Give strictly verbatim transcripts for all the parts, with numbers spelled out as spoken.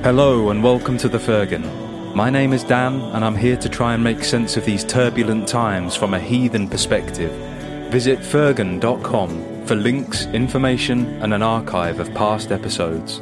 Hello and welcome to The Fergan. My name is Dan and I'm here to try and make sense of these turbulent times from a heathen perspective. Visit fergan dot com for links, information and an archive of past episodes.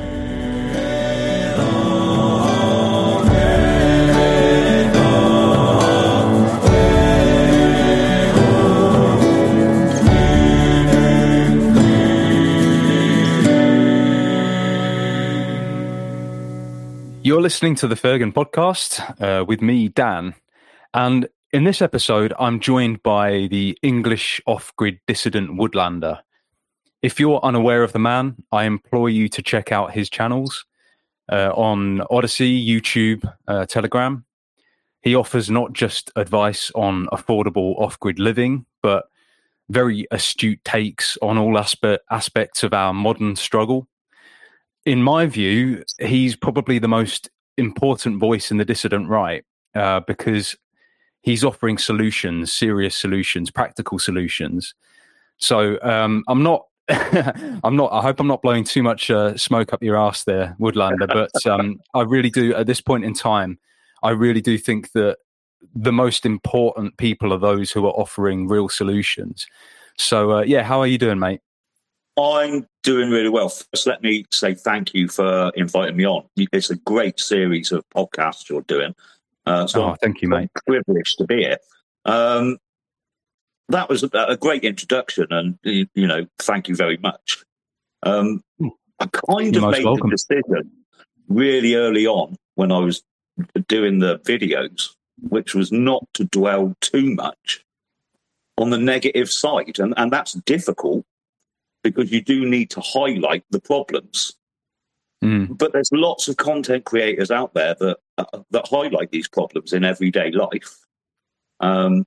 You're listening to the Fergan podcast uh, with me, Dan, and in this episode, I'm joined by the English off-grid dissident Woodlander. If you're unaware of the man, I implore you to check out his channels uh, on Odyssey, YouTube, uh, Telegram. He offers not just advice on affordable off-grid living, but very astute takes on all aspe- aspects of our modern struggle. In my view, he's probably the most important voice in the dissident right uh, because he's offering solutions, serious solutions, practical solutions. So um, I'm not, I'm not. I hope I'm not blowing too much uh, smoke up your ass there, Woodlander. But um, I really do. At this point in time, I really do think that the most important people are those who are offering real solutions. So uh, yeah, how are you doing, mate? I'm doing really well. First, let me say thank you for inviting me on. It's a great series of podcasts you're doing. Uh, so oh, thank you, mate. I'm privileged to be here. Um, that was a, a great introduction, and you know, thank you very much. Um, I kind You're of made welcome. the decision really early on when I was doing the videos, which was not to dwell too much on the negative side, and, and that's difficult, because you do need to highlight the problems. Mm. But there's lots of content creators out there that uh, that highlight these problems in everyday life. Um,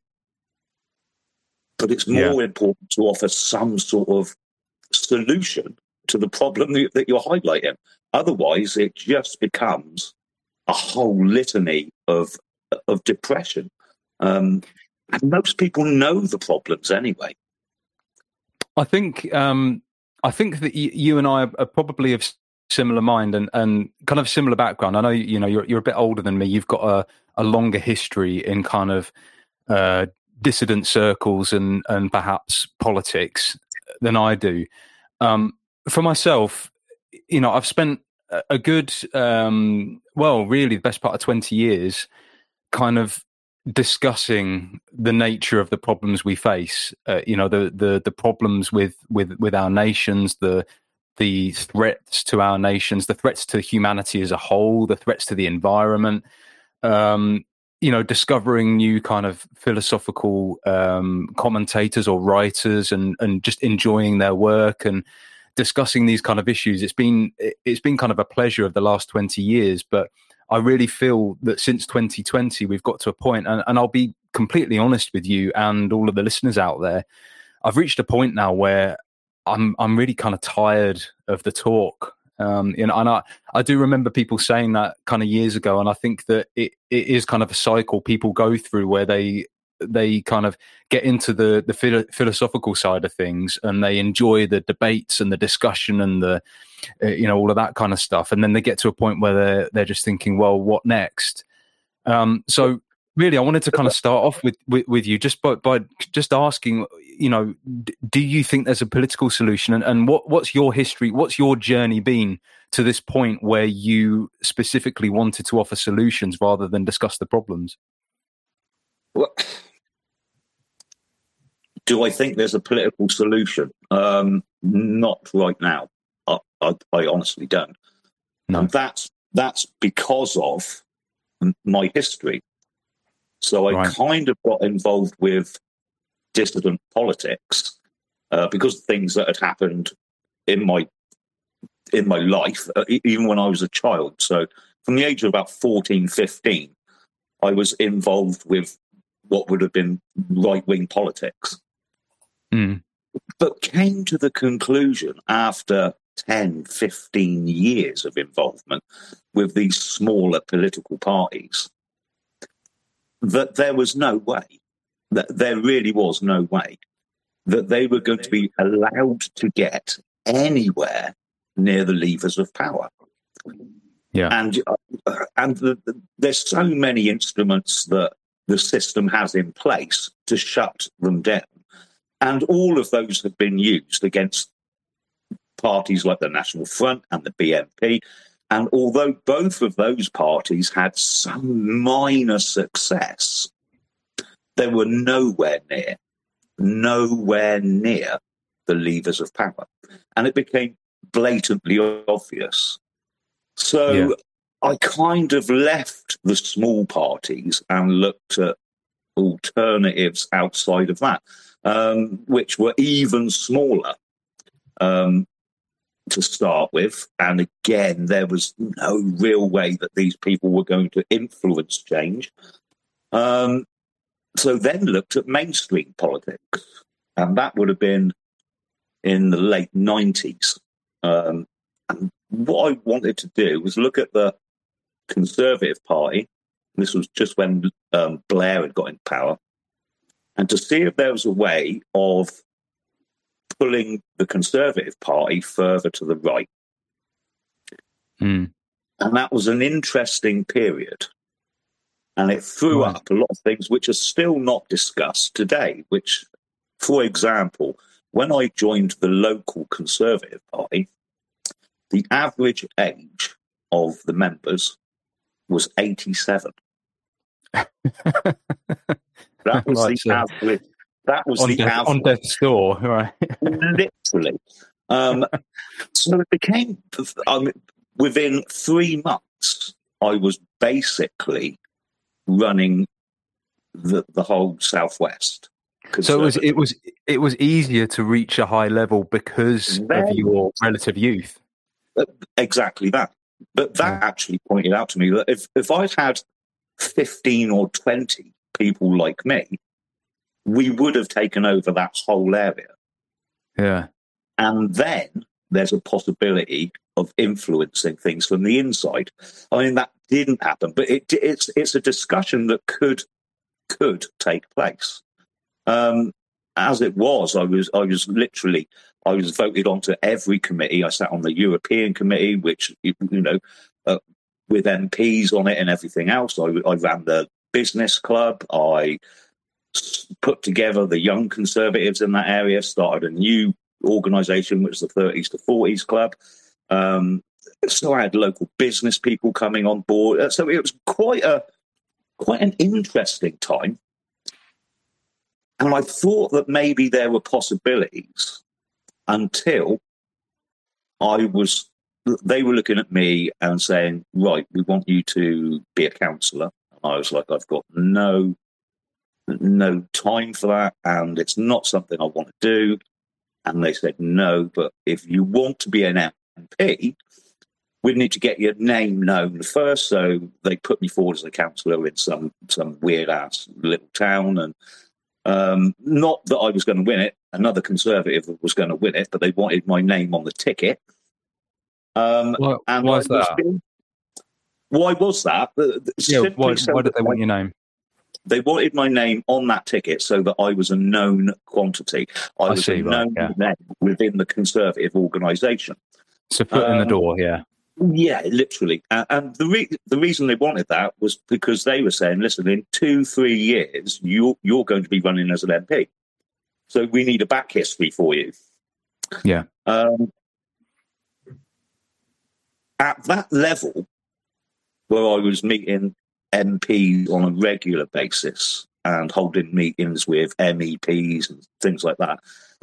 but it's more yeah. important to offer some sort of solution to the problem that, that you're highlighting. Otherwise, it just becomes a whole litany of, of depression. Um, and most people know the problems anyway. I think um, I think that y- you and I are probably of similar mind and, and kind of similar background. I know you know you're you're a bit older than me. You've got a, a longer history in kind of uh, dissident circles and and perhaps politics than I do. Um, for myself, you know, I've spent a good um, well, really the best part of twenty years, kind of discussing the nature of the problems we face, uh, you know, the, the the problems with with with our nations, the the threats to our nations, the threats to humanity as a whole, the threats to the environment, um, you know, discovering new kind of philosophical um, commentators or writers and and just enjoying their work and discussing these kind of issues. It's been it's been kind of a pleasure of the last twenty years, but I really feel that since twenty twenty, we've got to a point, and, and I'll be completely honest with you and all of the listeners out there, I've reached a point now where I'm I'm really kind of tired of the talk. Um, you know, and I, I do remember people saying that kind of years ago, and I think that it, it is kind of a cycle people go through where they they kind of get into the the philo- philosophical side of things, and they enjoy the debates and the discussion and the uh, you know all of that kind of stuff, and then they get to a point where they're they're just thinking, well, what next? Um, so really, I wanted to kind of start off with with, with you just by, by just asking, you know, d- do you think there's a political solution, and, and what what's your history, what's your journey been to this point where you specifically wanted to offer solutions rather than discuss the problems? Well, do I think there's a political solution? Um, not right now. I, I, I honestly don't. No. And that's that's because of my history. So I right. kind of got involved with dissident politics uh, because of things that had happened in my in my life, uh, even when I was a child. So from the age of about fourteen, fifteen, I was involved with what would have been right-wing politics. Mm. But came to the conclusion after ten, fifteen years of involvement with these smaller political parties that there was no way, that there really was no way that they were going to be allowed to get anywhere near the levers of power. Yeah. And, uh, and the, the, there's so many instruments that the system has in place to shut them down. And all of those have been used against parties like the National Front and the B N P. And although both of those parties had some minor success, they were nowhere near, nowhere near the levers of power. And it became blatantly obvious. So yeah. I kind of left the small parties and looked at alternatives outside of that, um, which were even smaller um, to start with. And again, there was no real way that these people were going to influence change. Um, so then looked at mainstream politics, and that would have been in the late nineties. Um, and what I wanted to do was look at the Conservative Party. This was just when um, Blair had got in power, and to see if there was a way of pulling the Conservative Party further to the right. Mm. And that was an interesting period. And it threw right. up a lot of things which are still not discussed today, which, for example, when I joined the local Conservative Party, the average age of the members was eighty-seven. That was right, the so average. That was on the death, average. On death's door, right? Literally. Um, so it became, um, within three months, I was basically running the, the whole Southwest. So it was it was it was easier to reach a high level because Very of your relative youth. Exactly that. But that yeah. actually pointed out to me that if, if I'd had fifteen or twenty people like me, we would have taken over that whole area. Yeah. And then there's a possibility of influencing things from the inside. I mean, that didn't happen, but it, it's it's a discussion that could could take place. Um, as it was, I was I was literally I was voted onto every committee. I sat on the European Committee, which you know, uh, with M Ps on it and everything else. I, I ran the business club. I put together the young conservatives in that area. Started a new organisation, which was the thirties to forties club. Um, so I had local business people coming on board. So it was quite a quite an interesting time. And I thought that maybe there were possibilities until I was, they were looking at me and saying, right, we want you to be a councillor. And I was like, I've got no, no time for that. And it's not something I want to do. And they said, no, but if you want to be an M P, we need to get your name known first. So they put me forward as a councillor in some, some weird ass little town. And Um, not that I was going to win it. Another Conservative was going to win it, but they wanted my name on the ticket. Um, why, and why was that? Been, why was that? Yeah, why, so why did they want your name? They wanted my name on that ticket so that I was a known quantity. I, I was see, a known right, yeah. name within the Conservative organisation. So put um, in the door, yeah. Yeah, literally. Uh, and the re- the reason they wanted that was because they were saying, listen, in two, three years, you're, you're going to be running as an M P. So we need a back history for you. Yeah. Um, at that level, where I was meeting M Ps on a regular basis and holding meetings with M E Ps and things like that,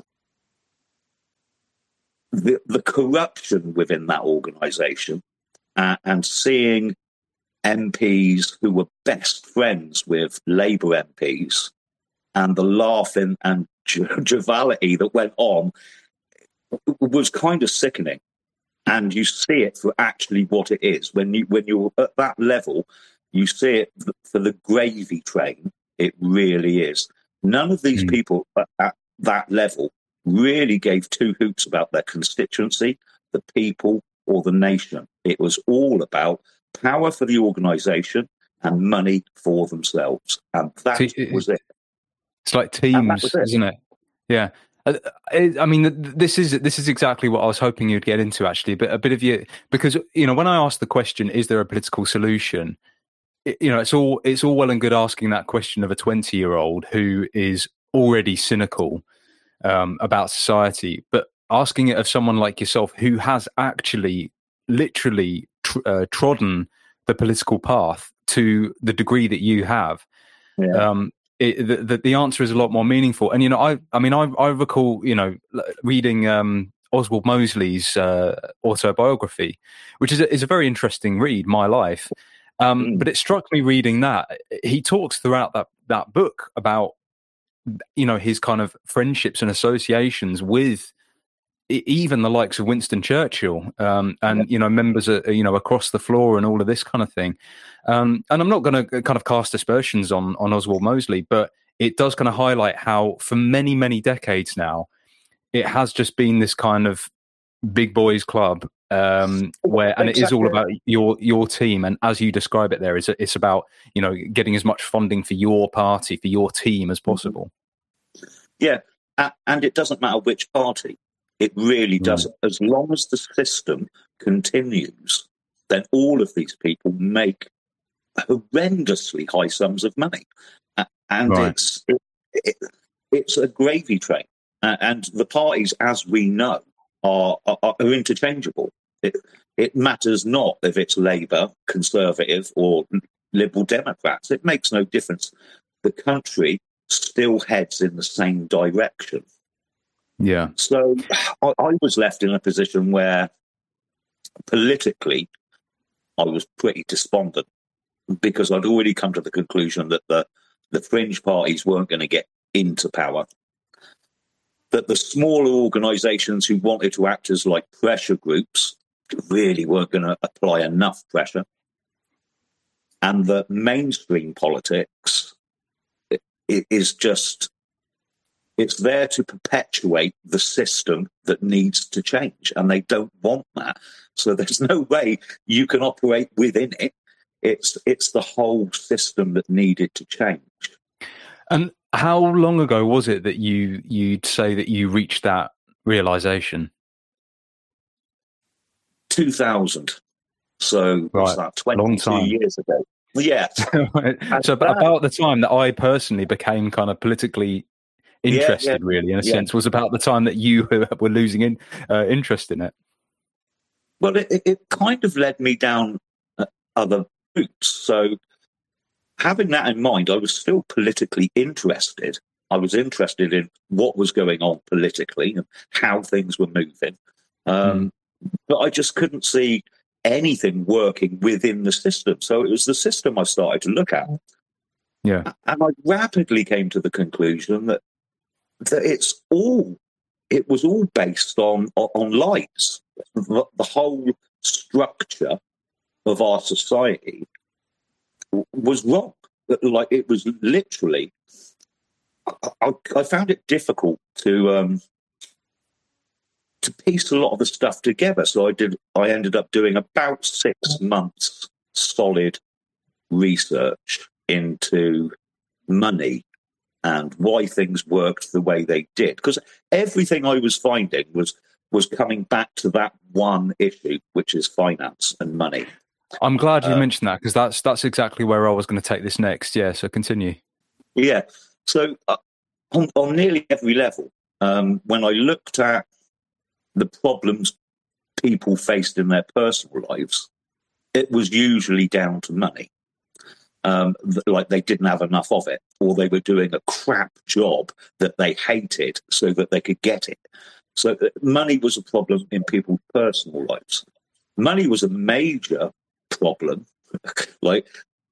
The, the corruption within that organisation uh, and seeing M Ps who were best friends with Labour M Ps and the laughing and joviality that went on was kind of sickening. And you see it for actually what it is. When, you, when you're at that level, you see it for the gravy train. It really is. None of these mm. people at, at that level really gave two hoots about their constituency, the people, or the nation. It was all about power for the organisation and money for themselves. And that See, was it. It's like teams, it. isn't it? Yeah. I, I mean, this is this is exactly what I was hoping you'd get into, actually. But a bit of you, because you know, when I asked the question, "Is there a political solution?" It, you know, it's all it's all well and good asking that question of a twenty-year-old who is already cynical um, about society, but asking it of someone like yourself who has actually, literally tr- uh, trodden the political path to the degree that you have. Yeah. Um, It, the, the answer is a lot more meaningful. And, you know, I I mean, I, I recall, you know, reading um, Oswald Mosley's uh, autobiography, which is a, is a very interesting read, My Life. Um, Mm. But it struck me reading that. He talks throughout that, that book about, you know, his kind of friendships and associations with even the likes of Winston Churchill um, and, yeah. you know, members, of, you know, across the floor and all of this kind of thing. Um, and I'm not going to kind of cast aspersions on, on Oswald Mosley, but it does kind of highlight how for many, many decades now, it has just been this kind of big boys club um, where, and exactly. It is all about your, your team. And as you describe it there, it's, it's about, you know, getting as much funding for your party, for your team as possible. Yeah. And it doesn't matter which party. It really doesn't. As long as the system continues, then all of these people make horrendously high sums of money. And right. it's it, it, it's a gravy train. And the parties, as we know, are, are, are interchangeable. It, it matters not if it's Labour, Conservative or Liberal Democrats. It makes no difference. The country still heads in the same direction. Yeah. So I, I was left in a position where politically I was pretty despondent because I'd already come to the conclusion that the, the fringe parties weren't going to get into power, that the smaller organisations who wanted to act as like pressure groups really weren't going to apply enough pressure, and that mainstream politics it is just... it's there to perpetuate the system that needs to change, and they don't want that. So there's no way you can operate within it. It's it's the whole system that needed to change. And how long ago was it that you you'd say that you reached that realization? two thousand. So what's right. that? twenty-two years ago. Yeah. So about, about the time that I personally became kind of politically interested, yeah, yeah, really, in a yeah. sense, was about the time that you were losing in, uh, interest in it. Well, it, it kind of led me down uh, other routes. So having that in mind, I was still politically interested. I was interested in what was going on politically and how things were moving. Um, mm. But I just couldn't see anything working within the system. So it was the system I started to look at. Yeah. And I rapidly came to the conclusion that that it's all, it was all based on on lies. The, the whole structure of our society was wrong. Like it was literally, I, I found it difficult to um, to piece a lot of the stuff together. So I did. I ended up doing about six months solid research into money and why things worked the way they did. Because everything I was finding was was coming back to that one issue, which is finance and money. I'm glad you uh, mentioned that, because that's that's exactly where I was going to take this next. Yeah, so continue. Yeah. So uh, on, on nearly every level, um, when I looked at the problems people faced in their personal lives, it was usually down to money. Um, like they didn't have enough of it, or they were doing a crap job that they hated so that they could get it. So uh, money was a problem in people's personal lives. Money was a major problem, like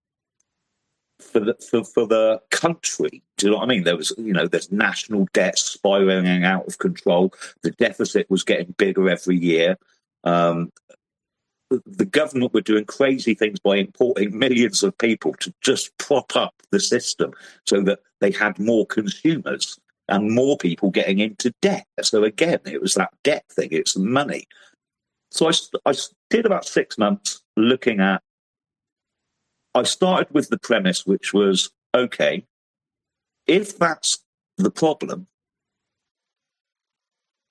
for the for, for the country. Do you know what I mean? There was, you know, there's national debt spiraling out of control. The deficit was getting bigger every year. Um, the government were doing crazy things by importing millions of people to just prop up the system so that they had more consumers and more people getting into debt. So again, it was that debt thing, it's money. So I, I did about six months looking at, I started with the premise, which was, okay, if that's the problem,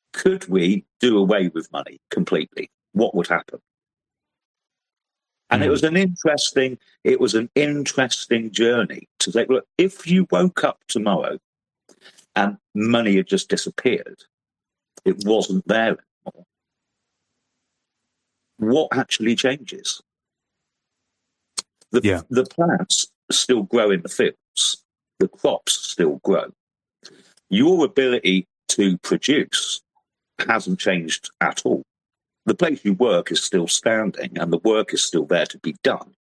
could we do away with money completely? What would happen? And mm. it was an interesting, it was an interesting journey to say, look, if you woke up tomorrow and money had just disappeared, it wasn't there anymore, what actually changes? The, yeah. the plants still grow in the fields. The crops still grow. Your ability to produce hasn't changed at all. The place you work is still standing and the work is still there to be done.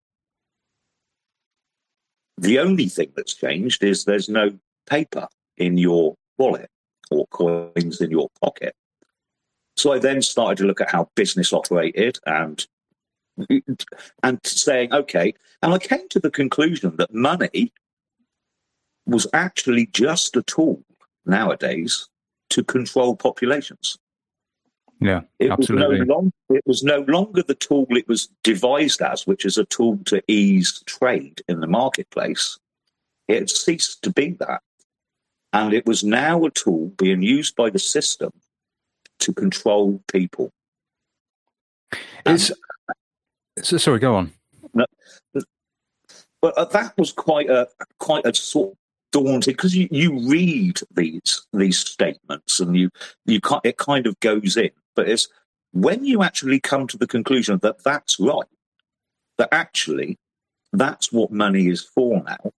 The only thing that's changed is there's no paper in your wallet or coins in your pocket. So I then started to look at how business operated and and saying, okay, and I came to the conclusion that money was actually just a tool nowadays to control populations. Yeah, it absolutely. Was no long, it was no longer the tool it was devised as, which is a tool to ease trade in the marketplace. It had ceased to be that. And it was now a tool being used by the system to control people. It's, so, sorry, go on. But that was quite a quite a sort of daunting, because you, you read these these statements and you you can't, it kind of goes in. But it's when you actually come to the conclusion that that's right, that actually that's what money is for now,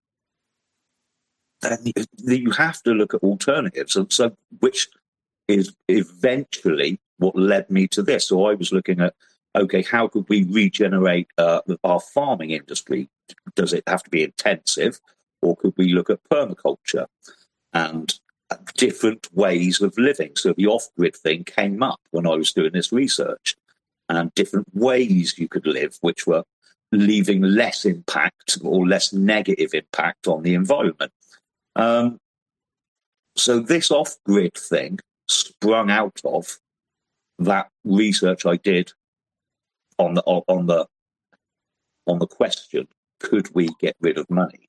then you, you have to look at alternatives. And so, which is eventually what led me to this. So I was looking at, okay, how could we regenerate uh, our farming industry? Does it have to be intensive, or could we look at permaculture and different ways of living? So the off-grid thing came up when I was doing this research, and different ways you could live, which were leaving less impact or less negative impact on the environment. Um, so this off-grid thing sprung out of that research I did on the on the on the question: could we get rid of money?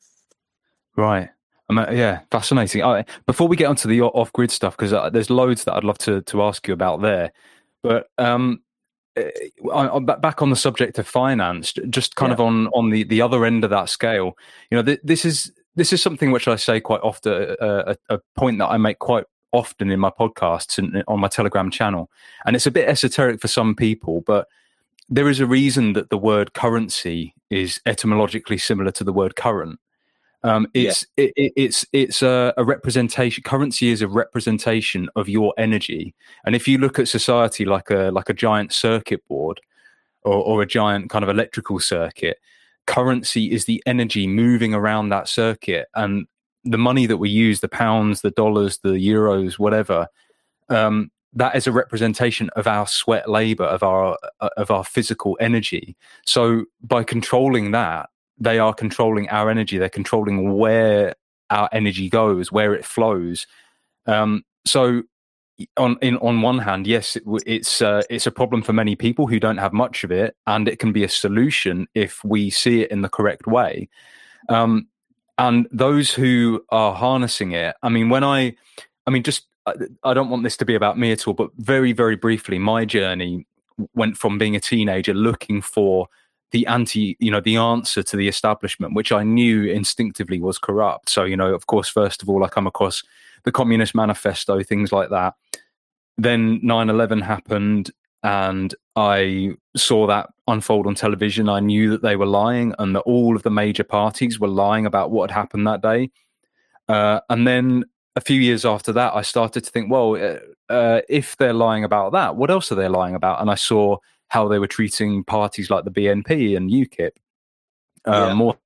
Right. I mean, yeah, fascinating. I, before we get onto the off-grid stuff, because uh, there's loads that I'd love to to ask you about there, but um, I, I, back on the subject of finance, just kind yeah. of on on the the other end of that scale, you know, th- this is this is something which I say quite often, uh, a, a point that I make quite often in my podcasts and on my Telegram channel, and it's a bit esoteric for some people, but there is a reason that the word currency is etymologically similar to the word current. Um, it's yeah. it, it, it's it's a, a representation. Currency is a representation of your energy, and if you look at society like a like a giant circuit board or, or a giant kind of electrical circuit, currency is the energy moving around that circuit, and the money that we use, the pounds, the dollars, the euros, whatever, um, that is a representation of our sweat labor, of our of our physical energy. So by controlling that, they are controlling our energy. They're controlling where our energy goes, where it flows. Um, so on in on one hand, yes, it, it's uh, it's a problem for many people who don't have much of it, and it can be a solution if we see it in the correct way. Um, And those who are harnessing it, I mean, when I, I mean, just, I don't want this to be about me at all, but very, very briefly, my journey went from being a teenager looking for the anti, you know, the answer to the establishment, which I knew instinctively was corrupt. So, you know, of course, first of all, I come across the Communist Manifesto, things like that. Then nine eleven happened, and I saw that unfold on television. I knew that they were lying and that all of the major parties were lying about what had happened that day. Uh, and then a few years after that, I started to think, well, uh, if they're lying about that, what else are they lying about? And I saw how they were treating parties like the B N P and UKIP uh, yeah. more.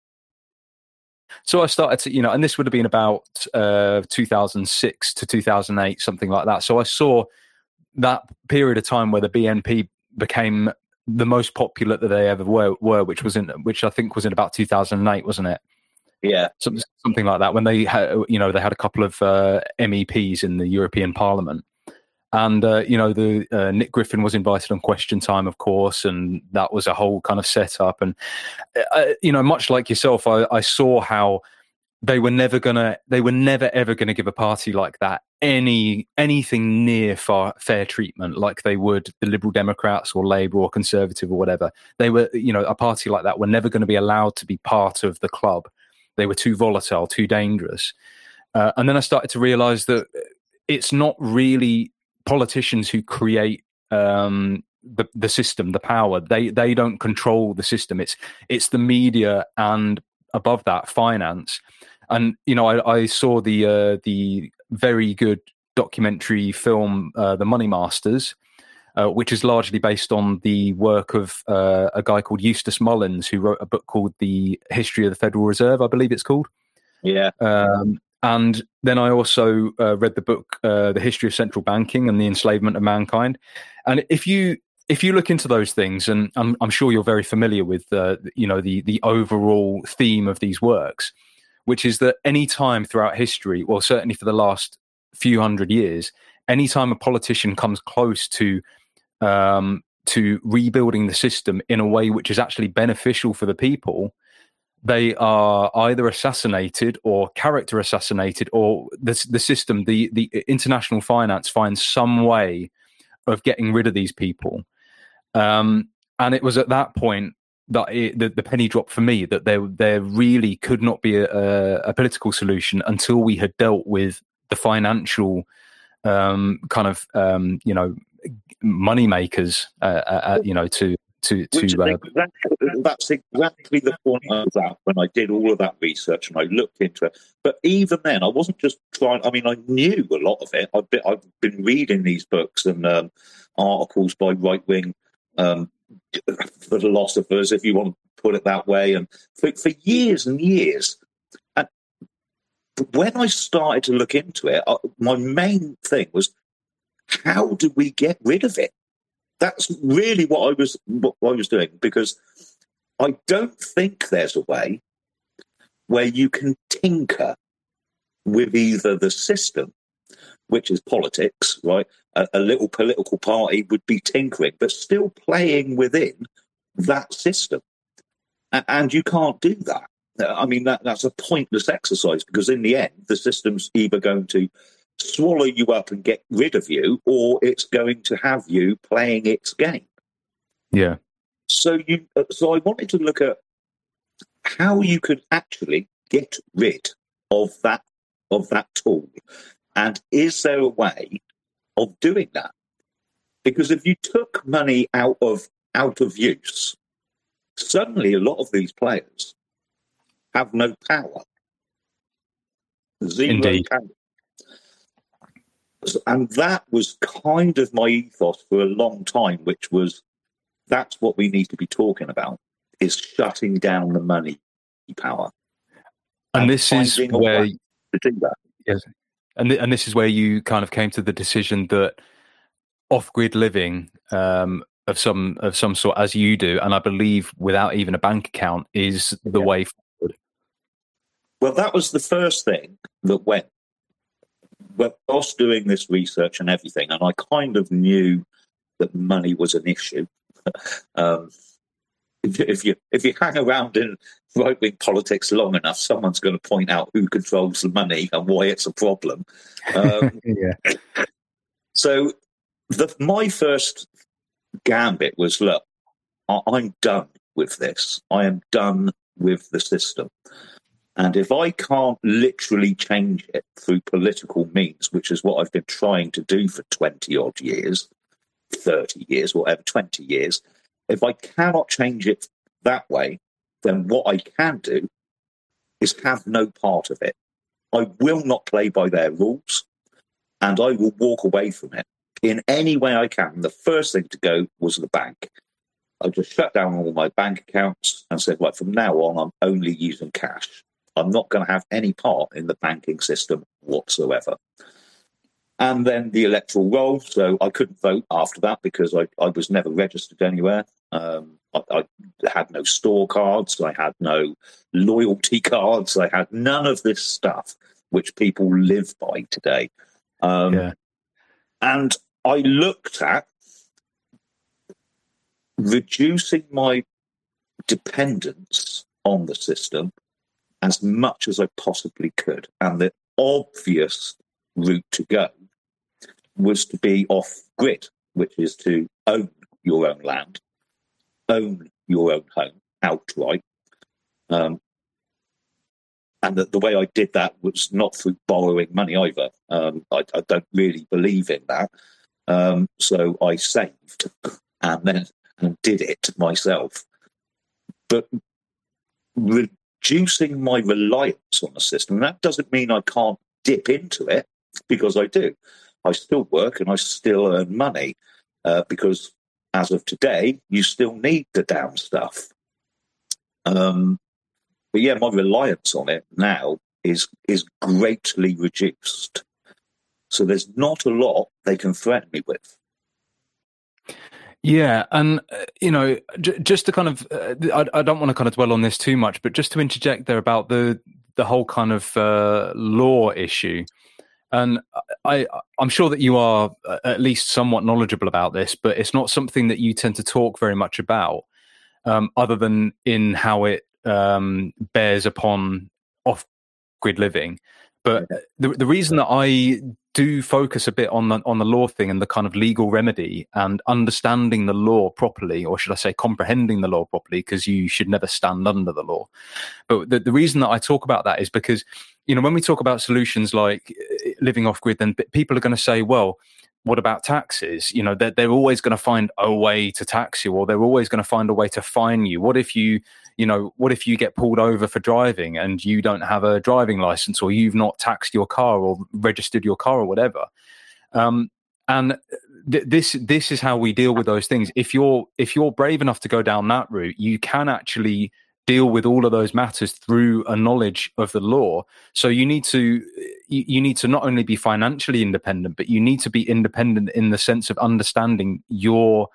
So I started to, you know, and this would have been about uh, two thousand six to two thousand eight, something like that. So I saw that period of time where the B N P became the most popular that they ever were, were which was in, which I think was in about two thousand eight, wasn't it? Yeah, Some, something like that. When they had, you know, they had a couple of uh, M E Ps in the European Parliament, and uh, you know, the uh, Nick Griffin was invited on Question Time, of course, and that was a whole kind of setup. And uh, you know, much like yourself, I, I saw how they were never gonna, they were never ever gonna give a party like that any anything near far, fair treatment like they would the Liberal Democrats or Labour or Conservative or whatever. They were, you know, a party like that were never going to be allowed to be part of the club. They were too volatile, too dangerous. Uh, and then I started to realise that it's not really politicians who create um, the the system, the power. They they don't control the system. It's it's the media and above that finance. And you know, I, I saw the uh, the very good documentary film, uh, The Money Masters, uh, which is largely based on the work of uh, a guy called Eustace Mullins, who wrote a book called The History of the Federal Reserve, I believe it's called. Yeah. Um, and then I also uh, read the book, uh, The History of Central Banking and the Enslavement of Mankind. And if you if you look into those things, and I'm, I'm sure you're very familiar with, uh, you know, the the overall theme of these works, which is that any time throughout history, well, certainly for the last few hundred years, any time a politician comes close to um, to rebuilding the system in a way which is actually beneficial for the people, they are either assassinated or character assassinated, or the, the system, the, the international finance finds some way of getting rid of these people. Um, and it was at that point that it, the, the penny dropped for me, that there there really could not be a, a political solution until we had dealt with the financial um, kind of um, you know money makers, uh, uh, you know to to to. Which uh, exactly, that's exactly the point I was at when I did all of that research and I looked into it. But even then, I wasn't just trying. I mean, I knew a lot of it. I've been, I've been reading these books and um, articles by right wing um, philosophers, if you want to put it that way, and for, for years and years. And when I started to look into it, I, my main thing was, how do we get rid of it? That's really what I was what I was doing, because I don't think there's a way where you can tinker with either the system, which is politics, right? A, a little political party would be tinkering, but still playing within that system. A, and you can't do that. I mean, that, that's a pointless exercise, because in the end, the system's either going to swallow you up and get rid of you, or it's going to have you playing its game. Yeah. So you, so I wanted to look at how you could actually get rid of that of that tool, and is there a way of doing that? Because if you took money out of out of use, suddenly a lot of these players have no power, zero Indeed. power. And that was kind of my ethos for a long time, which was, that's what we need to be talking about, is shutting down the money power. And, and this is where to do that. Yes, and th- and this is where you kind of came to the decision that off-grid living um, of some of some sort, as you do, and I believe without even a bank account, is the yeah. way forward. Well, that was the first thing that went. Well, I was doing this research and everything, and I kind of knew that money was an issue. um, if, if you if you hang around in right-wing politics long enough, someone's going to point out who controls the money and why it's a problem. Um, yeah. So the, my first gambit was, look, I, I'm done with this. I am done with the system. And if I can't literally change it through political means, which is what I've been trying to do for twenty odd years, thirty years, whatever, twenty years, if I cannot change it that way, then what I can do is have no part of it. I will not play by their rules, and I will walk away from it in any way I can. The first thing to go was the bank. I just shut down all my bank accounts and said, right, from now on, I'm only using cash. I'm not going to have any part in the banking system whatsoever. And then the electoral roll. So I couldn't vote after that because I, I was never registered anywhere. Um, I, I had no store cards. I had no loyalty cards. I had none of this stuff which people live by today. Um, yeah. And I looked at reducing my dependence on the system as much as I possibly could. And the obvious route to go was to be off-grid, which is to own your own land, own your own home outright. Um, and the, the way I did that was not through borrowing money either. Um, I, I don't really believe in that. Um, so I saved and then and did it myself. But reducing my reliance on the system, that doesn't mean I can't dip into it, because I do. I still work and I still earn money, uh, because as of today, you still need the damn stuff. Um, but yeah, my reliance on it now is is greatly reduced. So there's not a lot they can threaten me with. Yeah, and uh, you know, j- just to kind of, uh, I, I don't want to kind of dwell on this too much, but just to interject there about the the whole kind of uh, law issue. And I, I'm sure that you are at least somewhat knowledgeable about this, but it's not something that you tend to talk very much about, um, other than in how it um, bears upon off-grid living. But the, the reason that I do focus a bit on the, on the law thing and the kind of legal remedy and understanding the law properly, or should I say comprehending the law properly, because you should never stand under the law. But the, the reason that I talk about that is because, you know, when we talk about solutions like living off grid, then people are going to say, well, what about taxes? You know, they're, they're always going to find a way to tax you, or they're always going to find a way to fine you. What if you, you know, what if you get pulled over for driving and you don't have a driving license, or you've not taxed your car or registered your car or whatever? Um, and th- this this is how we deal with those things. If you're if you're brave enough to go down that route, you can actually deal with all of those matters through a knowledge of the law. So you need to you, you need to not only be financially independent, but you need to be independent in the sense of understanding your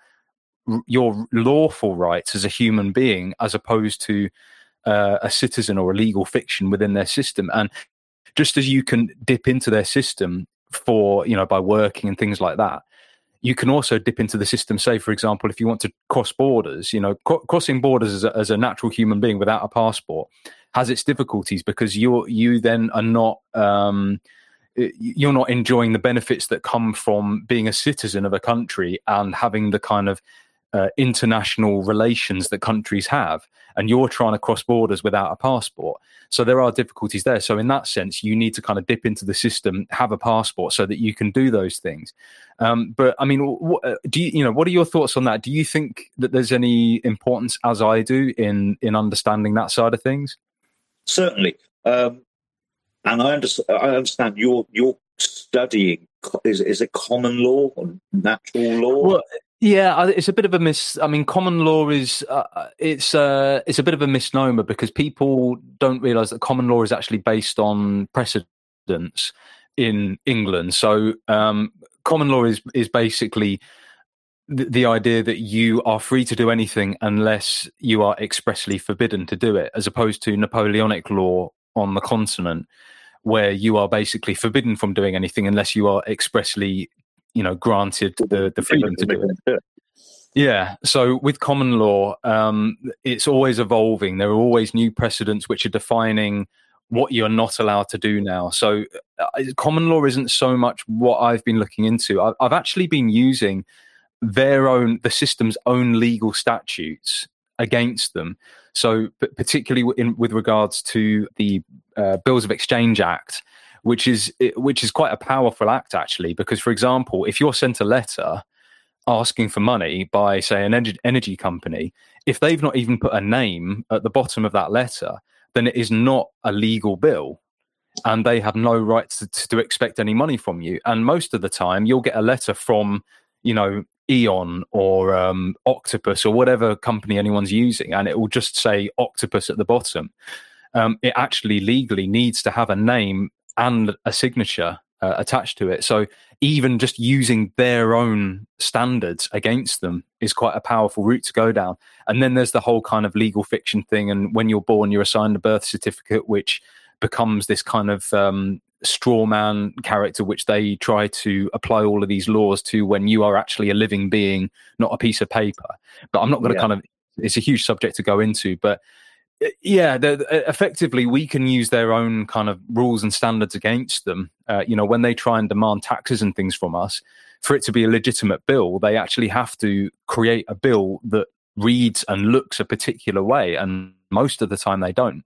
your lawful rights as a human being, as opposed to uh, a citizen or a legal fiction within their system. And just as you can dip into their system for, you know, by working and things like that, you can also dip into the system. Say, for example, if you want to cross borders, you know, co- crossing borders as a, as a natural human being without a passport has its difficulties, because you're you then are not um, you're not enjoying the benefits that come from being a citizen of a country and having the kind of uh, international relations that countries have, and you're trying to cross borders without a passport. So there are difficulties there. So in that sense, you need to kind of dip into the system, have a passport, so that you can do those things. Um, but I mean, what, do you, you know, what are your thoughts on that? Do you think that there's any importance, as I do, in in understanding that side of things? Certainly, um, and I understand. I understand you're you're studying. Is is it common law or natural law? Well, yeah, it's a bit of a mis. I mean, common law is uh, it's uh, it's a bit of a misnomer, because people don't realise that common law is actually based on precedents in England. So um, common law is is basically the, the idea that you are free to do anything unless you are expressly forbidden to do it, as opposed to Napoleonic law on the continent, where you are basically forbidden from doing anything unless you are expressly, you know, granted the, the freedom to do it. Yeah. So with common law, um, it's always evolving. There are always new precedents which are defining what you're not allowed to do now. So uh, common law isn't so much what I've been looking into. I've, I've actually been using their own, the system's own legal statutes against them. So particularly in, with regards to the uh, Bills of Exchange Act, which is which is quite a powerful act, actually, because, for example, if you're sent a letter asking for money by, say, an energy, energy company, if they've not even put a name at the bottom of that letter, then it is not a legal bill, and they have no right to, to expect any money from you. And most of the time, you'll get a letter from, you know, Eon or um, Octopus or whatever company anyone's using, and it will just say Octopus at the bottom. Um, it actually legally needs to have a name and a signature uh, attached to it. So even just using their own standards against them is quite a powerful route to go down. And then there's the whole kind of legal fiction thing. And when you're born, you're assigned a birth certificate, which becomes this kind of um, straw man character, which they try to apply all of these laws to when you are actually a living being, not a piece of paper. But I'm not going to yeah. kind of, it's a huge subject to go into, but Yeah, effectively, we can use their own kind of rules and standards against them. Uh, you know, when they try and demand taxes and things from us, for it to be a legitimate bill, they actually have to create a bill that reads and looks a particular way, and most of the time they don't.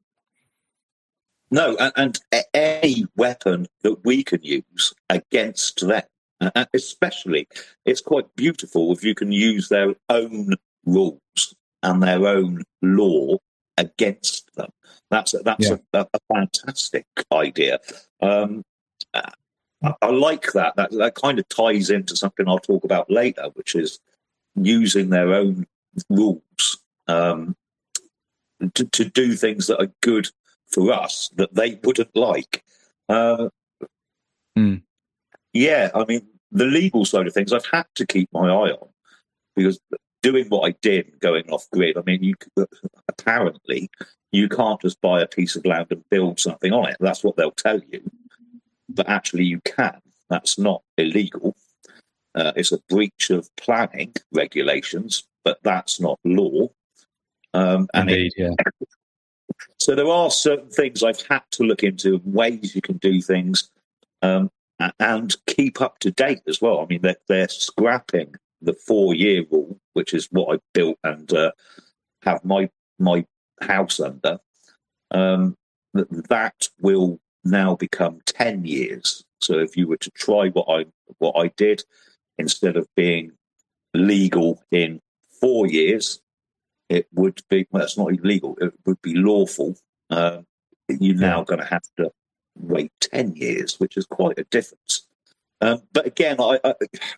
No, and, and any weapon that we can use against them, uh, especially, it's quite beautiful if you can use their own rules and their own law against them. That's a, that's yeah. a, a fantastic idea. Um, I, I like that. that. That kind of ties into something I'll talk about later, which is using their own rules um, to, to do things that are good for us that they wouldn't like. Uh, mm. Yeah, I mean, the legal side of things I've had to keep my eye on, because doing what I did, going off grid, I mean, you apparently you can't just buy a piece of land and build something on it. That's what they'll tell you. But actually you can. That's not illegal. Uh, it's a breach of planning regulations, but that's not law. Um, and Indeed, it, yeah. So there are certain things I've had to look into, ways you can do things, um, and keep up to date as well. I mean, they're, they're scrapping the four-year rule, which is what I built and uh, have my my house under. Um, that will now become ten years. So if you were to try what I what I did, instead of being legal in four years, it would be, well, it's not illegal, it would be lawful. Um, you're now yeah. going to have to wait ten years, which is quite a difference. Um, but again, I, I,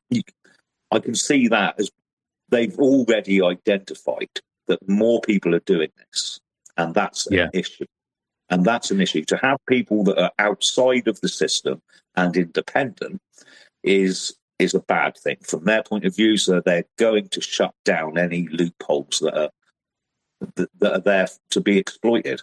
I can see that as they've already identified that more people are doing this, and that's yeah. an issue. And that's an issue. To have people that are outside of the system and independent is is a bad thing from their point of view. So they're going to shut down any loopholes that are that, that are there to be exploited.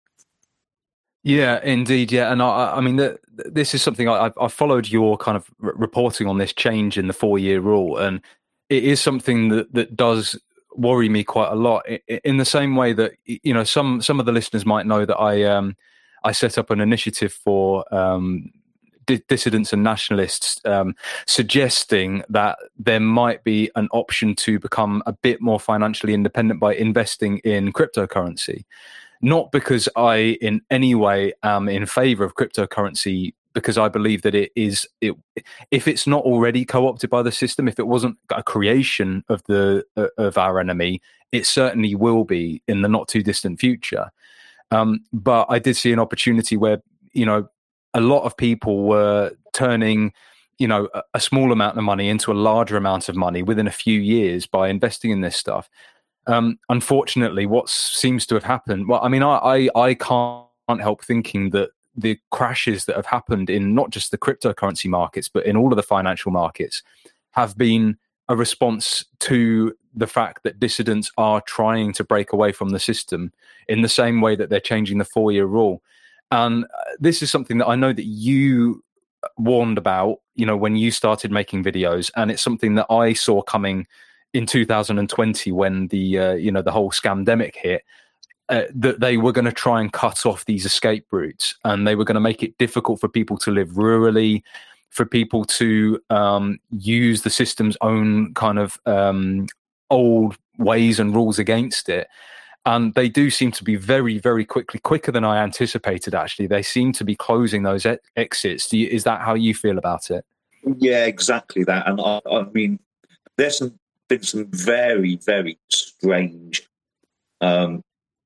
Yeah, indeed. Yeah, and I, I mean, the, this is something I, I followed your kind of r- reporting on this change in the four-year rule, and it is something that that does worry me quite a lot. In the same way that, you know, some some of the listeners might know that I um I set up an initiative for um di- dissidents and nationalists, um, suggesting that there might be an option to become a bit more financially independent by investing in cryptocurrency. Not because I in any way am in favor of cryptocurrency, because I believe that it is, it, if it's not already co-opted by the system, if it wasn't a creation of the uh, of our enemy, it certainly will be in the not too distant future. Um, but I did see an opportunity where, you know, a lot of people were turning, you know, a, a small amount of money into a larger amount of money within a few years by investing in this stuff. Um, unfortunately, what seems to have happened, well, I mean, I, I, I can't help thinking that the crashes that have happened in not just the cryptocurrency markets, but in all of the financial markets, have been a response to the fact that dissidents are trying to break away from the system in the same way that they're changing the four-year rule. And this is something that I know that you warned about, you know, when you started making videos, and it's something that I saw coming in two thousand twenty when the uh, you know the whole scamdemic hit, uh, that they were going to try and cut off these escape routes, and they were going to make it difficult for people to live rurally, for people to um, use the system's own kind of um, old ways and rules against it. And they do seem to be very, very quickly, quicker than I anticipated, actually. They seem to be closing those e- exits. Do you, is that how you feel about it? Yeah, exactly that. And I, I mean, there's some been some very, very strange um,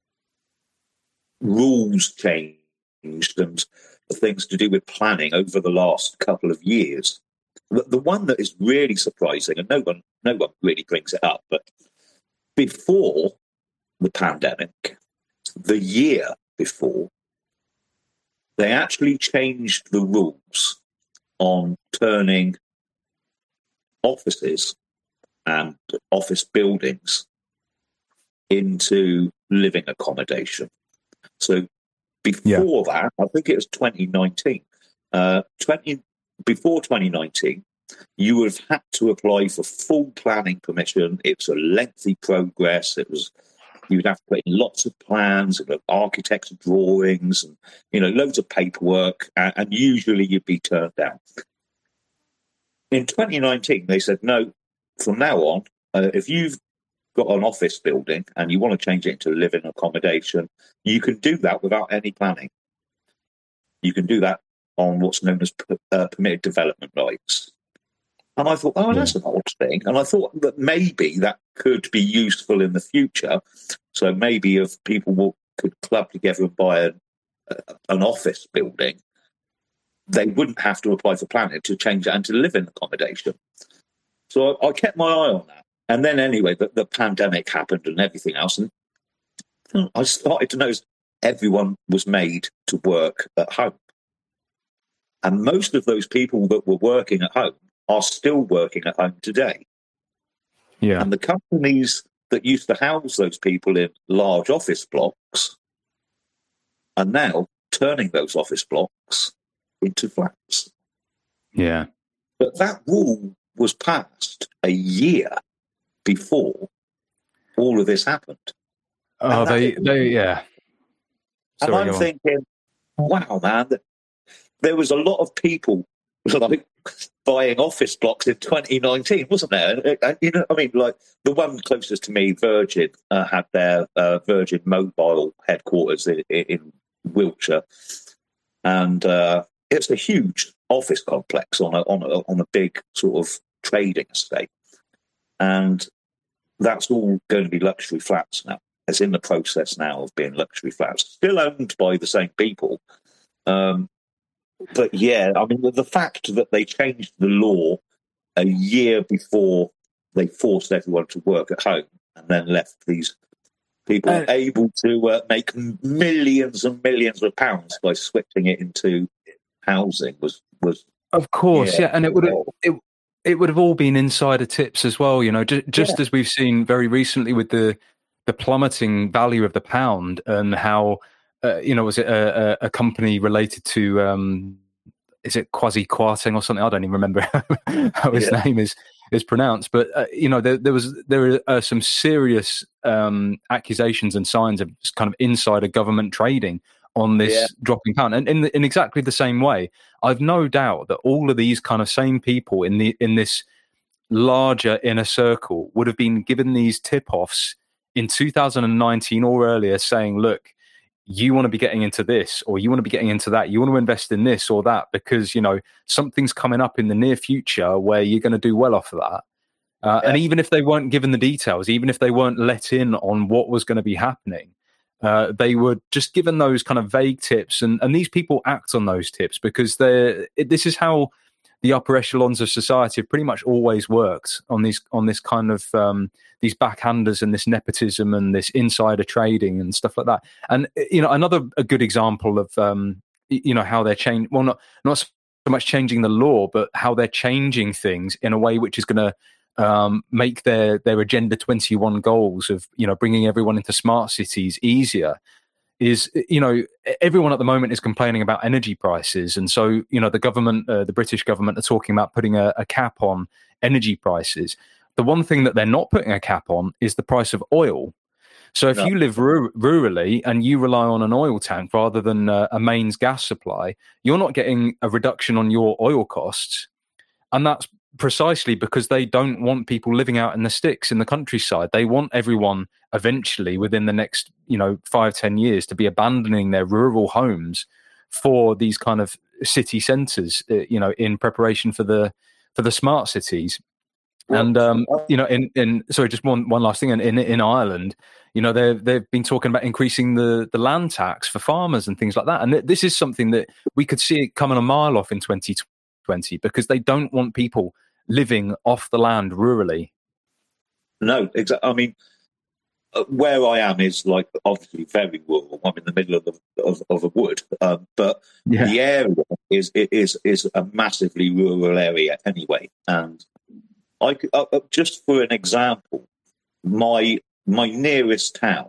rules changed and things to do with planning over the last couple of years. The, the one that is really surprising, and no one, no one really brings it up, but before the pandemic, the year before, they actually changed the rules on turning offices and office buildings into living accommodation. So before yeah. that, I think it was twenty nineteen. Uh, twenty before twenty nineteen, you would have had to apply for full planning permission. It was a lengthy progress. It was you'd have to put in lots of plans and architects' drawings and, you know, loads of paperwork, and, and usually you'd be turned down. In twenty nineteen, they said, no, from now on, uh, if you've got an office building and you want to change it into living accommodation, you can do that without any planning. You can do that on what's known as uh, permitted development rights. And I thought, oh, yeah. That's an odd thing. And I thought that maybe that could be useful in the future. So maybe if people will, could club together and buy a, a, an office building, they wouldn't have to apply for planning to change it into living accommodation. So I, I kept my eye on that. And then anyway, the, the pandemic happened and everything else. And I started to notice everyone was made to work at home. And most of those people that were working at home are still working at home today. Yeah. And the companies that used to house those people in large office blocks are now turning those office blocks into flats. Yeah. But that rule was passed a year before all of this happened. Oh, they, they, yeah. And Sorry, I'm thinking, wow, man, there was a lot of people like buying office blocks in twenty nineteen, wasn't there? You know, I mean, like the one closest to me, Virgin, uh, had their uh, Virgin Mobile headquarters in, in Wiltshire, and uh, it's a huge office complex on a on a on a big sort of trading estate, and that's all going to be luxury flats now. It's in the process now of being luxury flats, still owned by the same people. Um, but yeah, I mean, the fact that they changed the law a year before they forced everyone to work at home and then left these people uh, able to uh, make millions and millions of pounds by switching it into housing was was of course, yeah, yeah and it would have it, it would have all been insider tips as well, you know, just, just yeah. as we've seen very recently with the the plummeting value of the pound and how, uh, you know, was it a, a, a company related to, um, is it Kwasi Kwarteng or something? I don't even remember how his yeah. name is is pronounced. But, uh, you know, there, there was there are some serious um, accusations and signs of kind of insider government trading on this yeah. dropping pound. And in, in exactly the same way, I've no doubt that all of these kind of same people in the in this larger inner circle would have been given these tip-offs in two thousand nineteen or earlier saying, look, you want to be getting into this or you want to be getting into that. You want to invest in this or that because, you know, something's coming up in the near future where you're going to do well off of that. Uh, yeah. And even if they weren't given the details, even if they weren't let in on what was going to be happening, uh, they were just given those kind of vague tips. And, and these people act on those tips because they're, it, this is how the upper echelons of society have pretty much always worked on these on this kind of um, these backhanders and this nepotism and this insider trading and stuff like that. And you know, another a good example of um, you know how they're changing. Well, not not so much changing the law, but how they're changing things in a way which is going to um, make their their Agenda twenty-one goals of you know bringing everyone into smart cities easier. Is, you know, everyone at the moment is complaining about energy prices. And so, you know, the government, uh, the British government are talking about putting a, a cap on energy prices. The one thing that they're not putting a cap on is the price of oil. So if no. you live ru- rurally and you rely on an oil tank rather than uh, a mains gas supply, you're not getting a reduction on your oil costs. And that's precisely because they don't want people living out in the sticks in the countryside. They want everyone eventually within the next, you know, five, ten years to be abandoning their rural homes for these kind of city centres, uh, you know, in preparation for the for the smart cities. And um, you know, in, in sorry, just one one last thing. In in, in Ireland, you know, they've they've been talking about increasing the, the land tax for farmers and things like that. And th- this is something that we could see it coming a mile off in twenty twenty because they don't want people living off the land rurally. No, exactly. I mean, uh, where I am is like obviously very rural. I'm in the middle of the, of, of a wood, um, but yeah. the area is is is a massively rural area anyway. And I uh, just for an example, my my nearest town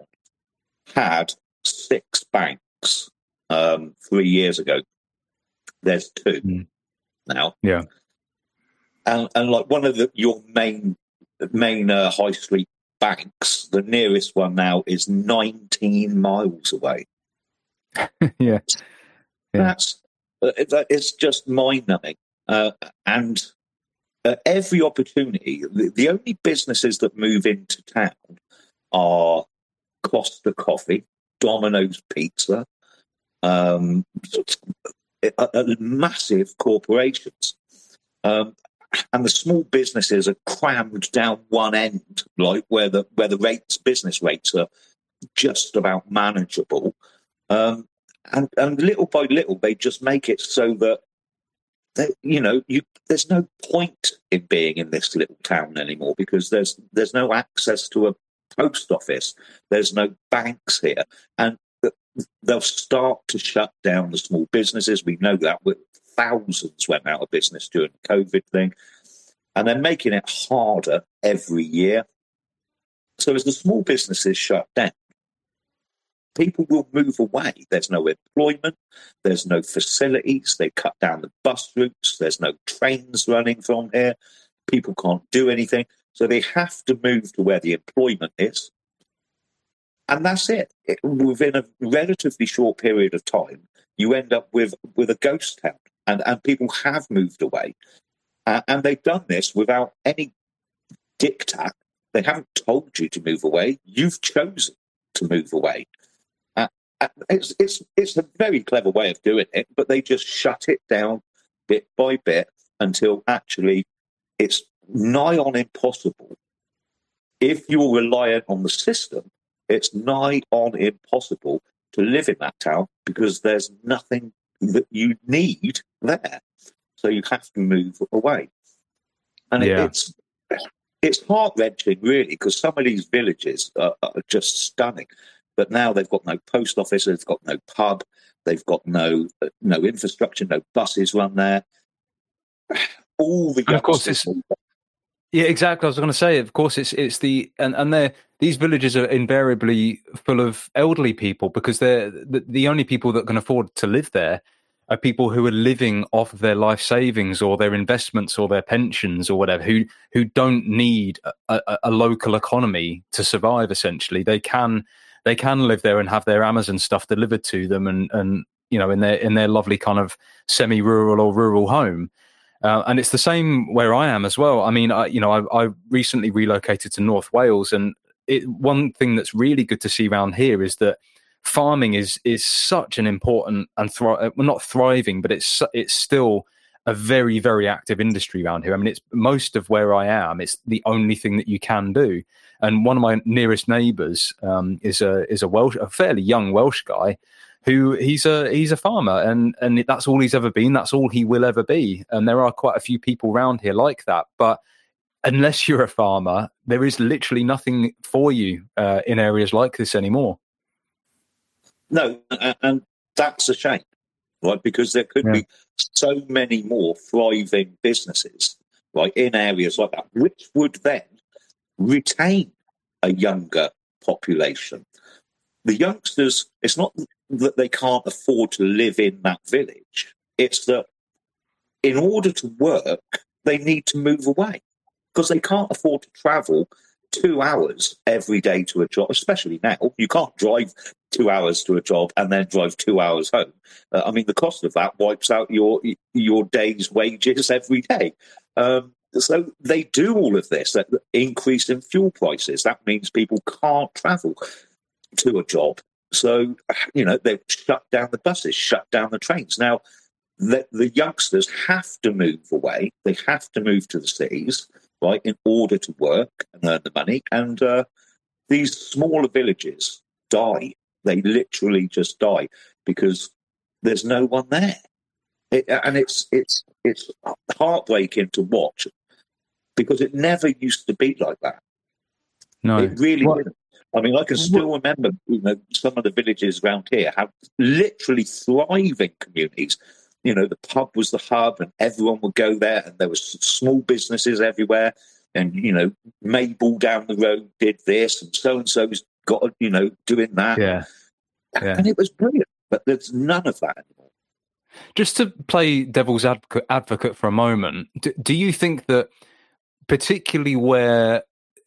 had six banks um, three years ago. There's two mm. now. Yeah. And, and like one of the, your main main uh, high street banks, the nearest one now is nineteen miles away. yeah. yeah. That's it's just mind-numbing. Uh, and uh, every opportunity, the, the only businesses that move into town are Costa Coffee, Domino's Pizza, um, uh, uh, massive corporations. Um, and the small businesses are crammed down one end, like where the where the rates, business rates are just about manageable. Um, and, and little by little, they just make it so that, they, you know, you, there's no point in being in this little town anymore because there's there's no access to a post office. There's no banks here. And they'll start to shut down the small businesses. We know that. Thousands went out of business during the COVID thing. And they're making it harder every year. So as the small businesses shut down, people will move away. There's no employment. There's no facilities. They cut down the bus routes. There's no trains running from here. People can't do anything. So they have to move to where the employment is. And that's it. it. Within a relatively short period of time, you end up with, with a ghost town. And, and people have moved away. Uh, and they've done this without any diktat. They haven't told you to move away. You've chosen to move away. Uh, it's, it's, it's a very clever way of doing it, but they just shut it down bit by bit until actually it's nigh on impossible. If you're reliant on the system, it's nigh on impossible to live in that town because there's nothing that you need there. So you have to move away. And it, yeah. it's it's heart-wrenching, really, because some of these villages are, are just stunning. But now they've got no post office, they've got no pub, they've got no no infrastructure, no buses run there. All the and of course it's yeah, exactly. I was going to say, of course, it's it's the and and they're these villages are invariably full of elderly people because they're the, the only people that can afford to live there are people who are living off of their life savings or their investments or their pensions or whatever, who who don't need a, a, a local economy to survive. Essentially, they can they can live there and have their Amazon stuff delivered to them, and and you know in their in their lovely kind of semi-rural or rural home. Uh, and it's the same where I am as well. I mean, I, you know, I, I recently relocated to North Wales, and it, one thing that's really good to see around here is that farming is is such an important and thri- well, not thriving, but it's it's still a very very active industry around here. I mean, it's most of where I am. It's the only thing that you can do. And one of my nearest neighbours um, is a is a Welsh, a fairly young Welsh guy. Who he's a he's a farmer and and that's all he's ever been. That's all he will ever be. And there are quite a few people around here like that. But unless you're a farmer, there is literally nothing for you uh, in areas like this anymore. No, and that's a shame, right? Because there could yeah. be so many more thriving businesses, right, in areas like that, which would then retain a younger population. The youngsters, it's not that they can't afford to live in that village. It's that in order to work, they need to move away because they can't afford to travel two hours every day to a job, especially now. You can't drive two hours to a job and then drive two hours home. Uh, I mean, the cost of that wipes out your your day's wages every day. Um, so they do all of this, that increase in fuel prices. That means people can't travel to a job. So, you know, they've shut down the buses, shut down the trains. Now, the, the youngsters have to move away. They have to move to the cities, right, in order to work and earn the money. And uh, these smaller villages die. They literally just die because there's no one there. It, and it's it's it's heartbreaking to watch because it never used to be like that. No, it really what? didn't. I mean, I can still remember, you know, some of the villages around here have literally thriving communities. You know, the pub was the hub and everyone would go there and there was small businesses everywhere. And, you know, Mabel down the road did this and so-and-so's got, you know, doing that. Yeah. yeah. And it was brilliant, but there's none of that anymore. Just to play devil's advocate, advocate for a moment, do, do you think that particularly where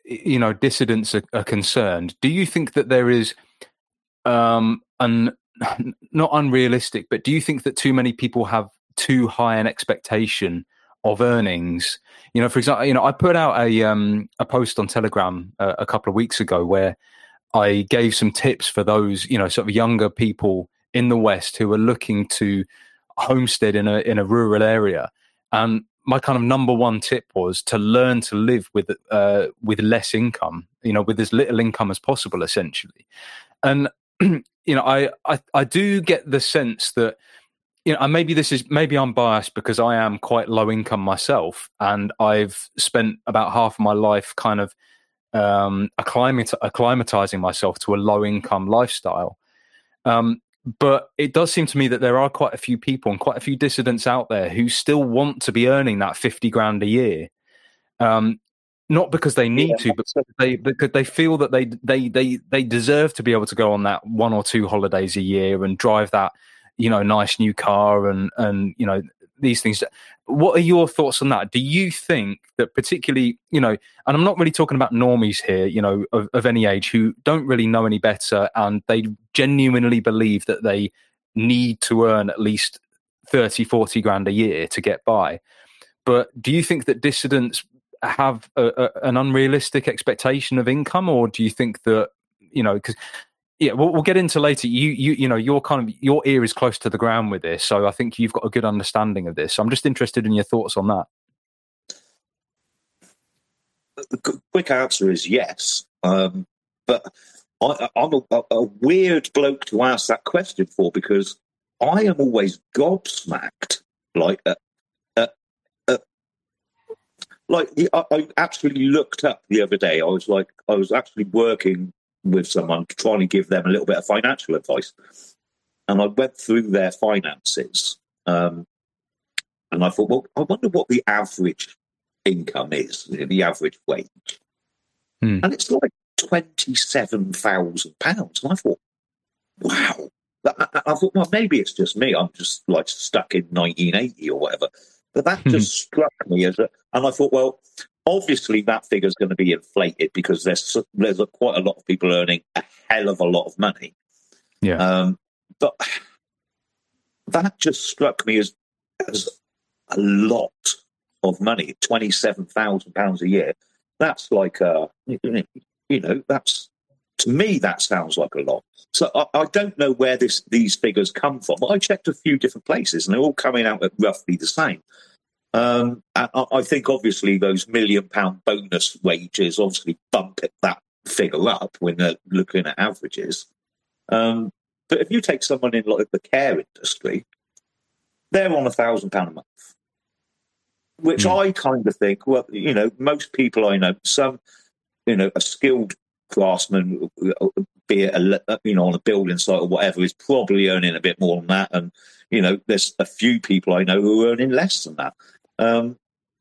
you know, dissidents are, are concerned, do you think that there is um, an not unrealistic, but do you think that too many people have too high an expectation of earnings? You know, for example, you know, I put out a um, a post on Telegram uh, a couple of weeks ago where I gave some tips for those, you know, sort of younger people in the West who are looking to homestead in a in a rural area. And my kind of number one tip was to learn to live with uh, with less income, you know, with as little income as possible, essentially. And you know, I, I I do get the sense that, you know, and maybe this is maybe I'm biased because I am quite low income myself, and I've spent about half of my life kind of um, acclimat- acclimatizing myself to a low income lifestyle. Um, but it does seem to me that there are quite a few people and quite a few dissidents out there who still want to be earning that fifty grand a year. Um, not because they need yeah, to, but because they because they feel that they they they they deserve to be able to go on that one or two holidays a year and drive that, you know, nice new car and and you know, these things. What are your thoughts on that? Do you think that particularly, you know, and I'm not really talking about normies here, you know, of, of any age who don't really know any better and they genuinely believe that they need to earn at least thirty, forty grand a year to get by. But do you think that dissidents have a, a, an unrealistic expectation of income, or do you think that, you know, because yeah, we'll, we'll get into later. You, you, you know, your kind of your ear is close to the ground with this, so I think you've got a good understanding of this. So I'm just interested in your thoughts on that. The quick answer is yes, um, but I, I'm a, a weird bloke to ask that question for, because I am always gobsmacked. Like, uh, uh, uh, like I, I actually looked up the other day. I was like, I was actually working with someone trying to give them a little bit of financial advice, and I went through their finances, um, and I thought, well, I wonder what the average income is, the average wage, hmm. and it's like twenty-seven thousand pounds. And I thought, wow. I, I thought, well, maybe it's just me. I'm just like stuck in nineteen eighty or whatever. But that hmm. just struck me as a, and I thought, well, obviously, that figure is going to be inflated because there's there's a, quite a lot of people earning a hell of a lot of money. Yeah. Um, but that just struck me as as a lot of money. Twenty-seven thousand pounds a year. That's like a, you know, that's, to me, that sounds like a lot. So I, I don't know where this these figures come from. I checked a few different places, and they're all coming out at roughly the same. Um, I, I think obviously those million pound bonus wages obviously bump that figure up when they're looking at averages. Um, but if you take someone in like the care industry, they're on a thousand pound a month, which mm. I kind of think, well, you know, most people I know, some, you know, a skilled craftsman, be it a, you know, on a building site or whatever, is probably earning a bit more than that, and you know, there's a few people I know who are earning less than that. Um,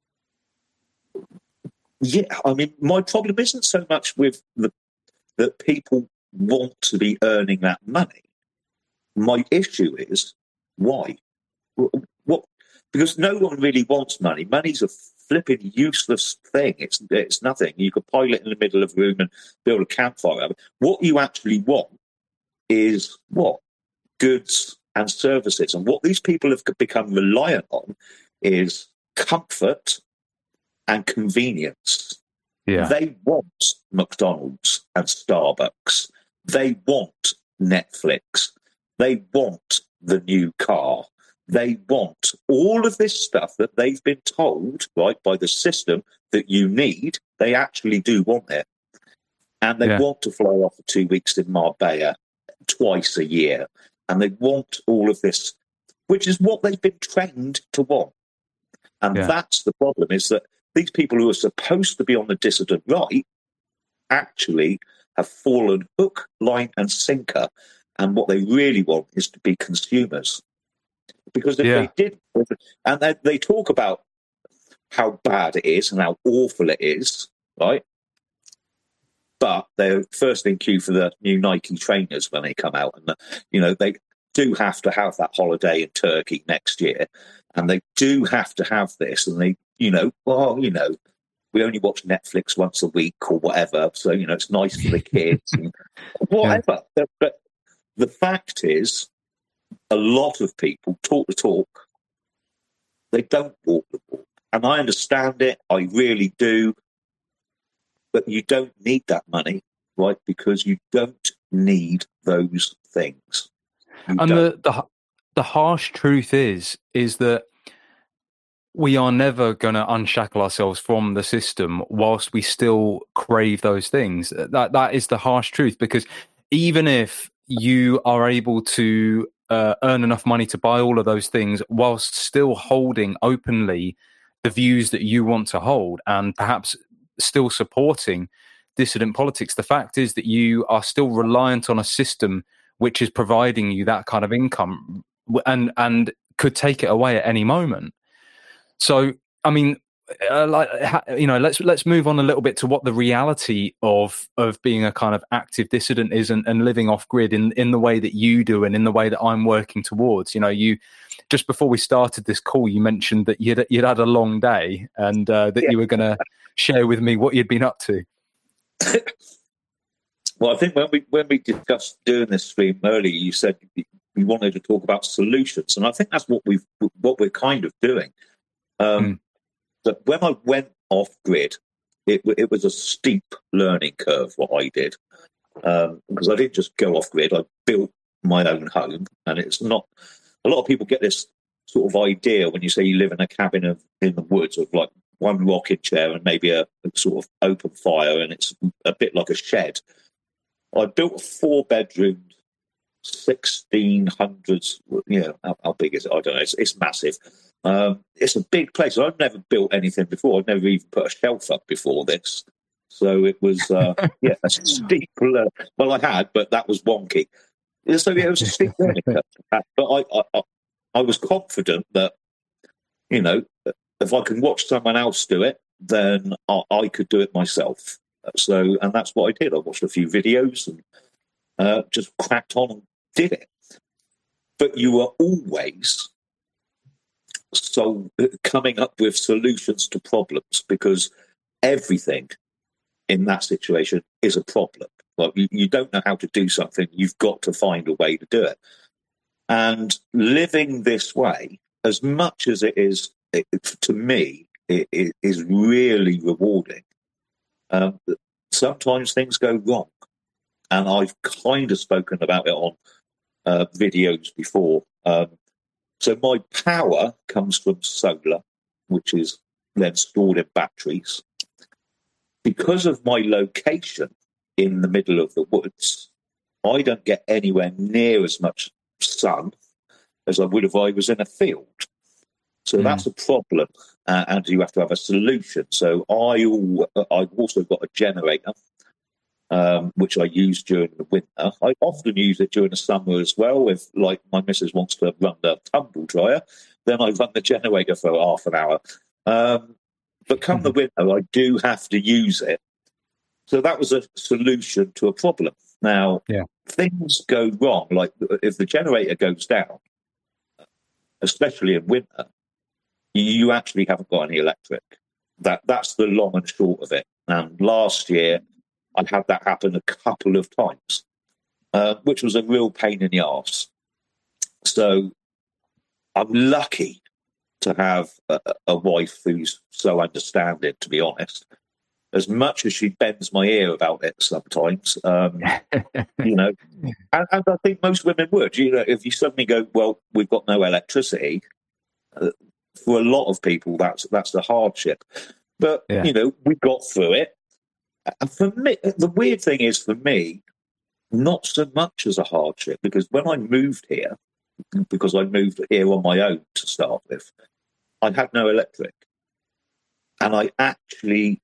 yeah, I mean, my problem isn't so much with the that people want to be earning that money. My issue is why? What? Because no one really wants money. Money's a flipping useless thing. It's it's nothing. You could pile it in the middle of a room and build a campfire. What you actually want is what? Goods and services. And what these people have become reliant on is comfort and convenience. Yeah. They want McDonald's and Starbucks. They want Netflix. They want the new car. They want all of this stuff that they've been told, right, by the system that you need. They actually do want it. And they yeah. want to fly off for two weeks in Marbella twice a year. And they want all of this, which is what they've been trained to want. And yeah. that's the problem, is that these people who are supposed to be on the dissident right actually have fallen hook, line and sinker. And what they really want is to be consumers. Because if yeah. they did, and they, they talk about how bad it is and how awful it is, right? But they're first in queue for the new Nike trainers when they come out. And, you know, they do have to have that holiday in Turkey next year. And they do have to have this. And they, you know, well, you know, we only watch Netflix once a week or whatever. So, you know, it's nice for the kids and whatever. Yeah. But the fact is, a lot of people talk the talk. They don't walk the walk. And I understand it. I really do. But you don't need that money, right? Because you don't need those things. You and the, the the harsh truth is, is that we are never going to unshackle ourselves from the system whilst we still crave those things. That that is the harsh truth, because even if you are able to uh, earn enough money to buy all of those things whilst still holding openly the views that you want to hold and perhaps still supporting dissident politics, the fact is that you are still reliant on a system which is providing you that kind of income and and could take it away at any moment. So, I mean, uh, like you know, let's let's move on a little bit to what the reality of of being a kind of active dissident is, and, and living off grid in in the way that you do, and in the way that I'm working towards. You know, you just before we started this call, you mentioned that you'd you'd had a long day, and uh, that yeah. you were going to share with me what you'd been up to. Well, I think when we when we discussed doing this stream earlier, you said we wanted to talk about solutions, and I think that's what we've what we're kind of doing. Um, mm. That when I went off grid, it, it was a steep learning curve. What I did, um, because I didn't just go off grid. I built my own home, and it's not. A lot of people get this sort of idea when you say you live in a cabin of in the woods with like one rocking chair and maybe a, a sort of open fire, and it's a bit like a shed. I built a four-bedroom, sixteen hundreds. You know, how, how big is it? I don't know. It's, it's massive. Um, it's a big place. I've never built anything before. I've never even put a shelf up before this. So it was, uh, yeah, a steep. Uh, well, I had, but that was wonky. So yeah, it was a steep learning curve. But I, I, I was confident that, you know, if I can watch someone else do it, then I, I could do it myself. So, and that's what I did. I watched a few videos and uh, just cracked on and did it. But you are always so coming up with solutions to problems, because everything in that situation is a problem. Like you, you don't know how to do something, you've got to find a way to do it. And living this way, as much as it is, it, to me, it, it is really rewarding. Um, sometimes things go wrong, and I've kind of spoken about it on uh, videos before. Um, so my power comes from solar, which is then stored in batteries. Because of my location in the middle of the woods, I don't get anywhere near as much sun as I would if I was in a field. So mm. that's a problem, uh, and you have to have a solution. So I, I've also got a generator, um, which I use during the winter. I often use it during the summer as well. If, like, my missus wants to run the tumble dryer, then I run the generator for half an hour. Um, but come mm. the winter, I do have to use it. So that was a solution to a problem. Now, yeah. things go wrong, like if the generator goes down, especially in winter, you actually haven't got any electric. That That's the long and short of it. And last year, I had that happen a couple of times, uh, which was a real pain in the arse. So I'm lucky to have a, a wife who's so understanding, to be honest. As much as she bends my ear about it sometimes, um, you know, and, and I think most women would. You know, if you suddenly go, well, we've got no electricity, uh, for a lot of people, that's that's the hardship. But yeah. you know, we got through it. And for me, the weird thing is, for me, not so much as a hardship, because when I moved here, because I moved here on my own to start with, I had no electric, and I actually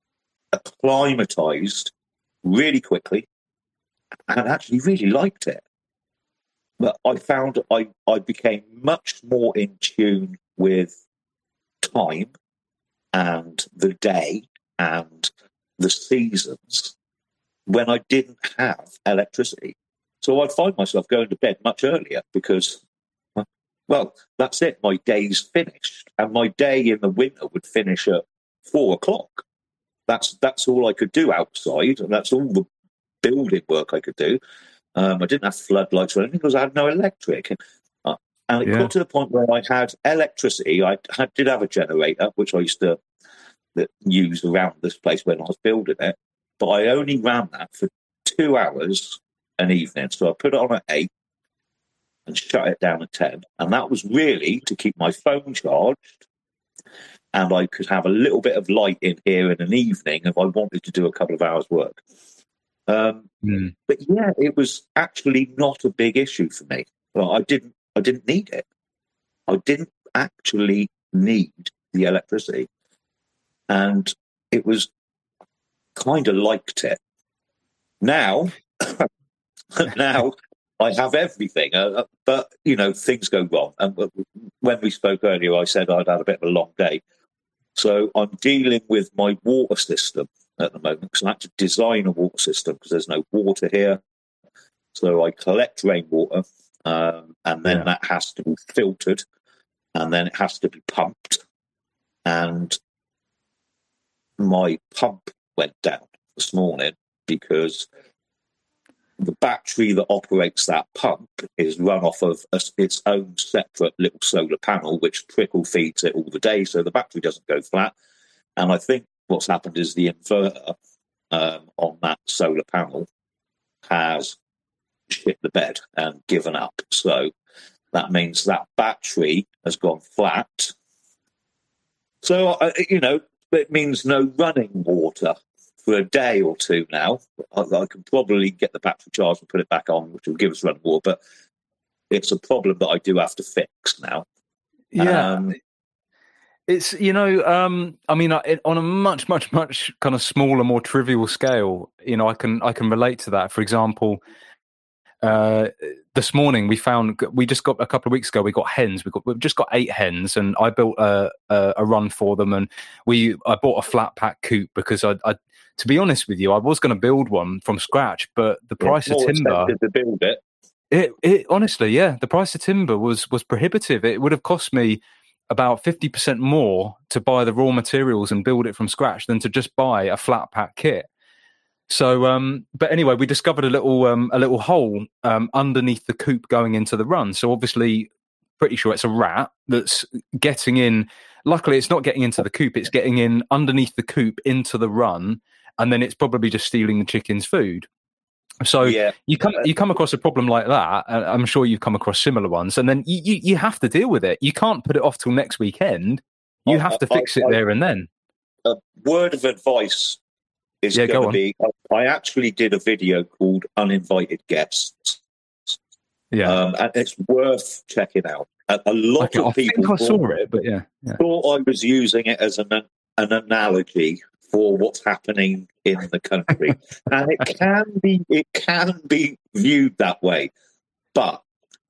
acclimatized really quickly and actually really liked it. But I found I, I became much more in tune with time and the day and the seasons when I didn't have electricity. So I'd find myself going to bed much earlier because, well, that's it. My day's finished. And my day in the winter would finish at four o'clock. that's that's all I could do outside, and that's all the building work I could do. Um, I didn't have floodlights or anything because I had no electric. Uh, and it Yeah. got to the point where I had electricity. I had, did have a generator, which I used to that use around this place when I was building it, but I only ran that for two hours an evening. So I put it on at eight and shut it down at ten. And that was really to keep my phone charged, and I could have a little bit of light in here in an evening if I wanted to do a couple of hours work. Um, mm. But yeah, it was actually not a big issue for me. Well, I didn't, I didn't need it. I didn't actually need the electricity. And it was kind of liked it. Now, now I have everything, uh, but you know things go wrong. And when we spoke earlier, I said I'd had a bit of a long day, so I'm dealing with my water system at the moment because I had to design a water system because there's no water here. So I collect rainwater, um, and then yeah. that has to be filtered, and then it has to be pumped, and my pump went down this morning because the battery that operates that pump is run off of a, its own separate little solar panel, which trickle feeds it all the day, so the battery doesn't go flat. And I think what's happened is the inverter um, on that solar panel has shit the bed and given up. So that means that battery has gone flat. So, uh, you know, it means no running water for a day or two now. I, I can probably get the battery charged and put it back on, which will give us running water, but it's a problem that I do have to fix now. Yeah. Um, it's, you know, um, I mean, it, on a much, much, much kind of smaller, more trivial scale, you know, I can, I can relate to that. For example, uh, this morning we found, we just got, a couple of weeks ago, we got hens. We got, we've just got eight hens, and I built a, a, a run for them, and we, I bought a flat pack coop because I, I to be honest with you, I was going to build one from scratch, but the price of timber to build it. It, it honestly, yeah, the price of timber was was prohibitive. It would have cost me about fifty percent more to buy the raw materials and build it from scratch than to just buy a flat pack kit. So, um, but anyway, we discovered a little um, a little hole um, underneath the coop going into the run. So obviously, pretty sure it's a rat that's getting in. Luckily, it's not getting into the coop; it's getting in underneath the coop into the run, and then it's probably just stealing the chicken's food. So yeah. you come you come across a problem like that. And I'm sure you've come across similar ones, and then you, you, you have to deal with it. You can't put it off till next weekend. You have to fix I, it I, there and then. A word of advice is yeah, going go to be, I actually did a video called Uninvited Guests. Yeah. Um, and it's worth checking out. A, a lot okay, of I people think I saw thought, it, but yeah, yeah. thought I was using it as an, an analogy for what's happening in the country. And it can be it can be viewed that way. But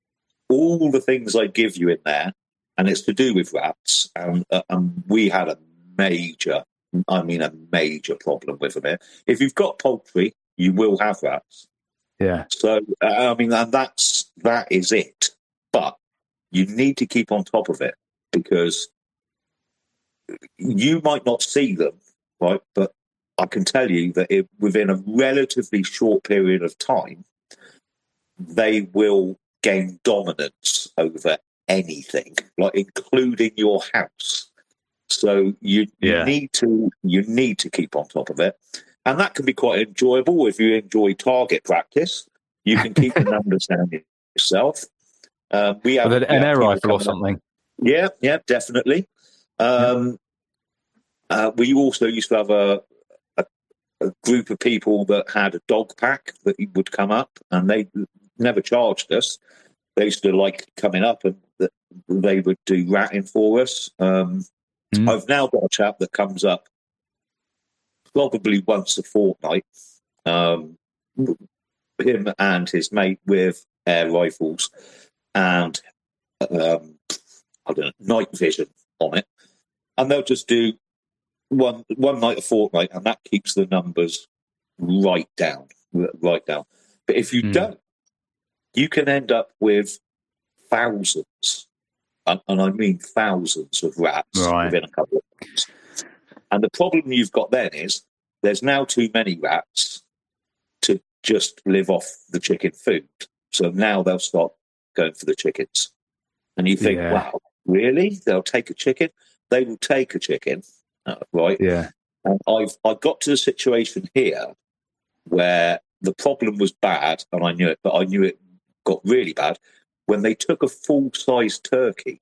all the things I give you in there, and it's to do with rats, and, uh, and we had a major, I mean a major problem with them here. If you've got poultry, you will have rats. Yeah. So, uh, I mean, and that's, that is it. But you need to keep on top of it, because you might not see them, right? But I can tell you that it, within a relatively short period of time, they will gain dominance over anything, like including your house. So you, yeah. you need to you need to keep on top of it, and that can be quite enjoyable if you enjoy target practice. You can keep the numbers down yourself. Um, we have an we air have rifle or up. something. Yeah, yeah, definitely. Um, yeah. Uh, we also used to have a, a, a group of people that had a dog pack that would come up, and they never charged us. They used to like coming up, and they would do ratting for us. Um, mm. I've now got a chap that comes up probably once a fortnight. Um, him and his mate with air rifles and um, I don't know, night vision on it, and they'll just do one one night a fortnight, and that keeps the numbers right down, right down. But if you mm. don't, you can end up with thousands, and, and I mean thousands of rats right. within a couple of months. And the problem you've got then is there's now too many rats to just live off the chicken food. So now they'll start going for the chickens. And you think, yeah. wow, really? They'll take a chicken? They will take a chicken, uh, right? Yeah. And I've I got to a situation here where the problem was bad, and I knew it, but I knew it got really bad when they took a full-size turkey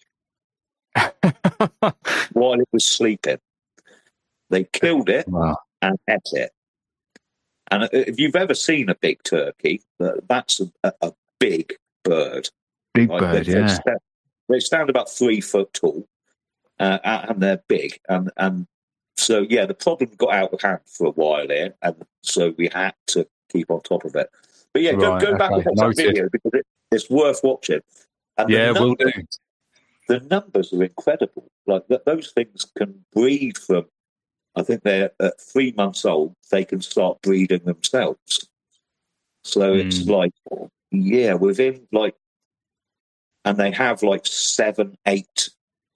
while it was sleeping. They killed it wow. and ate it. And if you've ever seen a big turkey, that's a, a big bird. Big right? bird, they, yeah. They stand, they stand about three foot tall, uh, and they're big. And, and so, yeah, the problem got out of hand for a while here, and so we had to keep on top of it. But yeah, right, go, go back okay. and watch that video because it, it's worth watching. And yeah, numbers, we'll do. The numbers are incredible. Like th- those things can breed from, I think they're at three months old, they can start breeding themselves. So mm. it's like, yeah, within like, and they have like seven, eight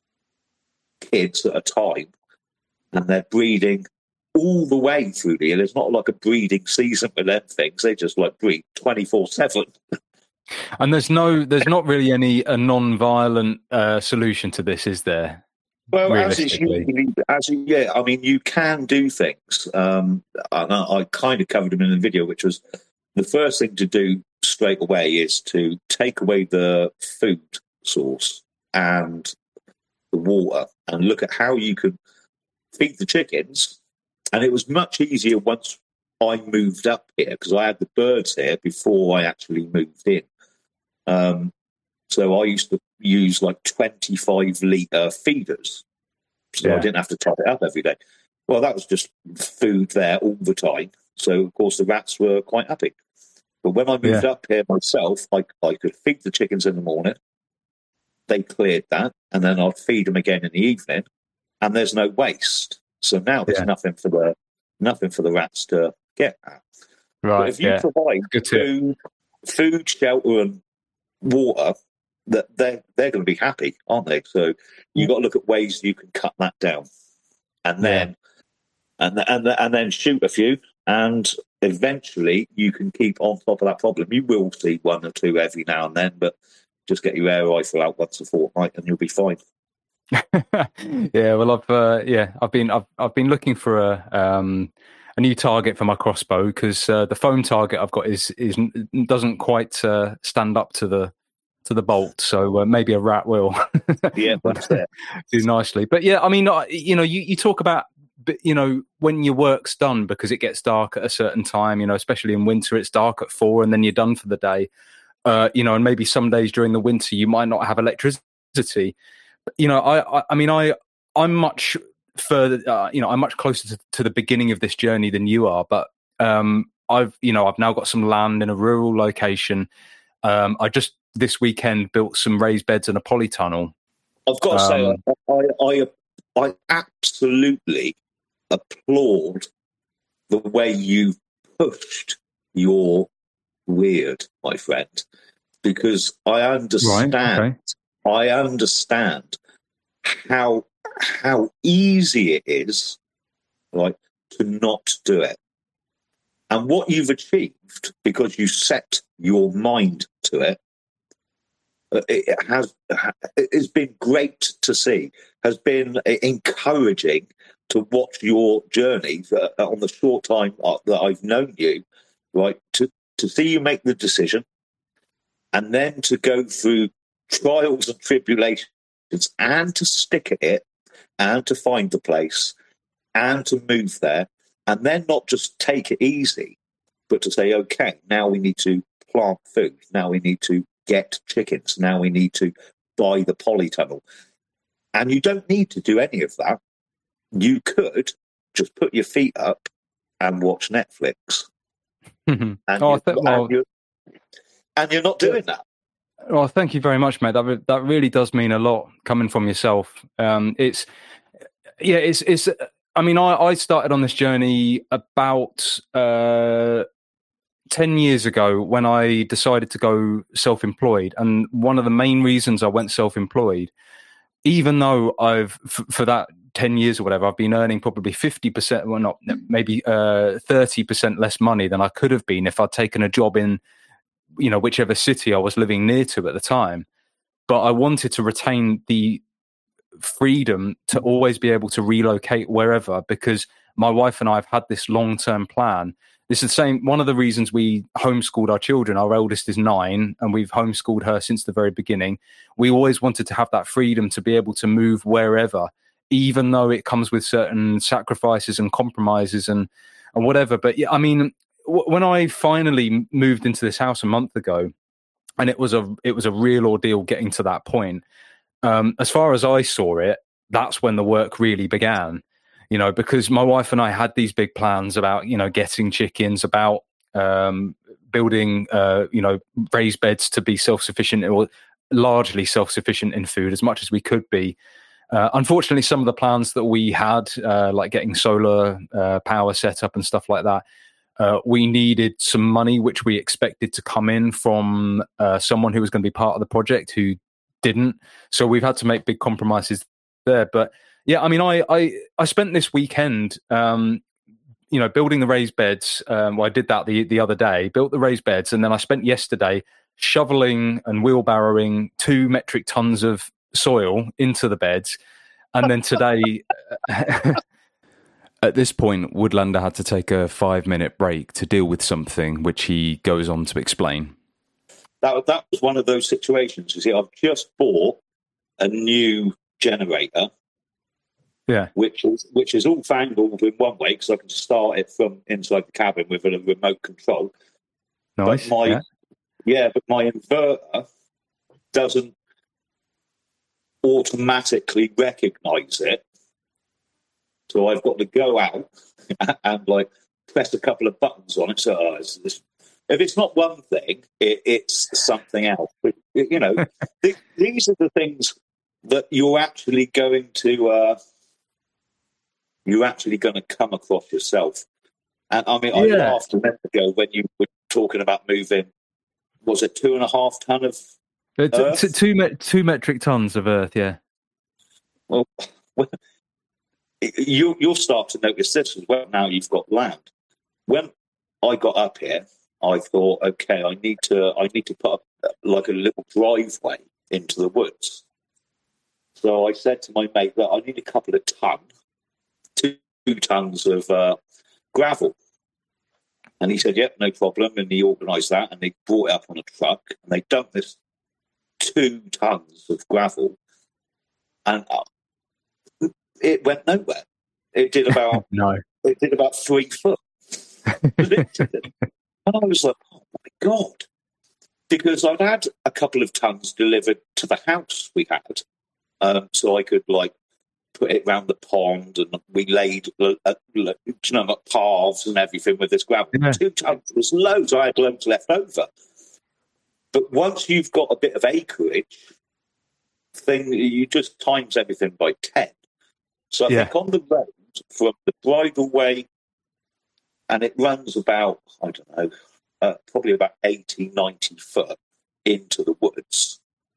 kids at a time, and they're breeding all the way through the year. It's not like a breeding season with them things. They just like breed twenty-four seven. And there's no, there's not really any a non-violent uh, solution to this, is there? Well, as it's usually, as yeah, I mean, you can do things. Um, and I, I kind of covered them in the video, which was the first thing to do straight away is to take away the food source and the water and look at how you could feed the chickens. And it was much easier once I moved up here because I had the birds here before I actually moved in. Um, so I used to use like twenty-five litre feeders. So yeah. I didn't have to top it up every day. Well, that was just food there all the time. So, of course, the rats were quite happy. But when I moved yeah. up here myself, I, I could feed the chickens in the morning. They cleared that. And then I'd feed them again in the evening. And there's no waste. So now there's yeah. nothing for the nothing for the rats to get at. Right. But if you yeah. provide food, food, shelter, and water, that they're they're going to be happy, aren't they? So you've got to look at ways you can cut that down, and then yeah. and and and then shoot a few, and eventually you can keep on top of that problem. You will see one or two every now and then, but just get your air rifle out once a fortnight, and you'll be fine. yeah, well, I've uh, yeah, I've been I've I've been looking for a um, a new target for my crossbow because uh, the foam target I've got is is doesn't quite uh, stand up to the to the bolt, so uh, maybe a rat will yeah that's it. do nicely. But yeah, I mean, you know, you, you talk about, you know, when your work's done because it gets dark at a certain time, you know, especially in winter, it's dark at four and then you're done for the day, uh, you know, and maybe some days during the winter you might not have electricity. You know, I, I, I mean, I, I'm much further, uh, you know, I'm much closer to, to the beginning of this journey than you are, but um, I've, you know, I've now got some land in a rural location. Um, I just this weekend built some raised beds and a polytunnel. I've got to um, say, I, I, I absolutely applaud the way you pushed your weird, my friend, because I understand. Right, okay. I understand how how easy it is, right, to not do it. And what you've achieved, because you set your mind to it, it has it's been great to see, has been encouraging to watch your journey on the short time that I've known you, right, to, to see you make the decision and then to go through trials and tribulations and to stick at it and to find the place and to move there and then not just take it easy, but to say, okay, now we need to plant food. Now we need to get chickens. Now we need to buy the polytunnel. And you don't need to do any of that. You could just put your feet up and watch Netflix. and, oh, you're, th- well, and, you're, and you're not doing that. Well, thank you very much, mate. That re- that really does mean a lot coming from yourself. Um, it's yeah, it's it's. I mean, I, I started on this journey about uh, ten years ago when I decided to go self-employed, and one of the main reasons I went self-employed, even though I've f- for that ten years or whatever, I've been earning probably fifty percent, well, not maybe uh, thirty percent less money than I could have been if I'd taken a job in, you know, whichever city I was living near to at the time. But I wanted to retain the freedom to always be able to relocate wherever, because my wife and I have had this long-term plan. This is the same, one of the reasons we homeschooled our children. Our eldest is nine and we've homeschooled her since the very beginning. We always wanted to have that freedom to be able to move wherever, even though it comes with certain sacrifices and compromises and, and whatever. But yeah, I mean, w- when I finally moved into this house a month ago, and it was a, it was a real ordeal getting to that point. Um, as far as I saw it, that's when the work really began. You know, because my wife and I had these big plans about, you know, getting chickens, about um, building, uh, you know, raised beds to be self-sufficient or largely self-sufficient in food as much as we could be. Uh, unfortunately, some of the plans that we had, uh, like getting solar uh, power set up and stuff like that, uh, we needed some money, which we expected to come in from uh, someone who was going to be part of the project who didn't. So we've had to make big compromises there. But yeah, I mean, I, I, I spent this weekend, um, you know, building the raised beds. Um, well, I did that the, the other day, built the raised beds. And then I spent yesterday shoveling and wheelbarrowing two metric tons of soil into the beds. And then today, at this point, Woodlander had to take a five minute break to deal with something, which he goes on to explain. That, that was one of those situations. You see, I've just bought a new generator. Yeah, which is which is all fangled in one way because I can start it from inside the cabin with a remote control. Nice. But my, yeah. yeah, but my inverter doesn't automatically recognise it, so I've got to go out and like press a couple of buttons on it. So oh, it's, it's, if it's not one thing, it, it's something else. But, you know, th- these are the things that you're actually going to. Uh, You're actually going to come across yourself. And I mean, I yeah. laughed a minute ago when you were talking about moving, was it two and a half ton of uh, t- earth? T- two, me- two metric tons of earth, yeah. Well, you, you'll start to notice this as well now you've got land. When I got up here, I thought, okay, I need to, I need to put up like a little driveway into the woods. So I said to my mate that I need a couple of tons. Two, two tons of uh, gravel. And he said, yep, no problem. And he organised that and they brought it up on a truck and they dumped this two tons of gravel and uh, it went nowhere. It did about no. It did about three foot. Literally. And I was like, oh my God. Because I'd had a couple of tons delivered to the house we had. Um, so I could like put it round the pond, and we laid, uh, uh, you know, like paths and everything with this gravel. Yeah. Two tons was loads. I had loads left over. But once you've got a bit of acreage, thing you just times everything by ten. So I yeah. think on the road from the bridleway, and it runs about, I don't know, uh, probably about eighty, ninety foot into the woods.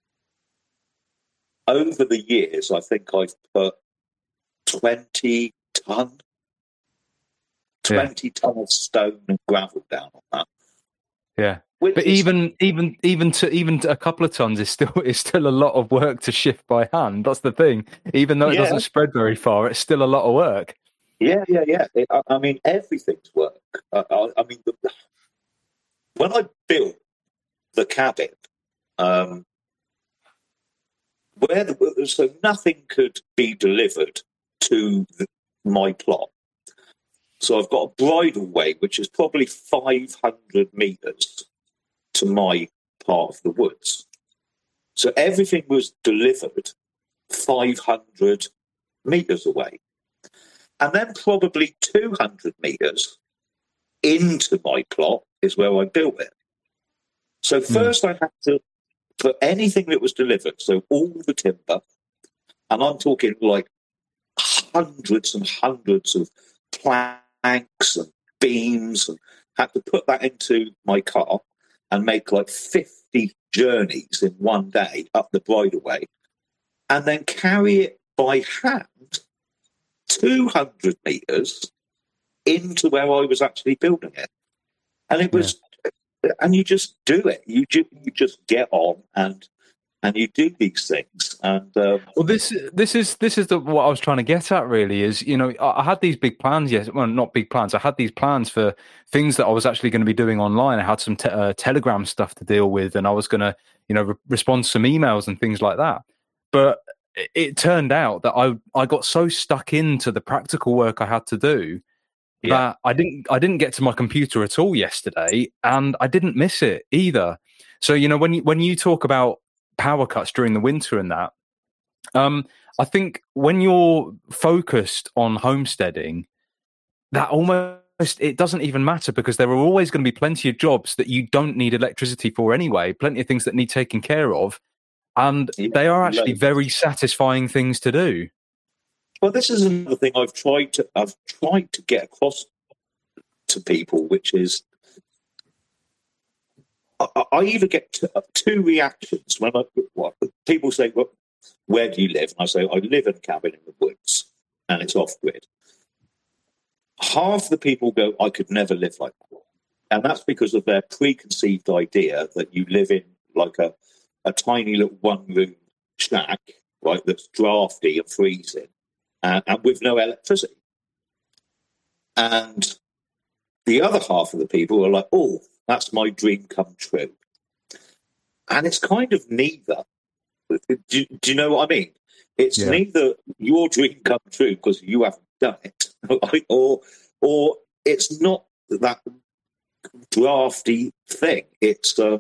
Over the years, I think I've put twenty ton, twenty yeah. ton of stone and gravel down on that. Yeah, Which but is, even even even to even to a couple of tons is still is still a lot of work to shift by hand. That's the thing. Even though it yeah. doesn't spread very far, it's still a lot of work. Yeah, yeah, yeah. It, I, I mean, everything's work. I, I, I mean, the, when I built the cabin. Um, Where the, so nothing could be delivered to the, my plot. So I've got a bridleway, which is probably five hundred metres to my part of the woods. So everything was delivered five hundred metres away. And then probably two hundred metres into my plot is where I built it. So first mm. I had to, for anything that was delivered, so all the timber, and I'm talking like hundreds and hundreds of planks and beams, and had to put that into my car and make like fifty journeys in one day up the bridleway, and then carry it by hand two hundred metres into where I was actually building it. And it was, yeah. and you just do it. You, ju- you just get on and and you do these things. And um, well, this this is this is the, what I was trying to get at. Really, is you know I, I had these big plans. Yes, well, not big plans. I had these plans for things that I was actually going to be doing online. I had some te- uh, Telegram stuff to deal with, and I was going to you know re- respond to some emails and things like that. But it, it turned out that I I got so stuck into the practical work I had to do yeah. that I didn't I didn't get to my computer at all yesterday, and I didn't miss it either. So you know when you when you talk about power cuts during the winter and that, um, I think when you're focused on homesteading, that almost it doesn't even matter because there are always going to be plenty of jobs that you don't need electricity for anyway, plenty of things that need taken care of, and yeah, they are actually very satisfying things to do. Well, this is another thing I've tried to I've tried to get across to people, which is I, I either get two, two reactions when I, what, people say, well, where do you live? And I say, I live in a cabin in the woods and it's off-grid. Half the people go, I could never live like that. And that's because of their preconceived idea that you live in like a, a tiny little one-room shack, right, that's drafty and freezing and, and with no electricity. And the other half of the people are like, oh, that's my dream come true. And it's kind of neither. Do, do you know what I mean? It's yeah. neither your dream come true because you haven't done it, or or it's not that drafty thing. It's, um,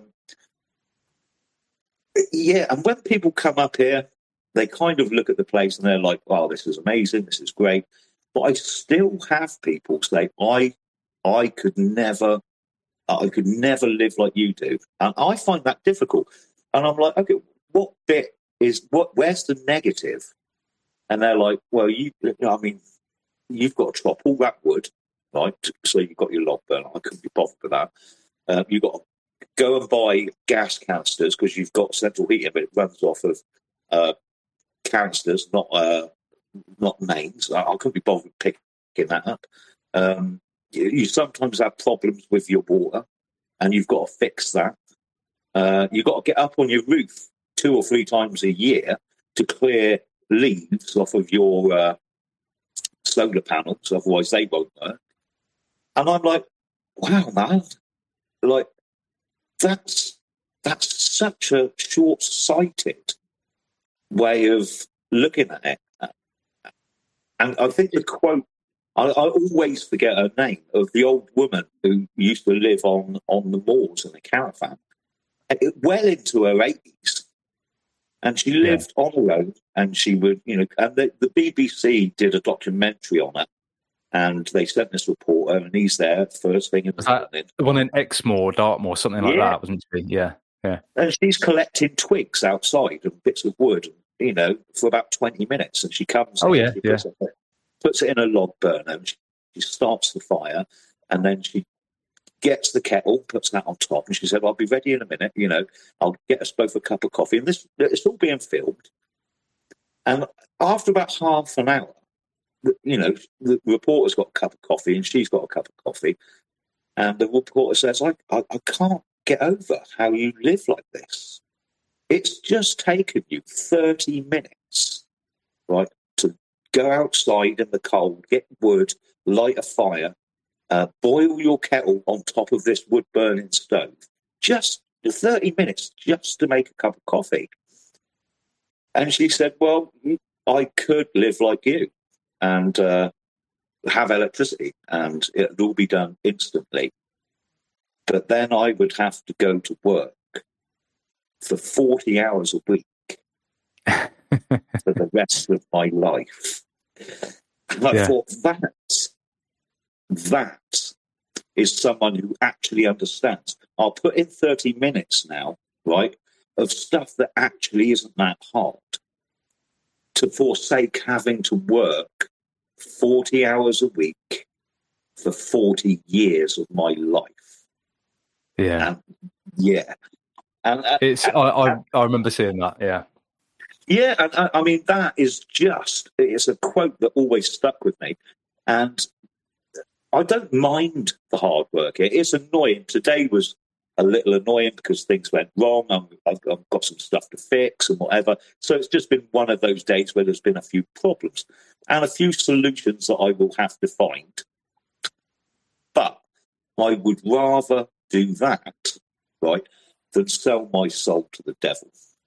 yeah, and when people come up here, they kind of look at the place and they're like, wow, this is amazing, this is great. But I still have people say, I, I could never... I could never live like you do. And I find that difficult. And I'm like, okay, what bit is, what? Where's the negative? And they're like, well, you, I mean, you've got to chop all that wood, right? So you've got your log burner. I couldn't be bothered with that. Uh, you've got to go and buy gas canisters because you've got central heating, but it runs off of uh, canisters, not uh, not mains. I, I couldn't be bothered picking that up. Um, You sometimes have problems with your water, and you've got to fix that. Uh, you've got to get up on your roof two or three times a year to clear leaves off of your uh, solar panels, otherwise they won't work. And I'm like, wow, man, like that's that's such a short-sighted way of looking at it. And I think the quote, I, I always forget her name, of the old woman who used to live on, on the moors in a caravan, it, well into her eighties. And she lived yeah. on her own, and she would, you know, and the, the B B C did a documentary on her, and they sent this reporter, and he's there first thing in the morning. The one in Exmoor, Dartmoor, something like yeah. that, wasn't she? Yeah, yeah. And she's collecting twigs outside and bits of wood, you know, for about twenty minutes, and she comes. Oh, yeah, she yeah. Puts it, puts it in a log burner, and she, she starts the fire, and then she gets the kettle, puts that on top, and she said, I'll be ready in a minute, you know, I'll get us both a cup of coffee. And this, it's all being filmed. And after about half an hour, you know, the reporter's got a cup of coffee and she's got a cup of coffee. And the reporter says, I, I, I can't get over how you live like this. It's just taken you thirty minutes, right, to go outside in the cold, get wood, light a fire, Uh, boil your kettle on top of this wood-burning stove. Just thirty minutes just to make a cup of coffee. And she said, well, I could live like you and uh, have electricity and it would all be done instantly. But then I would have to go to work for forty hours a week for the rest of my life. And I yeah. thought, that's That is someone who actually understands. I'll put in thirty minutes now, right, of stuff that actually isn't that hard to forsake having to work forty hours a week for forty years of my life. Yeah. And, yeah. And, uh, it's. and, I, I, I remember seeing that, yeah. Yeah, and I, I mean, that is just, it's a quote that always stuck with me. And I don't mind the hard work. It is annoying. Today was a little annoying because things went wrong. I'm, I've, I've got some stuff to fix and whatever. So it's just been one of those days where there's been a few problems and a few solutions that I will have to find. But I would rather do that, right, than sell my soul to the devil.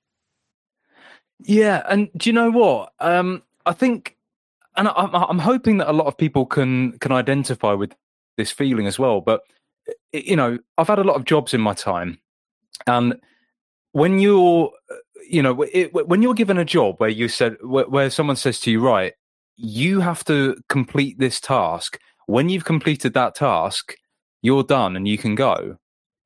Yeah, and do you know what? Um, I think, and I'm, I'm hoping that a lot of people can can identify with this feeling as well. But you know, I've had a lot of jobs in my time, and when you're, you know, it, when you're given a job where you said where, where someone says to you, right, you have to complete this task. When you've completed that task, you're done and you can go.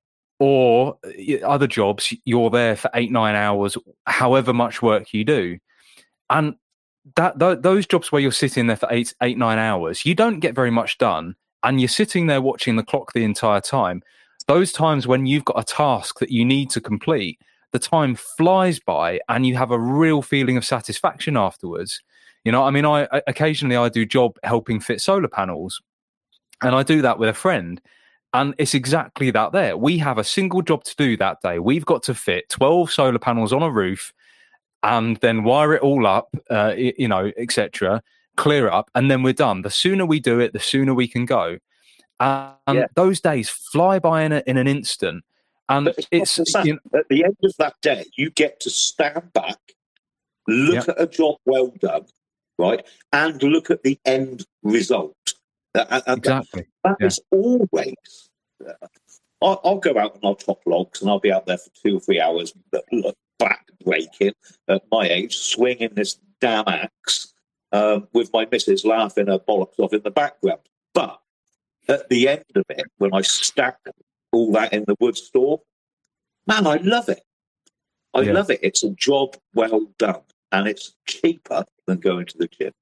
Or other jobs, you're there for eight, nine hours, however much work you do. And that th- those jobs where you're sitting there for eight, eight, nine hours, you don't get very much done. And you're sitting there watching the clock the entire time. Those times when you've got a task that you need to complete, the time flies by and you have a real feeling of satisfaction afterwards. You know, I mean, I, I occasionally I do job helping fit solar panels, and I do that with a friend. And it's exactly that there. We have a single job to do that day. We've got to fit twelve solar panels on a roof and then wire it all up, uh, you know, et cetera, clear it up, and then we're done. The sooner we do it, the sooner we can go. And yeah. Those days fly by in, a, in an instant. And but it's, it's you know, at the end of that day, you get to stand back, look yeah. at a job well done, right, and look at the end result. And exactly. That, that yeah. is always. Uh, I'll, I'll go out and I'll chop logs, and I'll be out there for two or three hours, back breaking at my age, swinging this damn axe um, with my missus laughing her bollocks off in the background. But at the end of it, when I stack all that in the wood store, man, I love it. I yeah. love it. It's a job well done, and it's cheaper than going to the gym.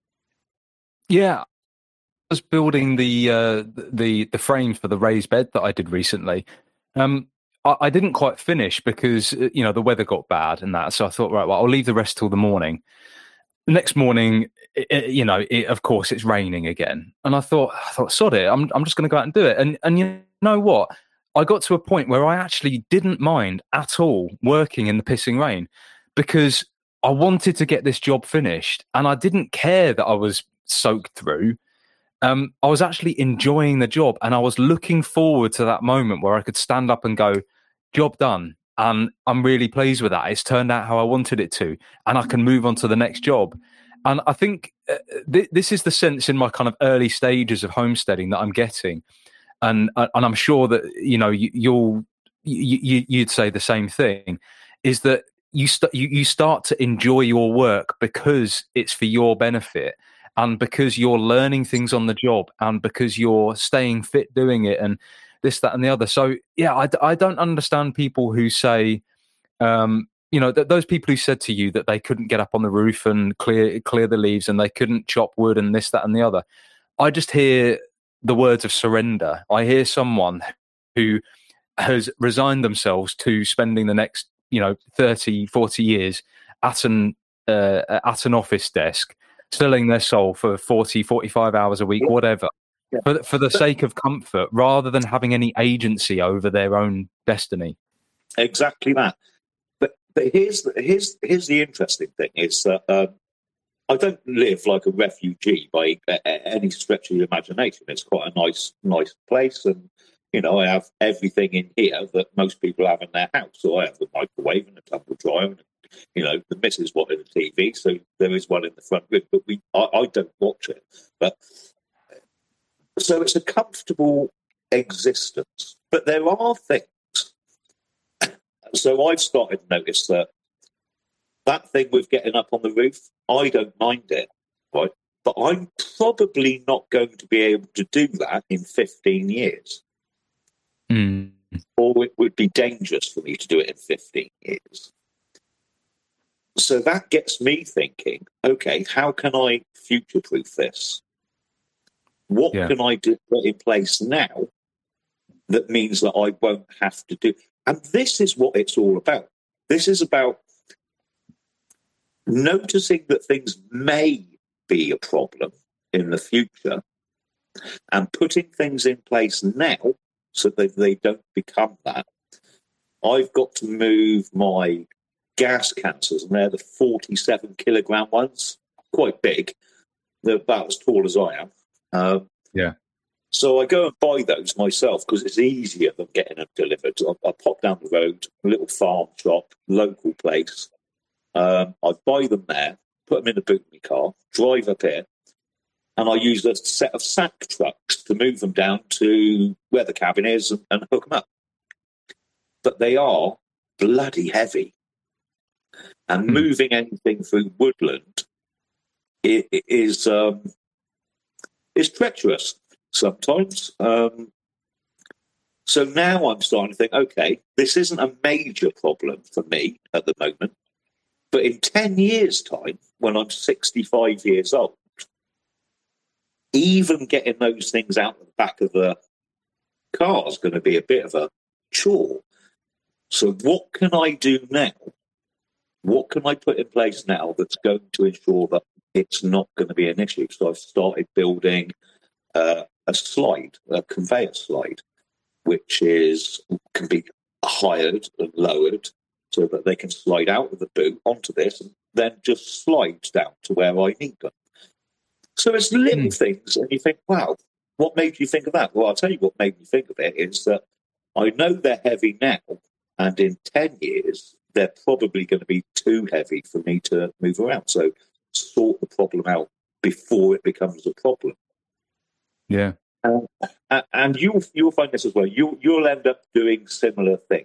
Yeah. Was building the uh, the the frame for the raised bed that I did recently. Um, I, I didn't quite finish because you know the weather got bad and that. So I thought, right, well, I'll leave the rest till the morning. The next morning, it, you know, it, of course, it's raining again, and I thought, I thought, sod it, I'm I'm just going to go out and do it. And and you know what? I got to a point where I actually didn't mind at all working in the pissing rain because I wanted to get this job finished, and I didn't care that I was soaked through. Um, I was actually enjoying the job, and I was looking forward to that moment where I could stand up and go, job done. And I'm really pleased with that. It's turned out how I wanted it to, and I can move on to the next job. And I think uh, th- this is the sense in my kind of early stages of homesteading that I'm getting. And uh, and I'm sure that, you know, you, you'll, you, you'd say the same thing, is that you, st- you, you start to enjoy your work because it's for your benefit. And because you're learning things on the job, and because you're staying fit doing it, and this, that, and the other. So, yeah, I, I don't understand people who say, um, you know, th- those people who said to you that they couldn't get up on the roof and clear clear the leaves, and they couldn't chop wood, and this, that, and the other. I just hear the words of surrender. I hear someone who has resigned themselves to spending the next, you know, thirty, forty years at an uh, at an office desk, selling their soul for forty, forty-five hours a week, yeah. whatever, yeah. for, for the sake of comfort, rather than having any agency over their own destiny. Exactly that. But but here's the, here's here's the interesting thing is that um, I don't live like a refugee by uh, any stretch of the imagination. It's quite a nice nice place, and you know I have everything in here that most people have in their house. So I have the microwave and a tumble dryer, and you know the missus wanted a T V, so there is one in the front room. But we I, I don't watch it. But so it's a comfortable existence. But there are things. So I've started to notice that that thing with getting up on the roof, I don't mind it, right? But I'm probably not going to be able to do that in fifteen years. Mm. Or it would be dangerous for me to do it in fifteen years. So that gets me thinking, okay, how can I future-proof this? What yeah. can I do put in place now that means that I won't have to do? And this is what it's all about. This is about noticing that things may be a problem in the future and putting things in place now so that they don't become that. I've got to move my gas canisters, and they're the forty-seven kilogram ones, quite big. They're about as tall as I am. Um, yeah. So I go and buy those myself because it's easier than getting them delivered. I, I pop down the road, a little farm shop, local place. Um, I buy them there, put them in the boot of my car, drive up here, and I use a set of sack trucks to move them down to where the cabin is and, and hook them up. But they are bloody heavy. And hmm. moving anything through woodland it, it is um, is treacherous sometimes. Um, so now I'm starting to think, okay, this isn't a major problem for me at the moment. But in ten years' time, when I'm sixty-five years old, even getting those things out of the back of the car is going to be a bit of a chore. So what can I do now? What can I put in place now that's going to ensure that it's not going to be an issue? So I've started building uh, a slide, a conveyor slide, which is can be hired and lowered so that they can slide out of the boot onto this and then just slides down to where I need them. So it's little mm. things, and you think, wow, what made you think of that? Well, I'll tell you what made me think of it is that I know they're heavy now, and in ten years, they're probably going to be too heavy for me to move around. So sort the problem out before it becomes a problem. Yeah. Um, and you'll, you'll find this as well. You, you'll end up doing similar things.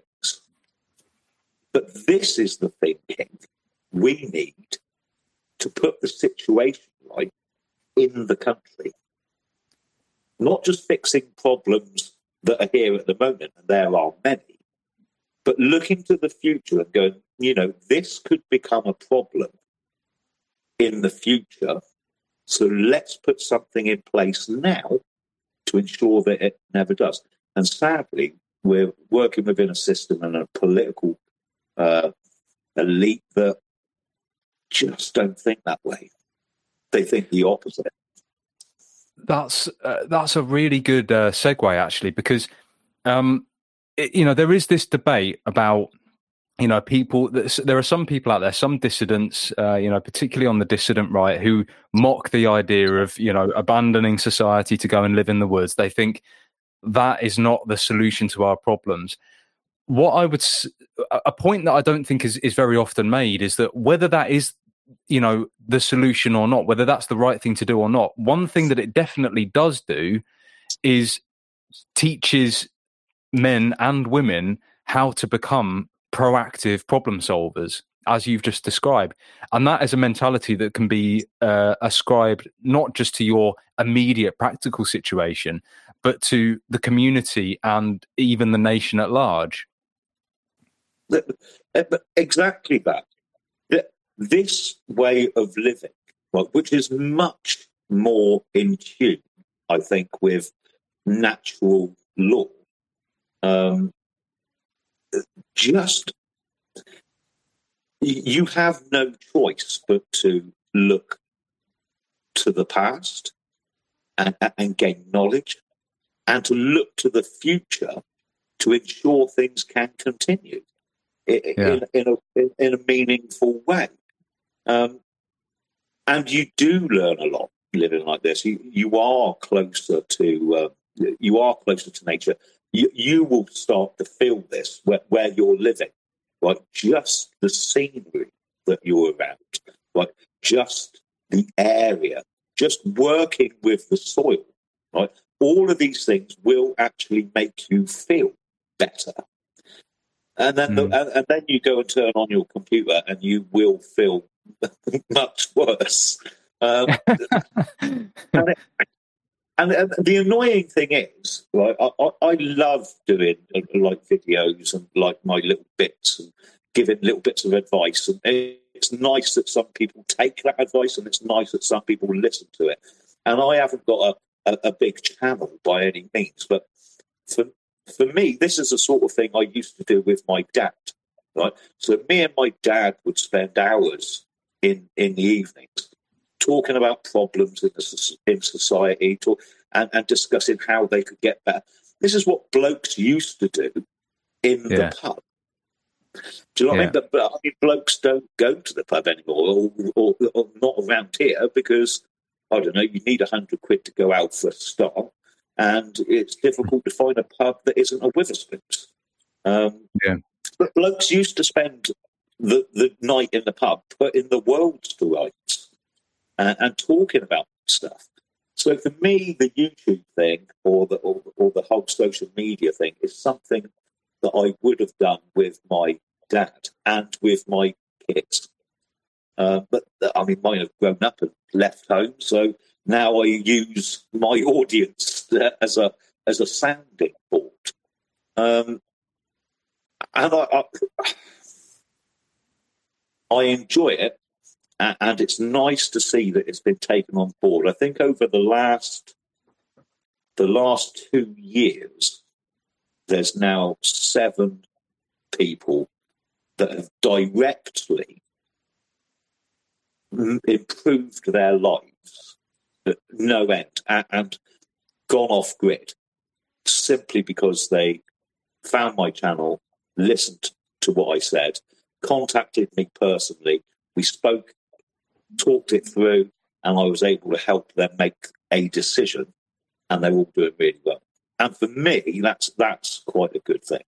But this is the thinking we need to put the situation right in the country. Not just fixing problems that are here at the moment, and there are many, but looking to the future and going, you know, this could become a problem in the future. So let's put something in place now to ensure that it never does. And sadly, we're working within a system and a political uh, elite that just don't think that way. They think the opposite. That's uh, that's a really good uh, segue, actually, because um, it, you know there is this debate about you know people. There are some people out there, some dissidents, uh, you know, particularly on the dissident right, who mock the idea of you know abandoning society to go and live in the woods. They think that is not the solution to our problems. What I would a point that I don't think is is very often made is that whether that is you know the solution or not, whether that's the right thing to do or not, one thing that it definitely does do is teaches men and women how to become proactive problem solvers, as you've just described. And that is a mentality that can be uh, ascribed not just to your immediate practical situation, but to the community and even the nation at large. Exactly that. This way of living, well, which is much more in tune, I think, with natural law, um, just you have no choice but to look to the past and, and gain knowledge, and to look to the future to ensure things can continue in, yeah. in, in, a, in, in a meaningful way. Um, and you do learn a lot living like this. You you are closer to uh, you are closer to nature. You you will start to feel this where, where you're living, like just the scenery that you're around, like just the area, just working with the soil. Right, all of these things will actually make you feel better. And then, mm. the, and, and then you go and turn on your computer, and you will feel much worse. Um, and, it, and, and the annoying thing is, like, I, I, I love doing uh, like videos and like my little bits and giving little bits of advice. And it's nice that some people take that advice, and it's nice that some people listen to it. And I haven't got a, a, a big channel by any means, but for For me, this is the sort of thing I used to do with my dad, right? So me and my dad would spend hours in, in the evenings, talking about problems in, the, in society talk, and, and discussing how they could get better. This is what blokes used to do in Yeah. the pub. Do you know what Yeah. I mean? But, but I mean, blokes don't go to the pub anymore, or, or, or not around here, because, I don't know, you need a hundred quid to go out for a start, and it's difficult to find a pub that isn't a Witherspoons. Um, yeah. But blokes used to spend the, the night in the pub putting the world to rights and, and talking about stuff. So for me, the YouTube thing or the or, or the whole social media thing is something that I would have done with my dad and with my kids. Uh, but I mean, mine have grown up and left home, so now I use my audience as a as a sounding board. Um, and I, I, I enjoy it, and it's nice to see that it's been taken on board. I think over the last the last two years, there's now seven people that have directly improved their lives at no end and, and gone off grid simply because they found my channel, listened to what I said, contacted me personally. We spoke, talked it through, and I was able to help them make a decision, and they're all doing really well. And for me, that's that's quite a good thing.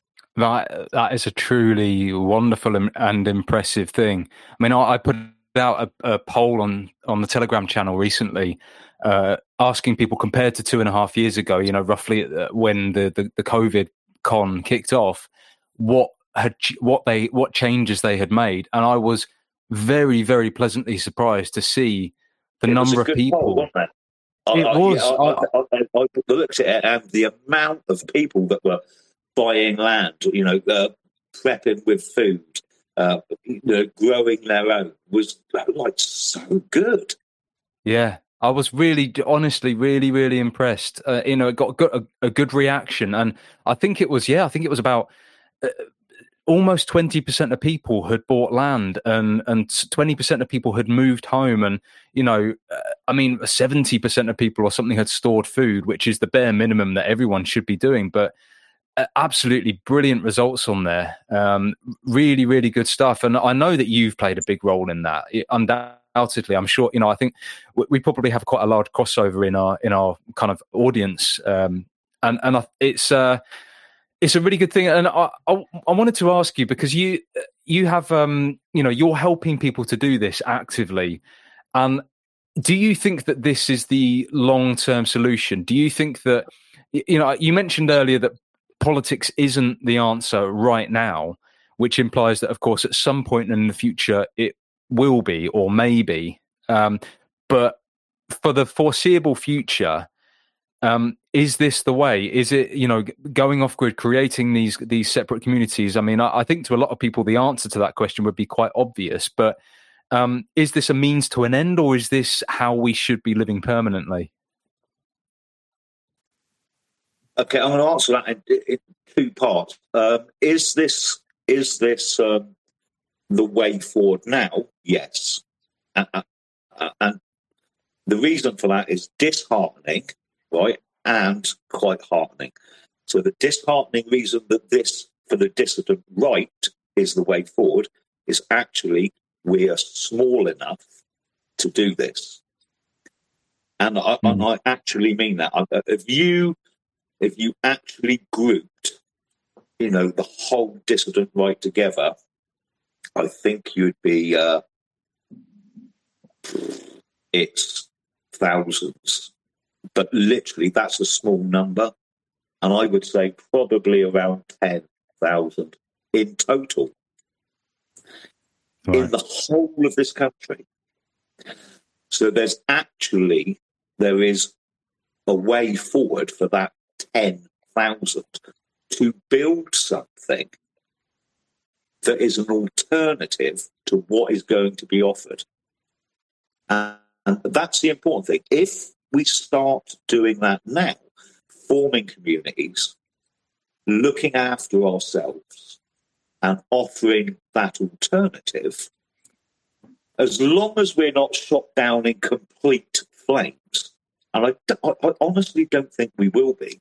That that is a truly wonderful and impressive thing. I mean, I, I put out a, a poll on on the Telegram channel recently, uh, asking people, compared to two and a half years ago, you know, roughly when the, the, the COVID con kicked off, what had what they what changes they had made, and I was very very pleasantly surprised to see the it number of people. Poll, wasn't it? I, it I, was. Yeah, I, I, I, I looked at it, and the amount of people that were buying land, you know, uh, prepping with food, uh, you know, growing their own, was like so good. Yeah, I was really, honestly, really, really impressed. Uh, you know, it got a, a good reaction, and I think it was, yeah, I think it was about uh, almost twenty percent of people had bought land, and and twenty percent of people had moved home, and you know, uh, I mean, seventy percent of people or something had stored food, which is the bare minimum that everyone should be doing, but. Uh, absolutely brilliant results on there. Um, really, really good stuff. And I know that you've played a big role in that. It, undoubtedly, I'm sure. You know, I think we, we probably have quite a large crossover in our in our kind of audience, um, and and I, it's uh, it's a really good thing. And I, I I wanted to ask you, because you you have um, you know, you're helping people to do this actively, and do you think that this is the long term solution? Do you think that, you know, you mentioned earlier that politics isn't the answer right now, which implies that, of course, at some point in the future it will be, or maybe. Um, but for the foreseeable future, um, is this the way? Is it, you know, going off grid, creating these these separate communities? I mean, I, I think to a lot of people the answer to that question would be quite obvious. But um, is this a means to an end, or is this how we should be living permanently? Okay, I'm going to answer that in, in two parts. Um, is this is this um, the way forward now? Yes, and, uh, and the reason for that is disheartening, right, and quite heartening. So the disheartening reason that this, for the dissident right, is the way forward is actually we are small enough to do this, and I, mm. and I actually mean that. If you If you actually grouped, you know, the whole dissident right together, I think you'd be, uh, it's thousands. But literally, that's a small number. And I would say probably around ten thousand in total. Right. In the whole of this country. So there's actually, there is a way forward for that ten thousand to build something that is an alternative to what is going to be offered. And that's the important thing. If we start doing that now, forming communities, looking after ourselves and offering that alternative, as long as we're not shot down in complete flames, and I, I, I honestly don't think we will be,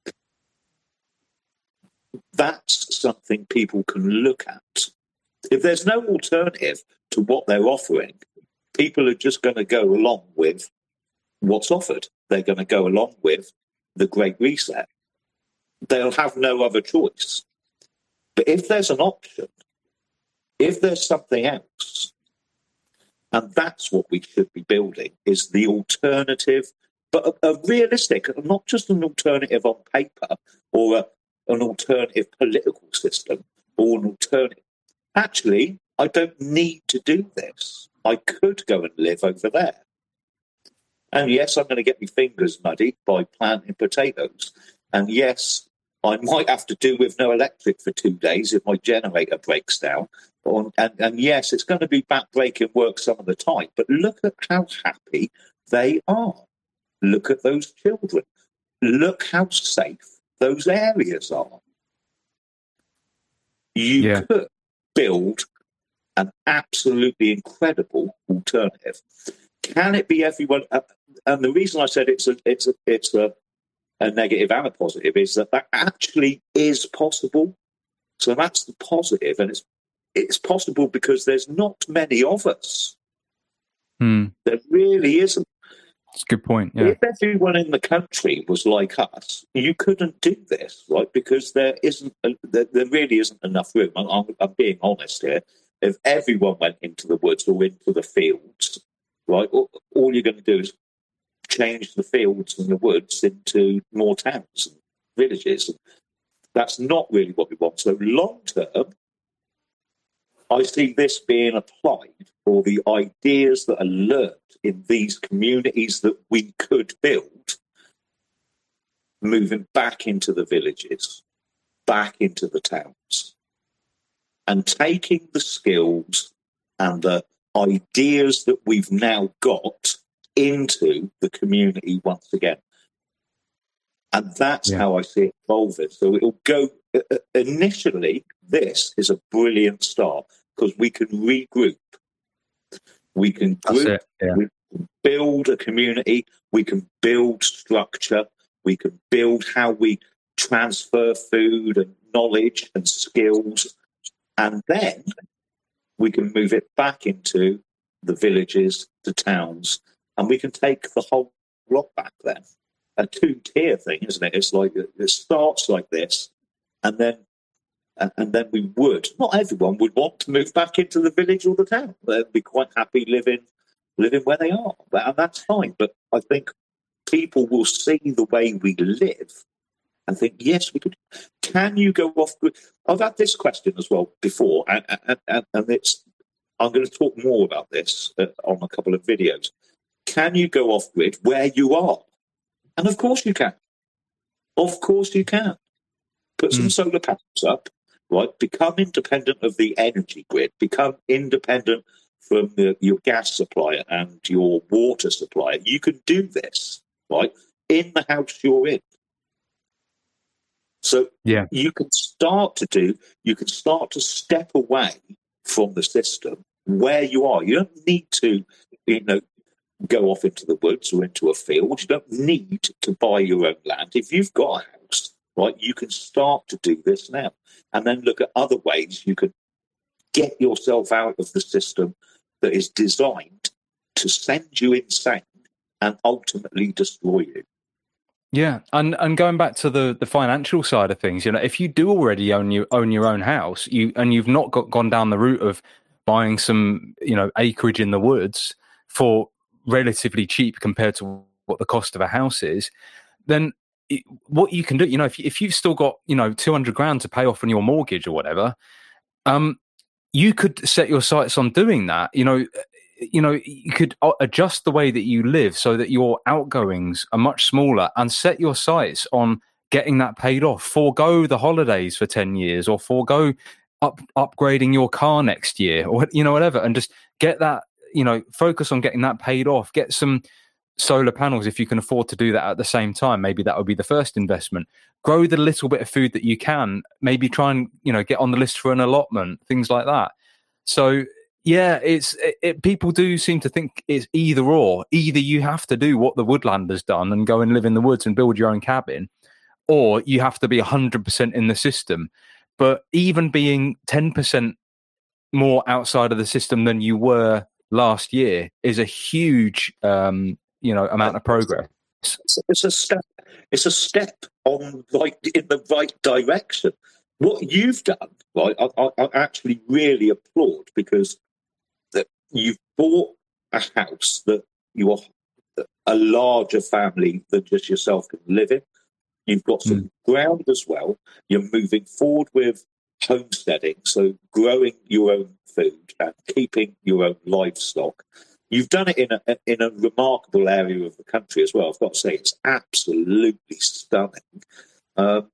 that's something people can look at. If there's no alternative to what they're offering, people are just going to go along with what's offered. They're going to go along with the Great Reset. They'll have no other choice. But if there's an option, if there's something else, and that's what we should be building, is the alternative, but a, a realistic, not just an alternative on paper or a, an alternative political system or an alternative. Actually, I don't need to do this. I could go and live over there. And yes, I'm going to get my fingers muddy by planting potatoes. And yes, I might have to do with no electric for two days if my generator breaks down. Or, and, and yes, it's going to be back-breaking work some of the time. But look at how happy they are. Look at those children. Look how safe those areas are. You yeah. could build an absolutely incredible alternative. Can it be everyone? Uh, and the reason I said it's a it's a it's a, a negative and a positive is that that actually is possible. So that's the positive, and it's it's possible because there's not many of us. Hmm. There really isn't. That's a good point. Yeah. If everyone in the country was like us, you couldn't do this, right? Because there isn't, a, there, there really isn't enough room. I'm, I'm, I'm being honest here. If everyone went into the woods or into the fields, right, all, all you're going to do is change the fields and the woods into more towns and villages. That's not really what we want. So long term, I see this being applied for the ideas that are learned in these communities that we could build, moving back into the villages, back into the towns, and taking the skills and the ideas that we've now got into the community once again. And that's yeah. how I see it evolving. So it'll go, uh, initially, this is a brilliant start because we can regroup. We can group, yeah. we can build a community, we can build structure, we can build how we transfer food and knowledge and skills, and then we can move it back into the villages, the towns, and we can take the whole lot back then. A two-tier thing, isn't it? It's like it starts like this, and then and, and then we would. Not everyone would want to move back into the village or the town. They'd be quite happy living living where they are, and that's fine. But I think people will see the way we live and think, yes, we could. Can you go off grid? I've had this question as well before, and and, and, and it's. I'm going to talk more about this uh, on a couple of videos. Can you go off grid where you are? And of course you can. Of course you can. Put some mm. solar panels up, right? Become independent of the energy grid. Become independent from the, your gas supplier and your water supplier. You can do this, right? In the house you're in. So yeah. you can start to do, you can start to step away from the system where you are. You don't need to, you know, go off into the woods or into a field. You don't need to buy your own land. If you've got a house, right, you can start to do this now. And then look at other ways you can get yourself out of the system that is designed to send you insane and ultimately destroy you. Yeah, and and going back to the, the financial side of things, you know, if you do already own you own your own house, you and you've not got gone down the route of buying some, you know, acreage in the woods for relatively cheap compared to what the cost of a house is, then it, what you can do, you know, if if you've still got, you know, two hundred grand to pay off on your mortgage or whatever, um, you could set your sights on doing that. You know, you know, you could adjust the way that you live so that your outgoings are much smaller, and set your sights on getting that paid off. Forego the holidays for ten years, or forego up upgrading your car next year, or, you know, whatever, and just get that. You know, focus on getting that paid off. Get some solar panels if you can afford to do that at the same time. Maybe that would be the first investment. Grow the little bit of food that you can. Maybe try and, you know, get on the list for an allotment, things like that. So, Yeah, it's it, it, people do seem to think it's either or. Either you have to do what the Woodlander's done and go and live in the woods and build your own cabin, or you have to be one hundred percent in the system. But even being ten percent more outside of the system than you were last year is a huge, um, you know, amount of progress. It's, it's a step. It's a step on right in the right direction. What you've done, right? I, I, I actually really applaud, because that you've bought a house that you are a larger family than just yourself can live in. You've got some mm. ground as well. You're moving forward with homesteading, so growing your own food and keeping your own livestock. You've done it in a in a remarkable area of the country as well. I've got to say, it's absolutely stunning. Um,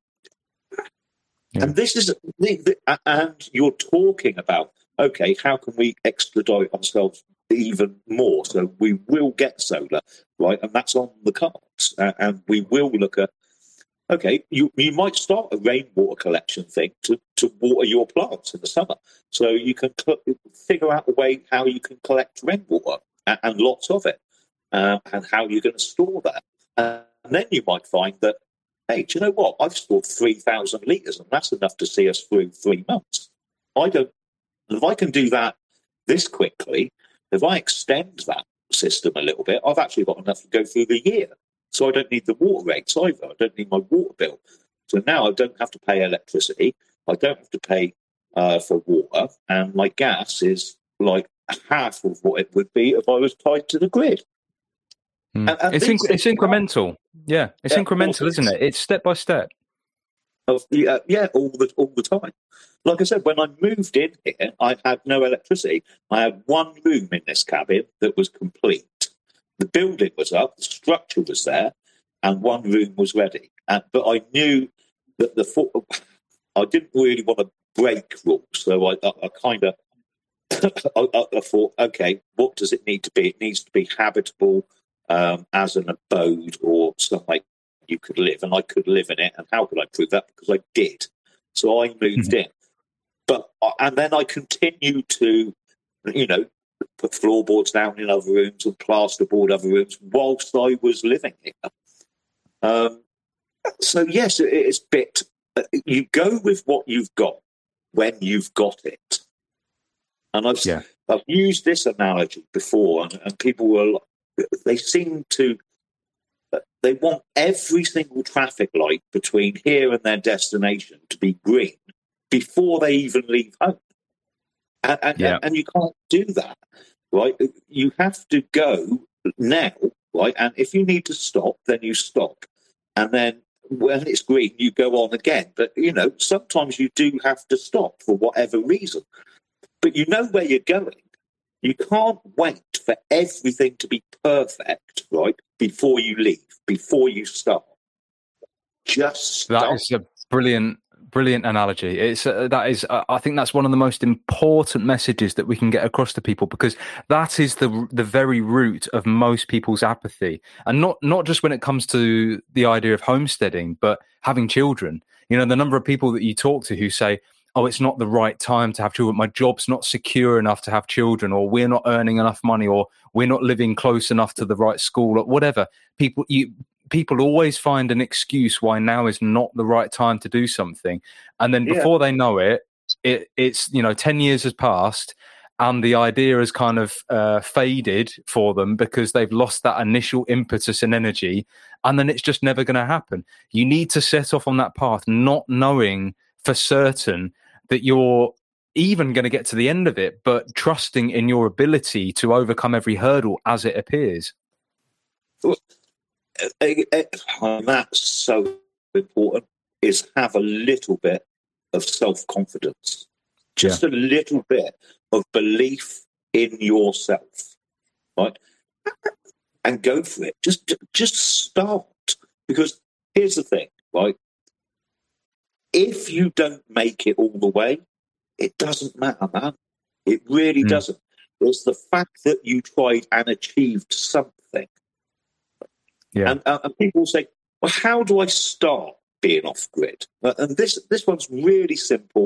yeah. And this is, and you're talking about, okay, how can we extradite ourselves even more? So we will get solar, right? And that's on the cards. Uh, and we will look at, okay, you, you might start a rainwater collection thing to, to water your plants in the summer. So you can cl- figure out a way how you can collect rainwater, and, and lots of it, uh, and how you're going to store that. Uh, and then you might find that, hey, do you know what? I've stored three thousand litres, and that's enough to see us through three months. I don't, if I can do that this quickly, if I extend that system a little bit, I've actually got enough to go through the year. So I don't need the water rates either. I don't need my water bill. So now I don't have to pay electricity. I don't have to pay uh, for water. And my gas is like half of what it would be if I was tied to the grid. Mm. And, and it's, inc- it's incremental. Yeah, it's yeah, incremental, isn't it? It's step by step. Of, yeah, yeah, all the all the time. Like I said, when I moved in here, I had no electricity. I had one room in this cabin that was complete. The building was up, the structure was there, and one room was ready. And, but I knew that the I didn't really want to break rules, so I, I, I kind of I, I thought, okay, what does it need to be? It needs to be habitable um, as an abode or something you could live, and I could live in it. And how could I prove that? Because I did. So I moved mm-hmm. in, but and then I continued to, you know, put floorboards down in other rooms and plasterboard other rooms whilst I was living here. Um, so yes, it, it's bit. You go with what you've got when you've got it. And I've yeah. I've used this analogy before, and, and people were they seem to they want every single traffic light between here and their destination to be green before they even leave home. And, and, yeah. and, and you can't do that, right? You have to go now, right? And if you need to stop, then you stop. And then when it's green, you go on again. But, you know, sometimes you do have to stop for whatever reason. But you know where you're going. You can't wait for everything to be perfect, right, before you leave, before you start. Just stop. That is a brilliant, brilliant analogy. It's uh, that is, uh, I think that's one of the most important messages that we can get across to people, because that is the the very root of most people's apathy, and not not just when it comes to the idea of homesteading, but having children. You know, the number of people that you talk to who say, oh, it's not the right time to have children. My job's not secure enough to have children, or we're not earning enough money, or we're not living close enough to the right school, or whatever. People, you, people always find an excuse why now is not the right time to do something. And then before yeah. they know it, it, it's, you know, ten years has passed and the idea has kind of uh, faded for them because they've lost that initial impetus and energy. And then it's just never going to happen. You need to set off on that path, not knowing for certain that you're even going to get to the end of it, but trusting in your ability to overcome every hurdle as it appears. Well, that's so important, is have a little bit of self-confidence, just yeah. a little bit of belief in yourself, right? And go for it. Just, just start. Because here's the thing, right? If you don't make it all the way, it doesn't matter, man. It really mm. doesn't. It's the fact that you tried and achieved something. Yeah. And, uh, and people say, well, how do I start being off-grid? Uh, and this this one's really simple.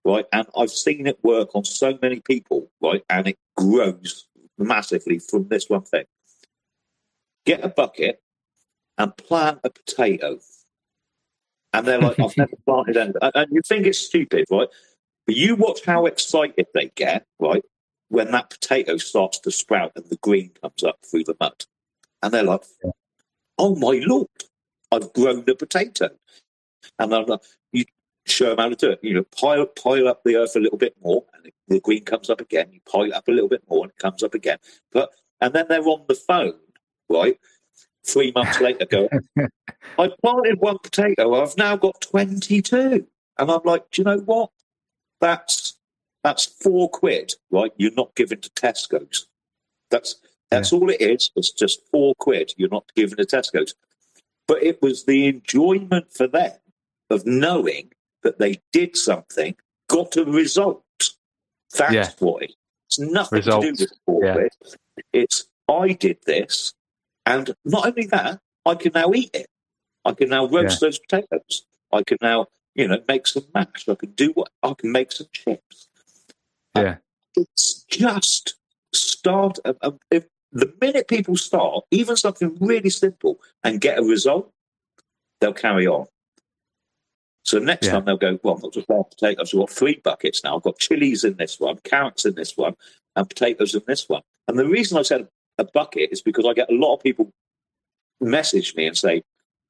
right? And I've seen it work on so many people, right? And it grows massively from this one thing. Get a bucket and plant a potato. And they're like, I've never planted anything. And you think it's stupid, right? But you watch how excited they get, right, when that potato starts to sprout and the green comes up through the mud. And they're like, oh, my Lord, I've grown a potato. And I'm like, you show them how to do it. You know, pile, pile up the earth a little bit more, and the green comes up again. You pile it up a little bit more, and it comes up again. But And then they're on the phone, right, three months later go, I planted one potato, I've now got twenty-two. And I'm like, do you know what? That's that's four quid, right? You're not giving to Tesco's. That's that's yeah. all it is. It's just four quid you're not giving to Tesco's. But it was the enjoyment for them of knowing that they did something, got a result. That's yeah. what it is. It's nothing Results. to do with four yeah. quid. It's I did this, and not only that, I can now eat it. I can now roast yeah. those potatoes. I can now, you know, make some mash. I can do what I can make some chips. Yeah, and it's just start. Um, if the minute people start, even something really simple, and get a result, they'll carry on. So next yeah. time they'll go, well, not just one potatoes. I've got three buckets now. I've got chilies in this one, carrots in this one, and potatoes in this one. And the reason I said a bucket is because I get a lot of people message me and say,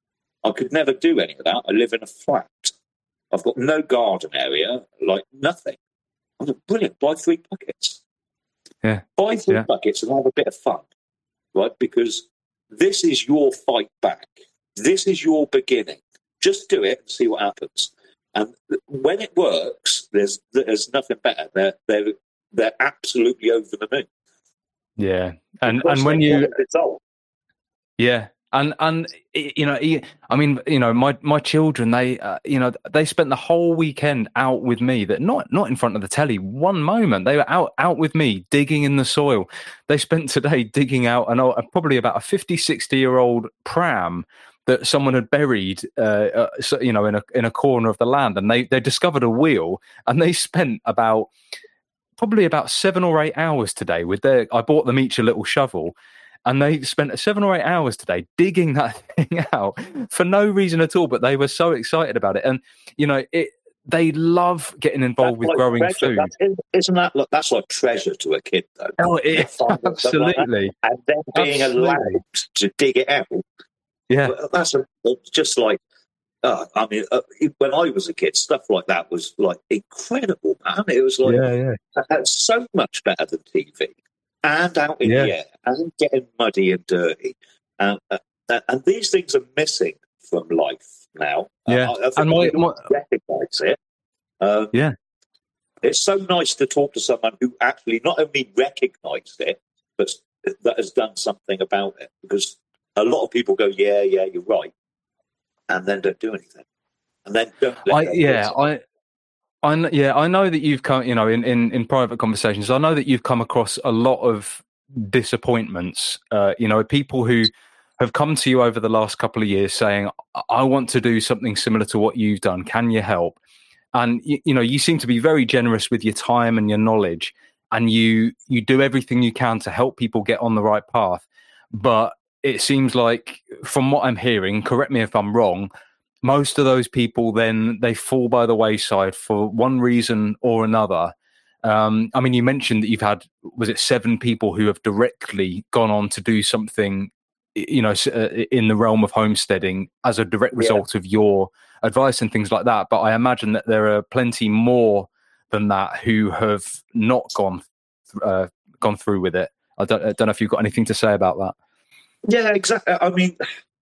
I could never do any of that. I live in a flat. I've got no garden area, like nothing. I'm like, brilliant, buy three buckets. Yeah. Buy three yeah. buckets and have a bit of fun, right? Because this is your fight back. This is your beginning. Just do it and see what happens. And when it works, there's there's nothing better. They're they're they're absolutely over the moon. Yeah, and and when you result. yeah. And and you know, I mean, you know, my, my children, they uh, you know, they spent the whole weekend out with me. That not not in front of the telly. One moment they were out out with me digging in the soil. They spent today digging out an old, probably about a fifty, sixty year old pram that someone had buried, uh, uh, so, you know, in a in a corner of the land, and they they discovered a wheel, and they spent about probably about seven or eight hours today with their. I bought them each a little shovel. And they spent seven or eight hours today digging that thing out for no reason at all. But they were so excited about it, and you know, it. They love getting involved that's with like growing treasure. food. That's, isn't that? Look, that's like treasure to a kid, though. Oh, it is absolutely. And then being absolutely. allowed to dig it out. Yeah, that's a, just like. Uh, I mean, uh, when I was a kid, stuff like that was like incredible, man. It was like yeah, yeah. That's so much better than T V. And out in yeah. the air, and getting muddy and dirty, and uh, and these things are missing from life now. Yeah, uh, I, I think and my, my... recognise it. Um, yeah, it's so nice to talk to someone who actually not only recognised it, but that has done something about it. Because a lot of people go, "Yeah, yeah, you're right," and then don't do anything, and then don't. Let I, yeah, I. I know, yeah, I know that you've come, you know, in, in, in private conversations, I know that you've come across a lot of disappointments, uh, you know, people who have come to you over the last couple of years saying, I want to do something similar to what you've done. Can you help? And, you, you know, you seem to be very generous with your time and your knowledge, and you, you do everything you can to help people get on the right path. But it seems like, from what I'm hearing, correct me if I'm wrong, most of those people then they fall by the wayside for one reason or another. Um, I mean, you mentioned that you've had, was it seven people who have directly gone on to do something, you know, in the realm of homesteading as a direct result yeah. of your advice and things like that. But I imagine that there are plenty more than that who have not gone uh, gone through with it. I don't, I don't know if you've got anything to say about that. Yeah, exactly. I mean.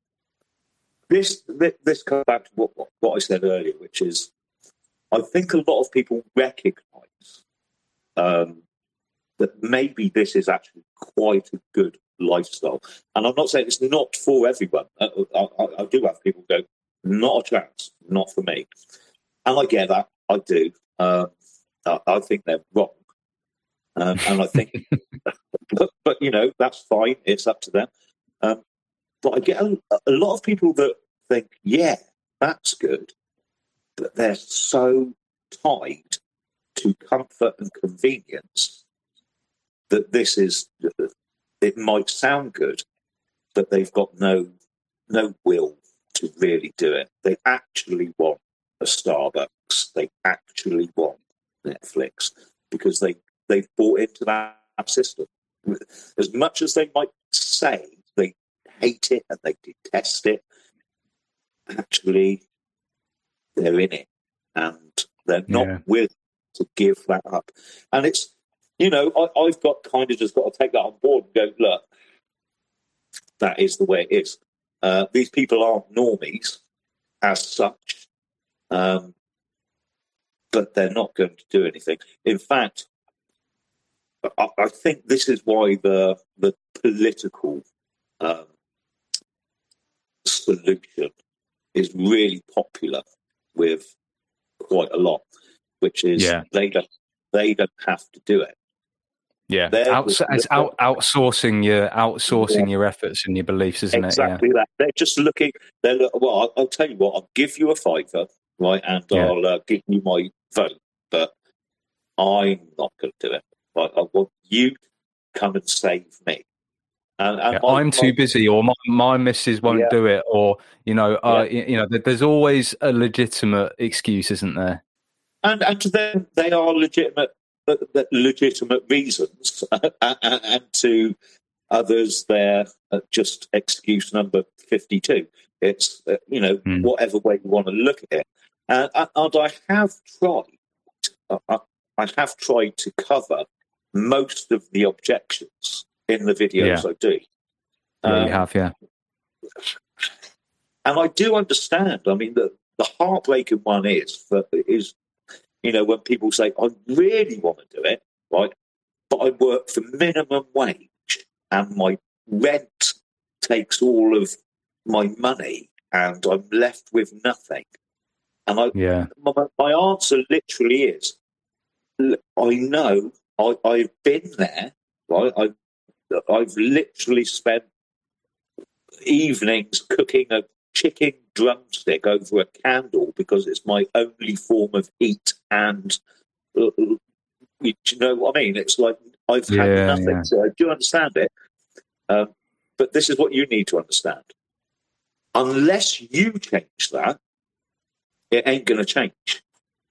This, this this comes back to what, what I said earlier, which is I think a lot of people recognise um, that maybe this is actually quite a good lifestyle. And I'm not saying it's not for everyone. I, I, I do have people go, not a chance, not for me. And I get that, I do. Uh, I, I think they're wrong. Um, and I think, but, but, you know, that's fine. It's up to them. Um, But I get a, a lot of people that think, yeah, that's good, but they're so tied to comfort and convenience that this is, it might sound good, but they've got no no will to really do it. They actually want a Starbucks. They actually want Netflix because they, they've bought into that system. As much as they might say they hate it and they detest it, actually they're in it and they're not yeah. willing to give that up. And it's, you know, I, I've got kind of just got to take that on board and go, look, that is the way it is. Uh, these people aren't normies as such, um, but they're not going to do anything. In fact, I, I think this is why the the political um, solution is really popular with quite a lot, which is yeah. they don't they don't have to do it. Yeah, Outs- it's out- outsourcing your outsourcing yeah. your efforts and your beliefs, isn't exactly it? Exactly yeah. that. They're just looking. They're look, well. I'll, I'll tell you what. I'll give you a fiver, right, and yeah. I'll uh, give you my vote. But I'm not going to do it. Right? I want you to come and save me. And, and yeah, my, I'm too my, busy, or my my missus won't yeah. do it, or you know, uh, yeah. you know, there's always a legitimate excuse, isn't there? And and to them, they are legitimate. legitimate reasons, and to others they're just excuse number fifty-two. It's, uh, you know, mm. whatever way you want to look at it. Uh, and I have tried, uh, I have tried to cover most of the objections in the videos yeah. I do. Yeah, um, you have, yeah. And I do understand. I mean, the, the heartbreaking one is that is, you know, when people say, I really want to do it, right, but I work for minimum wage and my rent takes all of my money and I'm left with nothing. And I, yeah. my, my answer literally is, I know, I, I've been there, right? I, I've literally spent evenings cooking a chicken drumstick over a candle because it's my only form of heat, and uh, you know what I mean? It's like I've had yeah, nothing. Yeah. So I do understand it, um, but this is what you need to understand: unless you change that, it ain't going to change.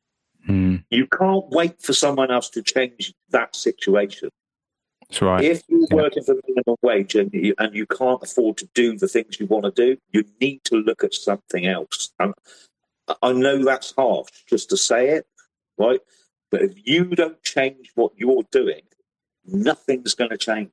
Mm. You can't wait for someone else to change that situation. That's right. If you're yeah. working for minimum wage and you, and you can't afford to do the things you want to do, you need to look at something else. And I know that's harsh just to say it, right? But if you don't change what you're doing, nothing's going to change.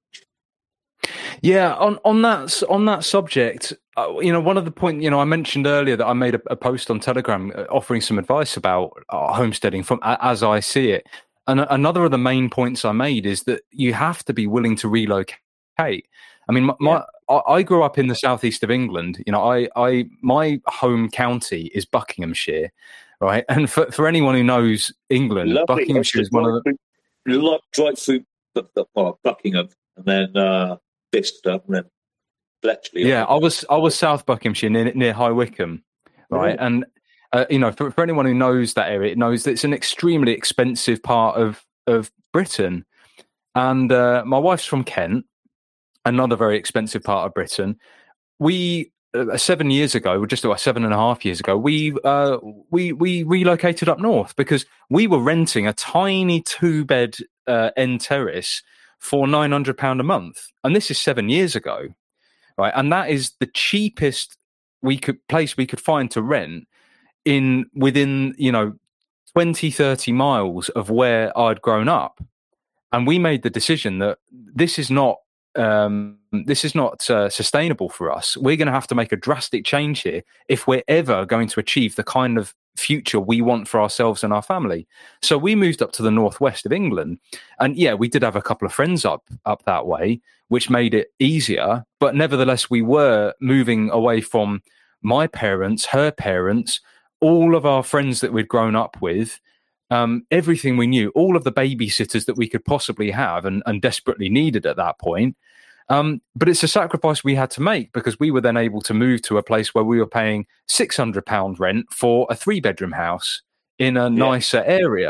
Yeah, on, on that on that subject, uh, you know, one of the points, you know, I mentioned earlier that I made a, a post on Telegram uh, offering some advice about uh, homesteading from uh, as I see it. And another of the main points I made is that you have to be willing to relocate. I mean, my, yeah. my I grew up in the southeast of England. You know, I, I my home county is Buckinghamshire, right? And for, for anyone who knows England, Lovely. Buckinghamshire is one of the like right through well, Buckingham, and then uh, Bicester, and then Bletchley. Yeah, I was I was South Buckinghamshire near, near High Wycombe, right? Yeah. And Uh, you know, for, for anyone who knows that area, it knows that it's an extremely expensive part of, of Britain. And uh, my wife's from Kent, another very expensive part of Britain. We, uh, seven years ago, just about seven and a half years ago, we, uh, we, we relocated up north because we were renting a tiny two-bed uh, end terrace for nine hundred pounds a month. And this is seven years ago, right? And that is the cheapest we could place we could find to rent in within, you know, twenty, thirty miles of where I'd grown up. And we made the decision that this is not um, this is not uh, sustainable for us. We're going to have to make a drastic change here if we're ever going to achieve the kind of future we want for ourselves and our family. So we moved up to the northwest of England. And yeah, we did have a couple of friends up up that way, which made it easier. But nevertheless, we were moving away from my parents, her parents, all of our friends that we'd grown up with, um, everything we knew, all of the babysitters that we could possibly have and, and desperately needed at that point. Um, but it's a sacrifice we had to make because we were then able to move to a place where we were paying six hundred pounds rent for a three-bedroom house in a nicer yeah. area.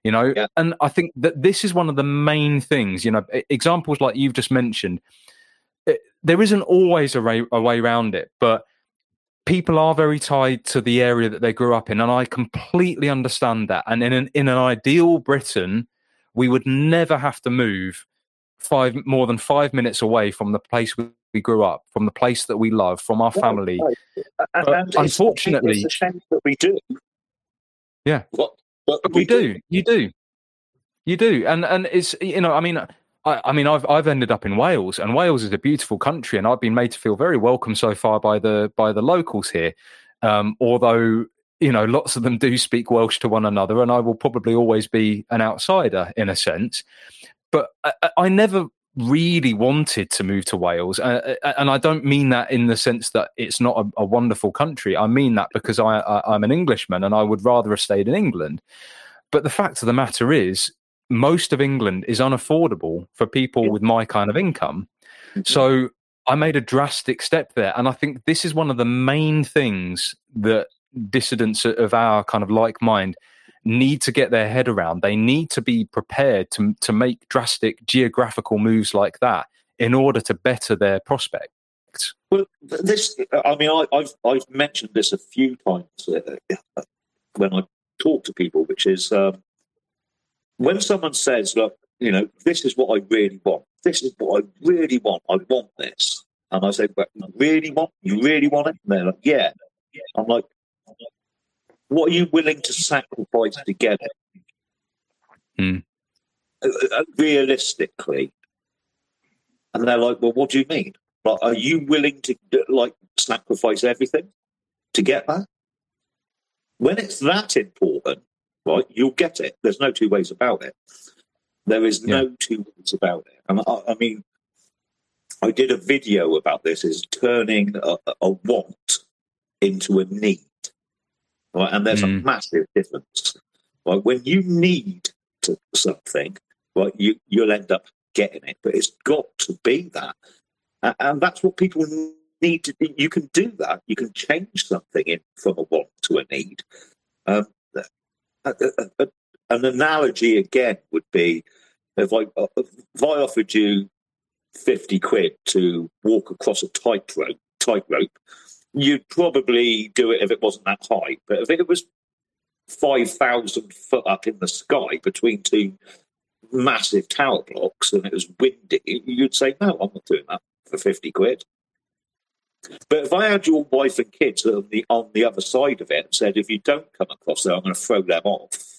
you know. Yeah. And I think that this is one of the main things, you know, examples like you've just mentioned. It, there isn't always a way, a way around it, but people are very tied to the area that they grew up in, and I completely understand that. And in an in an ideal Britain, we would never have to move five more than five minutes away from the place we, we grew up, from the place that we love, from our family. Right. And, but and unfortunately, it's, it's a shame that we do. Yeah, what, what but we, we do. do. You do. You do, and and it's, you know, I mean. I, I mean, I've I've ended up in Wales, and Wales is a beautiful country, and I've been made to feel very welcome so far by the by the locals here. Um, although, you know, lots of them do speak Welsh to one another, and I will probably always be an outsider in a sense. But I, I never really wanted to move to Wales, uh, and I don't mean that in the sense that it's not a, a wonderful country. I mean that because I, I I'm an Englishman, and I would rather have stayed in England. But the fact of the matter is, most of England is unaffordable for people with my kind of income. Mm-hmm. So I made a drastic step there. And I think this is one of the main things that dissidents of our kind of like mind need to get their head around. They need to be prepared to, to make drastic geographical moves like that in order to better their prospects. Well, this, I mean, I, I've, I've mentioned this a few times uh, when I talk to people, which is, um, when someone says, look, you know, this is what I really want. This is what I really want. I want this. And I say, but you really want, you really want it? And they're like, yeah. I'm like, what are you willing to sacrifice to get it? Mm. Uh, realistically. And they're like, well, what do you mean? Like, are you willing to, like, sacrifice everything to get that? When it's that important, right, you'll get it. There's no two ways about it. There is no yeah. two ways about it. And I, I mean, I did a video about this, is turning a, a want into a need. Right? And there's mm. a massive difference. Right? When you need to, something, right, you, you'll end up getting it. But it's got to be that. And, and that's what people need to do. You can do that. You can change something in from a want to a need. Um, An analogy again would be if I if I offered you fifty quid to walk across a tightrope, tightrope, you'd probably do it if it wasn't that high. But if it was five thousand foot up in the sky between two massive tower blocks and it was windy, you'd say, no, I'm not doing that for fifty quid. But if I had your wife and kids on the on the other side of it and said, if you don't come across there, I'm going to throw them off.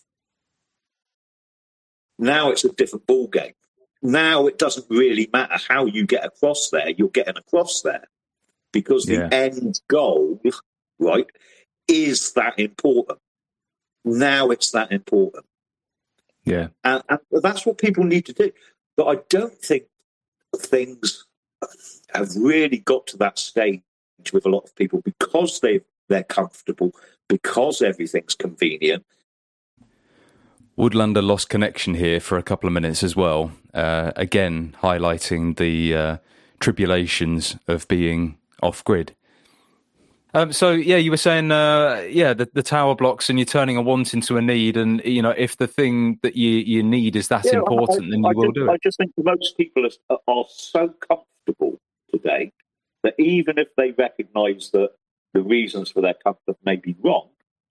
Now it's a different ball game. Now it doesn't really matter how you get across there. You're getting across there because the yeah. end goal, right, is that important. Now it's that important. Yeah, and, and that's what people need to do. But I don't think things have really got to that stage with a lot of people because they they're comfortable, because everything's convenient. Woodlander lost connection here for a couple of minutes as well. Uh, again, highlighting the uh, tribulations of being off grid. Um, so yeah, you were saying uh, yeah, the, the tower blocks, and you're turning a want into a need, and you know if the thing that you, you need is that yeah, important, I, then you I will just, do it. I just think most people are, are so comfortable today that even if they recognise that the reasons for their comfort may be wrong,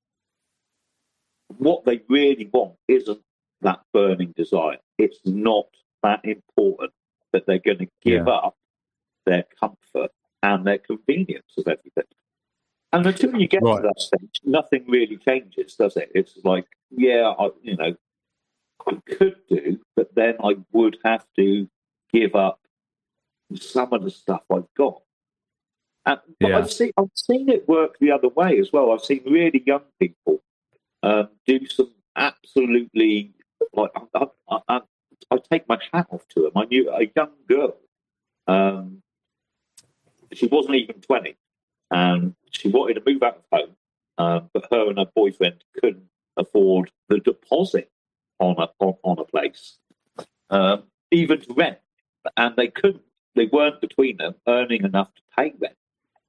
what they really want isn't that burning desire. It's not that important that they're going to give yeah. up their comfort and their convenience of everything. And until you get right. to that stage, nothing really changes, does it? It's like, yeah, I, you know, I could do, but then I would have to give up some of the stuff I've got. And, but yeah. I've seen I've seen it work the other way as well. I've seen really young people um, do some absolutely like I, I, I, I take my hat off to them. I knew a young girl. Um, she wasn't even twenty, and she wanted to move out of home, um, but her and her boyfriend couldn't afford the deposit on a on, on a place, um, even to rent, and they couldn't. They weren't between them earning enough to pay rent.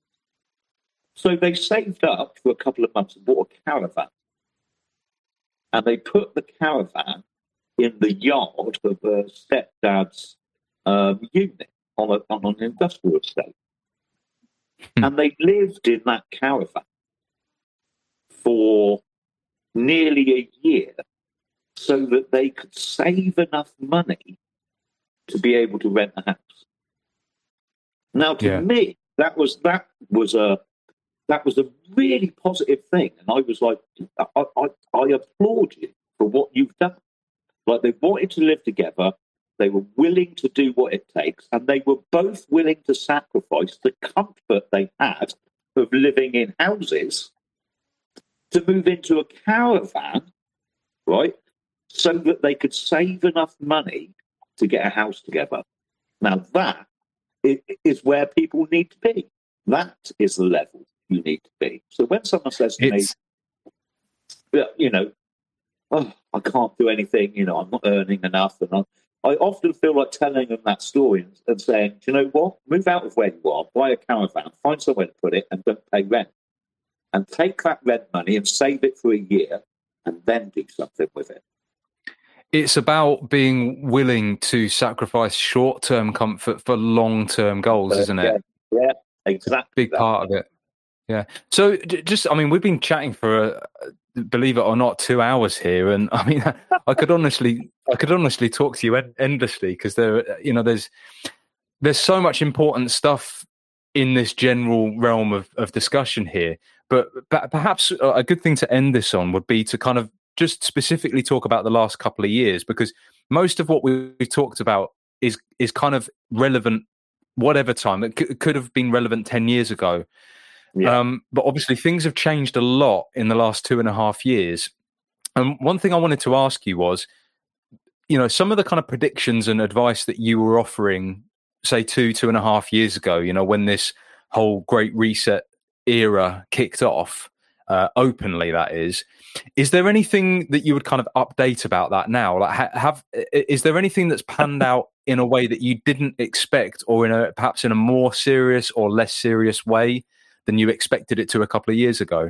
So they saved up for a couple of months and bought a caravan. and they put the caravan in the yard of her stepdad's um, unit on, a, on an industrial estate. Hmm. And they lived in that caravan for nearly a year so that they could save enough money to be able to rent a house. Now, to Yeah. me, that was that was a that was a really positive thing, and I was like, I, I, I applaud you for what you've done. Like, they wanted to live together, they were willing to do what it takes, and they were both willing to sacrifice the comfort they had of living in houses to move into a caravan, right, so that they could save enough money to get a house together. Now, that is where people need to be. That is the level you need to be. So when someone says to It's... me, you know, oh, I can't do anything, you know, I'm not earning enough, and I, I often feel like telling them that story and, and saying, do you know what? Move out of where you are, buy a caravan, find somewhere to put it, and don't pay rent. And take that rent money and save it for a year, and then do something with it. It's about being willing to sacrifice short-term comfort for long-term goals, isn't it? Yeah, yeah, exactly. Big part of it. Yeah. So just, I mean, we've been chatting for, a, believe it or not, two hours here, and I mean, I could honestly, I could honestly talk to you en- endlessly because there, you know, there's there's so much important stuff in this general realm of, of discussion here. But, but perhaps a good thing to end this on would be to kind of just specifically talk about the last couple of years, because most of what we've talked about is is kind of relevant whatever time. It, c- it could have been relevant ten years ago. Yeah. Um, but obviously things have changed a lot in the last two and a half years. And one thing I wanted to ask you was, you know, some of the kind of predictions and advice that you were offering, say two, two and a half years ago, you know, when this whole Great Reset era kicked off, uh, openly, that is, is there anything that you would kind of update about that now? Like, ha- have is there anything that's panned out in a way that you didn't expect, or in a perhaps in a more serious or less serious way than you expected it to a couple of years ago?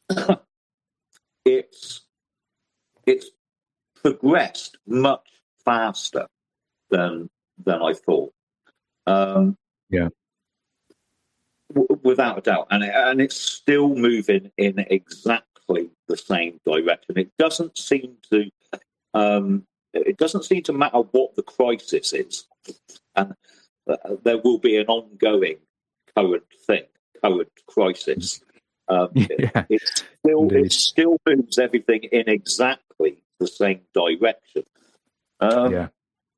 It's it's progressed much faster than than I thought. Um, yeah. W- without a doubt, and it, and it's still moving in exactly the same direction. It doesn't seem to um, it doesn't seem to matter what the crisis is, and uh, there will be an ongoing current thing, current crisis. Um, yeah, it, it still indeed. it still moves everything in exactly the same direction. Um, yeah.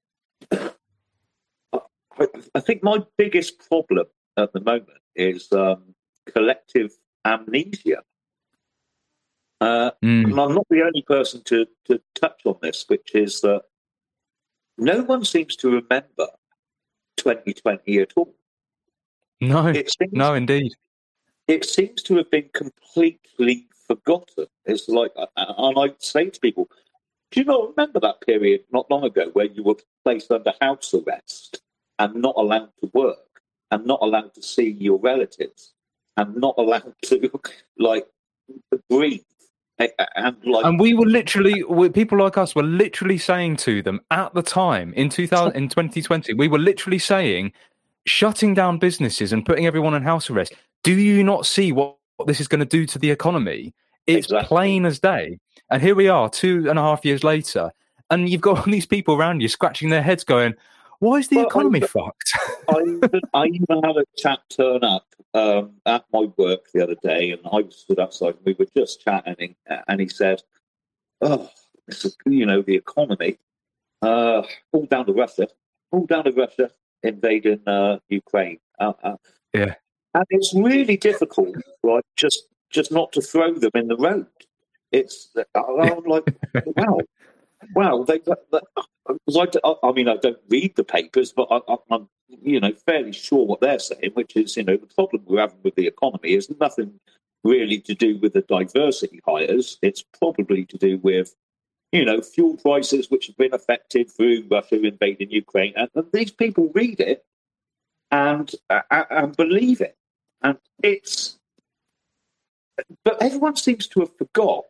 I, I think my biggest problem at the moment is um, collective amnesia. Uh, Mm. And I'm not the only person to, to touch on this, which is that no one seems to remember twenty twenty at all. No, It seems, no, indeed. it seems to have been completely forgotten. It's like, and I say to people, do you not remember that period not long ago where you were placed under house arrest and not allowed to work and not allowed to see your relatives and not allowed to, like, breathe? And, like, And we were literally, we, people like us were literally saying to them at the time in two thousand, in twenty twenty, we were literally saying, shutting down businesses and putting everyone on house arrest. Do you not see what, what this is going to do to the economy? It's exactly. plain as day. And here we are, two and a half years later, and you've got all these people around you scratching their heads, going, "Why is the Well, economy I, fucked?" I, even, I even had a chap turn up um, at my work the other day, and I stood outside and we were just chatting, and he said, "Oh, this is, you know, the economy, uh, all down to Russia, all down to Russia invading uh, Ukraine." Uh, uh, yeah, and it's really difficult, right? Just, just not to throw them in the road. It's, I'm like, wow. Well, they, they, they, I mean, I don't read the papers, but I, I'm, you know, fairly sure what they're saying, which is, you know, the problem we're having with the economy is nothing really to do with the diversity hires. It's probably to do with, you know, fuel prices, which have been affected through Russia invading Ukraine. And, and these people read it and, uh, and believe it. And it's, but everyone seems to have forgot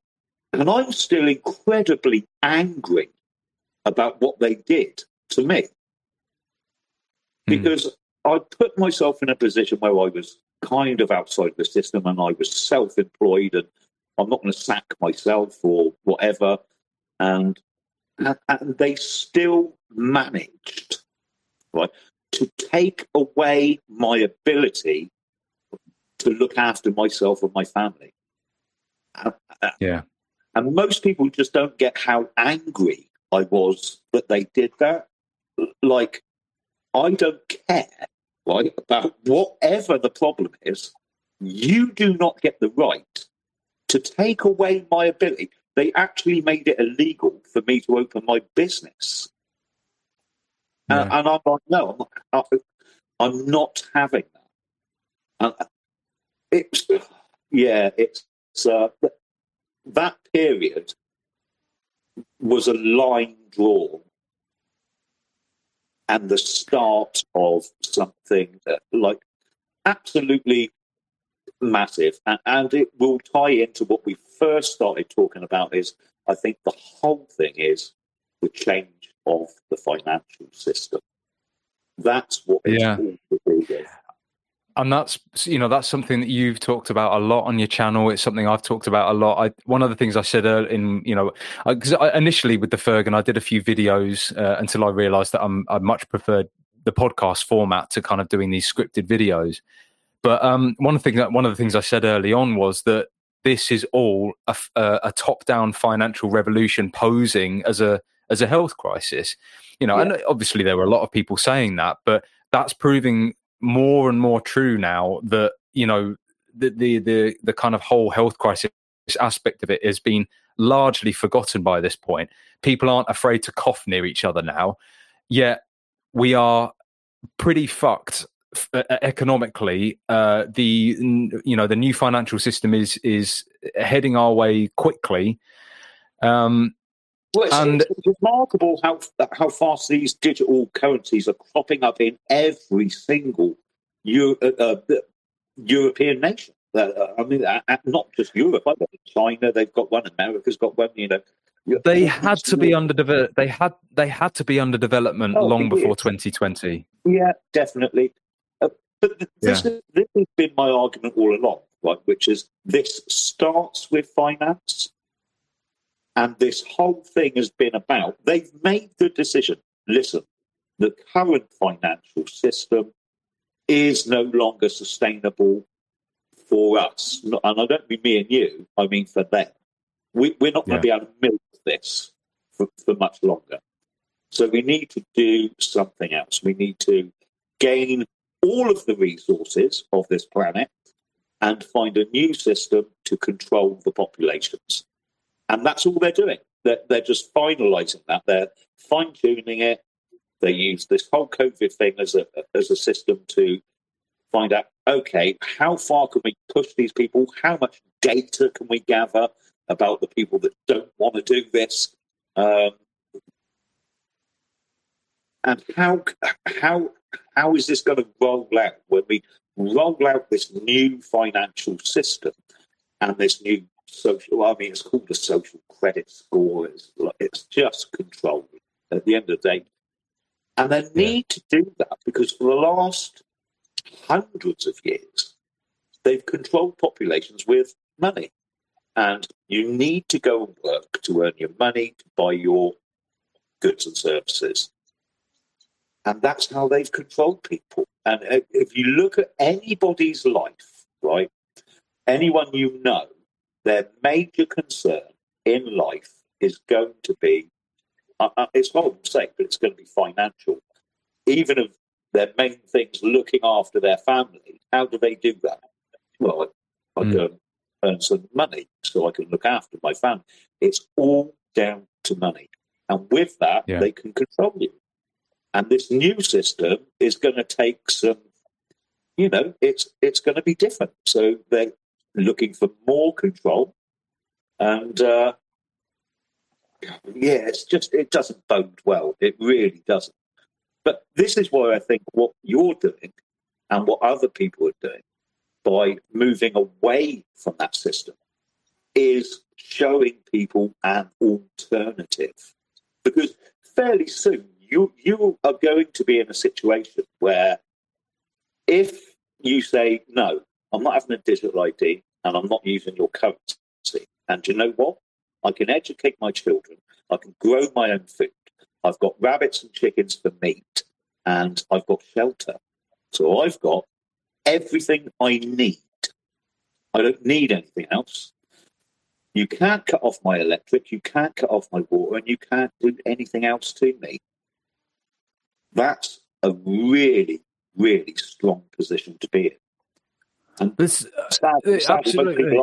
And I'm still incredibly angry about what they did to me. Because mm. I put myself in a position where I was kind of outside the system and I was self-employed and I'm not going to sack myself or whatever. And, and, and they still managed, right, to take away my ability to look after myself and my family. Yeah. And most people just don't get how angry I was that they did that. Like, I don't care, right, about whatever the problem is. You do not get the right to take away my ability. They actually made it illegal for me to open my business. Yeah. And, and I'm like, no, I'm not, I'm not having that. And it's, yeah, it's, uh, that period was a line drawn and the start of something that, like, absolutely massive. And, and it will tie into what we first started talking about is, I think the whole thing is the change of the financial system. That's what it's yeah. all to do with. And that's, you know, that's something that you've talked about a lot on your channel. It's something I've talked about a lot. I, one of the things I said in, you know, because I, I, initially with the Fergan, I did a few videos uh, until I realised that I'm, I much preferred the podcast format to kind of doing these scripted videos. But um, one thing that one of the things I said early on was that this is all a, a, a top-down financial revolution posing as a as a health crisis. You know, yeah. And obviously there were a lot of people saying that, but that's proving more and more true now that, you know, the, the the the kind of whole health crisis aspect of it has been largely forgotten by this point. People aren't afraid to cough near each other now, yet we are pretty fucked uh, economically. Uh, the you know the new financial system is is heading our way quickly. Um, Well, it's, and it's remarkable how how fast these digital currencies are cropping up in every single Euro, uh, uh, European nation. Uh, I mean, uh, not just Europe. I China, they've got one. America's got one. You know, they had to be under develop. They had they had to be under development oh, long before twenty twenty. Yeah, definitely. Uh, but th- this, yeah. is, this has been my argument all along, right? Which is this starts with finance. And this whole thing has been about, they've made the decision, listen, the current financial system is no longer sustainable for us. And I don't mean me and you, I mean for them. We, we're not going yeah. to be able to milk this for, for much longer. So we need to do something else. We need to gain all of the resources of this planet and find a new system to control the populations. And that's all they're doing. They're, they're just finalising that. They're fine-tuning it. They use this whole COVID thing as a as a system to find out, okay, how far can we push these people? How much data can we gather about the people that don't want to do this? Um, and how how how is this going to roll out when we roll out this new financial system and this new social, I mean, it's called a social credit score. It's, it's just controlled at the end of the day. And they need yeah. to do that because for the last hundreds of years, they've controlled populations with money. And you need to go and work to earn your money, to buy your goods and services. And that's how they've controlled people. And if you look at anybody's life, right, anyone you know, their major concern in life is going to be, uh, it's horrible to say, but it's going to be financial. Even if their main thing's looking after their family, how do they do that? Well, I, I mm. go and earn some money so I can look after my family. It's all down to money. And with that, yeah. they can control you. And this new system is going to take some, you know, it's it's going to be different. So they're looking for more control, and uh, yeah, it's just it doesn't bode well. It really doesn't. But this is why I think what you're doing and what other people are doing by moving away from that system is showing people an alternative. Because fairly soon, you you are going to be in a situation where if you say, no, I'm not having a digital I D and I'm not using your currency, and you know what? I can educate my children. I can grow my own food. I've got rabbits and chickens for meat, and I've got shelter. So I've got everything I need. I don't need anything else. You can't cut off my electric, you can't cut off my water, and you can't do anything else to me. That's a really, really strong position to be in. And this, sadly, sadly, absolutely.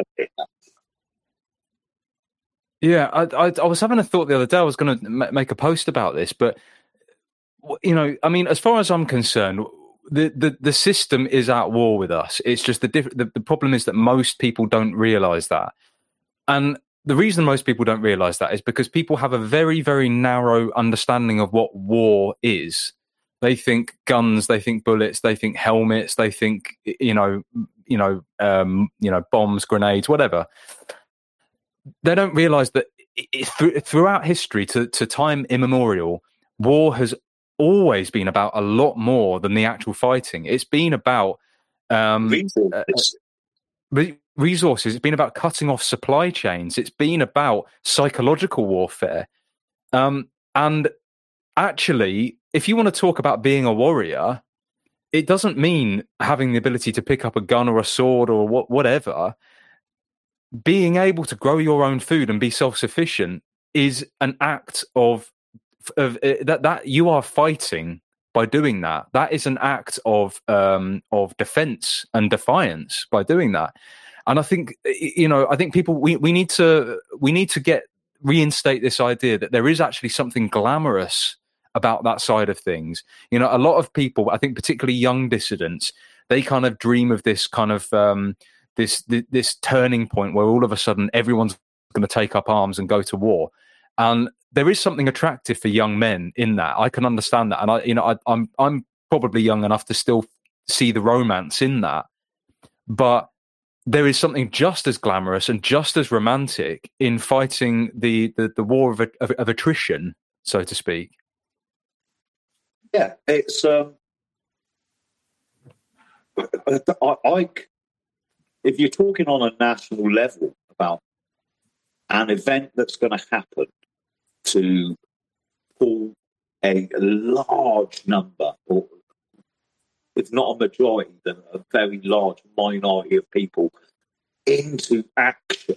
Yeah, I, I, I was having a thought the other day. I was going to m- make a post about this, but you know, I mean, as far as I'm concerned, the, the, the system is at war with us. It's just the, diff- the the problem is that most people don't realise that, and the reason most people don't realise that is because people have a very, very narrow understanding of what war is. They think guns, they think bullets, they think helmets, they think you know, you know, um, you know, bombs, grenades, whatever. They don't realise that it, it, throughout history, to, to time immemorial, war has always been about a lot more than the actual fighting. It's been about um, resources. Uh, resources. It's been about cutting off supply chains. It's been about psychological warfare. Um, and actually, if you want to talk about being a warrior, it doesn't mean having the ability to pick up a gun or a sword or what, whatever. Being able to grow your own food and be self-sufficient is an act of, of uh, that that you are fighting by doing that. That is an act of um, of defense and defiance by doing that. And I think you know, I think people we, we need to we need to get reinstate this idea that there is actually something glamorous about that side of things. You know, a lot of people, I think particularly young dissidents, they kind of dream of this kind of um, this, this this turning point where all of a sudden everyone's going to take up arms and go to war. And there is something attractive for young men in that. I can understand that, and I, you know, I, I'm I'm probably young enough to still see the romance in that. But there is something just as glamorous and just as romantic in fighting the the, the war of, of of attrition, so to speak. Yeah, it's um, I, I if you're talking on a national level about an event that's going to happen to pull a large number, or if not a majority, then a very large minority of people into action.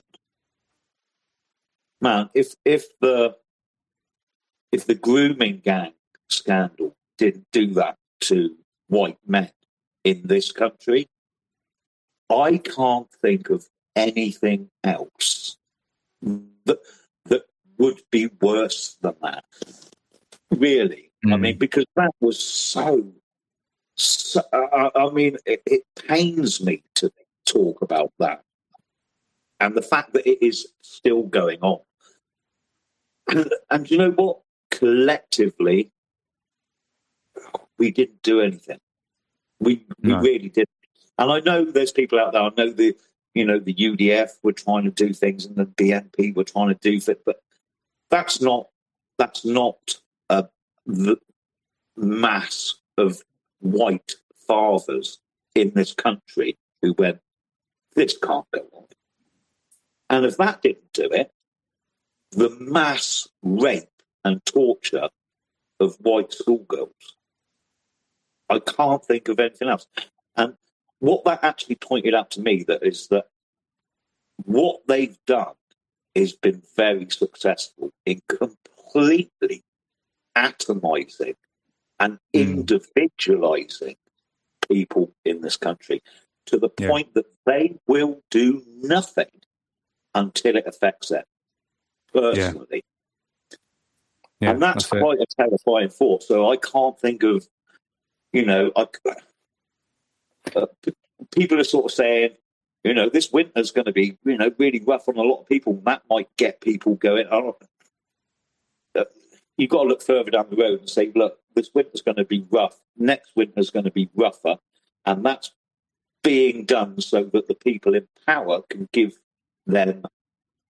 Man, if if the if the grooming gang scandal didn't do that to white men in this country, I can't think of anything else that that would be worse than that. Really, mm. I mean, because that was so. so I, I mean, it, it pains me to talk about that, and the fact that it is still going on. And, and you know what? Collectively, we didn't do anything. We we no. really didn't. And I know there's people out there. I know the you know the U D F were trying to do things, and the B N P were trying to do things, but that's not that's not uh, the mass of white fathers in this country who went, this can't go on. And if that didn't do it, the mass rape and torture of white schoolgirls, I can't think of anything else. And what that actually pointed out to me that is that what they've done has been very successful in completely atomizing and mm. individualizing people in this country to the point yeah. that they will do nothing until it affects them personally. Yeah. Yeah, and that's, that's quite it. a terrifying thought. So I can't think of, you know, I, uh, people are sort of saying, you know, this winter's going to be, you know, really rough on a lot of people. And that might get people going, oh, uh, you've got to look further down the road and say, look, this winter's going to be rough. Next winter's going to be rougher. And that's being done so that the people in power can give them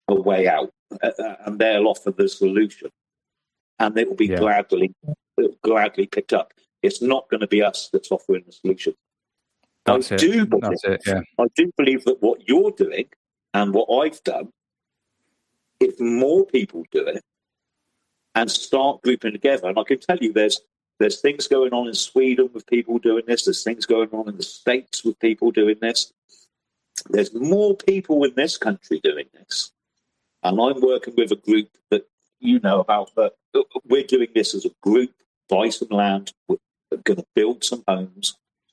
a way out, uh, and they'll offer the solution, and it will be yeah. gladly gladly picked up. It's not going to be us that's offering the solution. That's I it. do believe, that's it. Yeah. I do believe that what you're doing and what I've done, if more people do it and start grouping together, and I can tell you, there's there's things going on in Sweden with people doing this. There's things going on in the States with people doing this. There's more people in this country doing this. And I'm working with a group that you know about, but we're doing this as a group, buy some land, we're going to build some homes.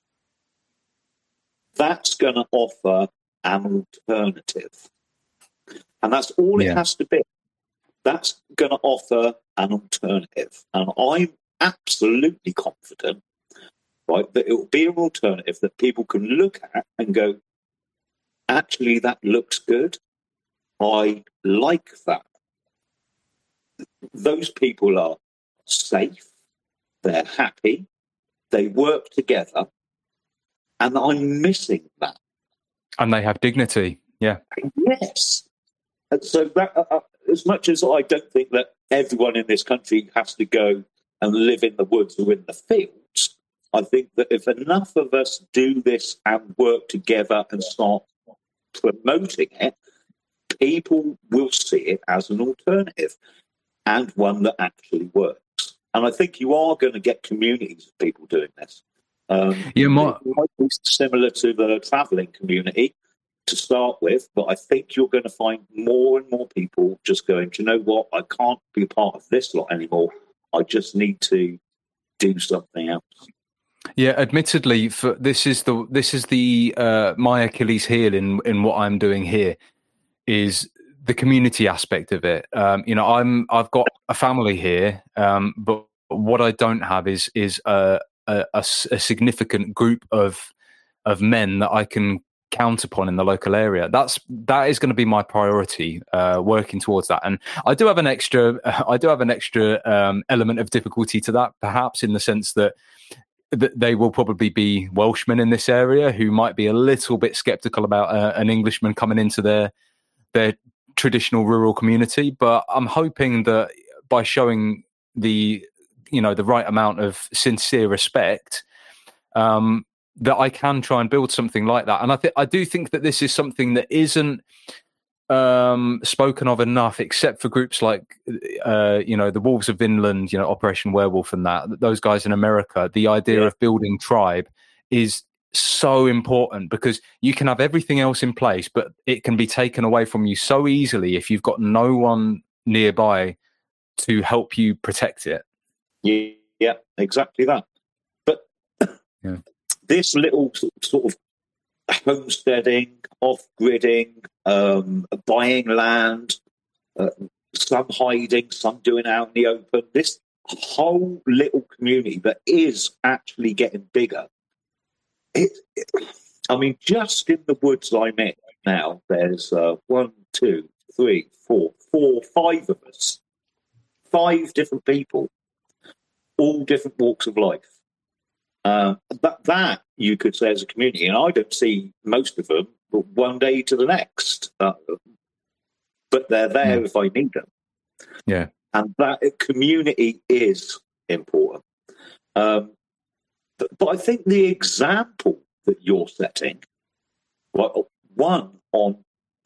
That's going to offer an alternative. And that's all yeah. it has to be. That's going to offer an alternative. And I'm absolutely confident, right, that it will be an alternative that people can look at and go, actually, that looks good. I like that. Those people are safe, they're happy, they work together, and I'm missing that. And they have dignity, yeah. Yes. And so that, uh, as much as I don't think that everyone in this country has to go and live in the woods or in the fields, I think that if enough of us do this and work together and start promoting it, people will see it as an alternative and one that actually works. And I think you are going to get communities of people doing this. Um, yeah, my- it might be similar to the travelling community to start with, but I think you're going to find more and more people just going, do you know what, I can't be part of this lot anymore. I just need to do something else. Yeah, admittedly, for this is the this is the uh, my Achilles heel in in what I'm doing here is the community aspect of it. Um, you know, I'm I've got a family here, um, but what I don't have is is a, a, a significant group of of men that I can count upon in the local area. That's that is going to be my priority, uh, working towards that. And I do have an extra I do have an extra um, element of difficulty to that, perhaps in the sense that that they will probably be Welshmen in this area who might be a little bit skeptical about uh, an Englishman coming into their their traditional rural community. But I'm hoping that by showing the you know the right amount of sincere respect, um, that I can try and build something like that. And I think I do think that this is something that isn't um, spoken of enough, except for groups like, uh, you know, the Wolves of Vinland, you know, Operation Werewolf and that, those guys in America. The idea yeah. of building tribe is so important because you can have everything else in place, but it can be taken away from you so easily if you've got no one nearby to help you protect it. Yeah, yeah, exactly that. But yeah. this little sort of homesteading, off-gridding, um, buying land, uh, some hiding, some doing out in the open, this whole little community that is actually getting bigger. It, it, I mean, just in the woods I'm in now, there's uh, one, two, three, four, four, five of us, five different people, all different walks of life. Uh, but that you could say as a community, and I don't see most of them one day to the next, uh, but they're there yeah. if I need them. Yeah, and that community is important. Um, but, but I think the example that you're setting, well, one on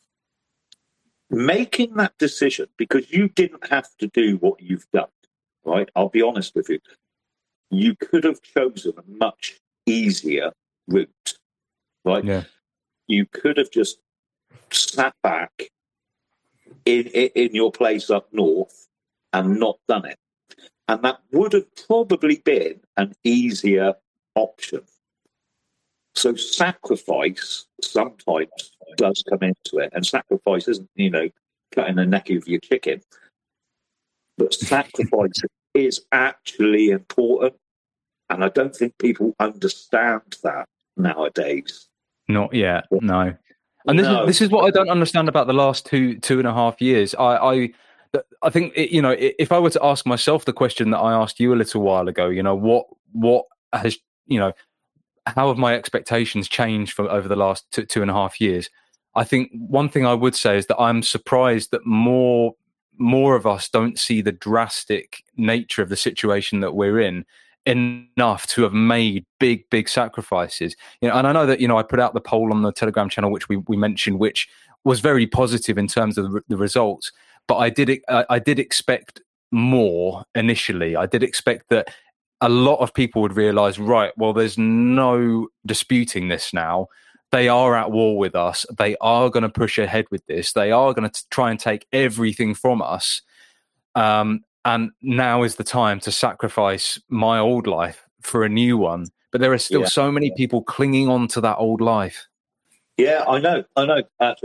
making that decision, because you didn't have to do what you've done, right? I'll be honest with you. You could have chosen a much easier route, right? Yeah. You could have just sat back in, in in your place up north and not done it. And that would have probably been an easier option. So sacrifice sometimes does come into it. And sacrifice isn't, you know, cutting the neck of your chicken. But sacrifice is actually important. And I don't think people understand that nowadays. Not yet, no. And this, no. is, this is what I don't understand about the last two two and a half years. I I, I think, it, you know, if I were to ask myself the question that I asked you a little while ago, you know, what what has, you know, how have my expectations changed for over the last two, two and a half years? I think one thing I would say is that I'm surprised that more more of us don't see the drastic nature of the situation that we're in enough to have made big, big sacrifices. You know, and I know that, you know, I put out the poll on the Telegram channel, which we, we mentioned, which was very positive in terms of the, the results. But I did I, I did expect more initially. I did expect that a lot of people would realize, right, well, there's no disputing this now. They are at war with us. They are going to push ahead with this. They are going to try and take everything from us. Um, and now is the time to sacrifice my old life for a new one. But there are still yeah. so many people clinging on to that old life. Yeah, I know. I know.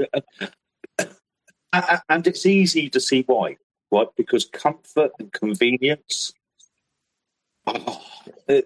Uh, and it's easy to see why, right? Because comfort and convenience. Oh, it,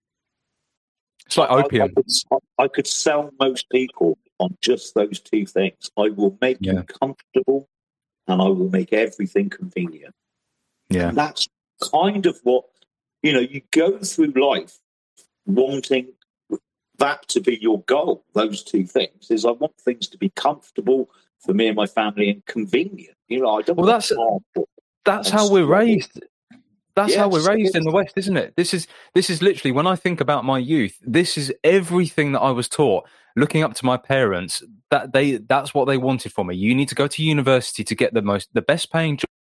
It's like opium. I, I, could, I could sell most people on just those two things. I will make yeah. you comfortable, and I will make everything convenient. Yeah, and that's kind of what, you know, you go through life wanting that to be your goal. Those two things is I want things to be comfortable for me and my family and convenient. You know, I don't. Well, that's that's how we're raised. That's yes, how we're raised in the West, isn't it? This is this is literally, when I think about my youth, this is everything that I was taught. Looking up to my parents, that they that's what they wanted for me. You need to go to university to get the most the best paying job,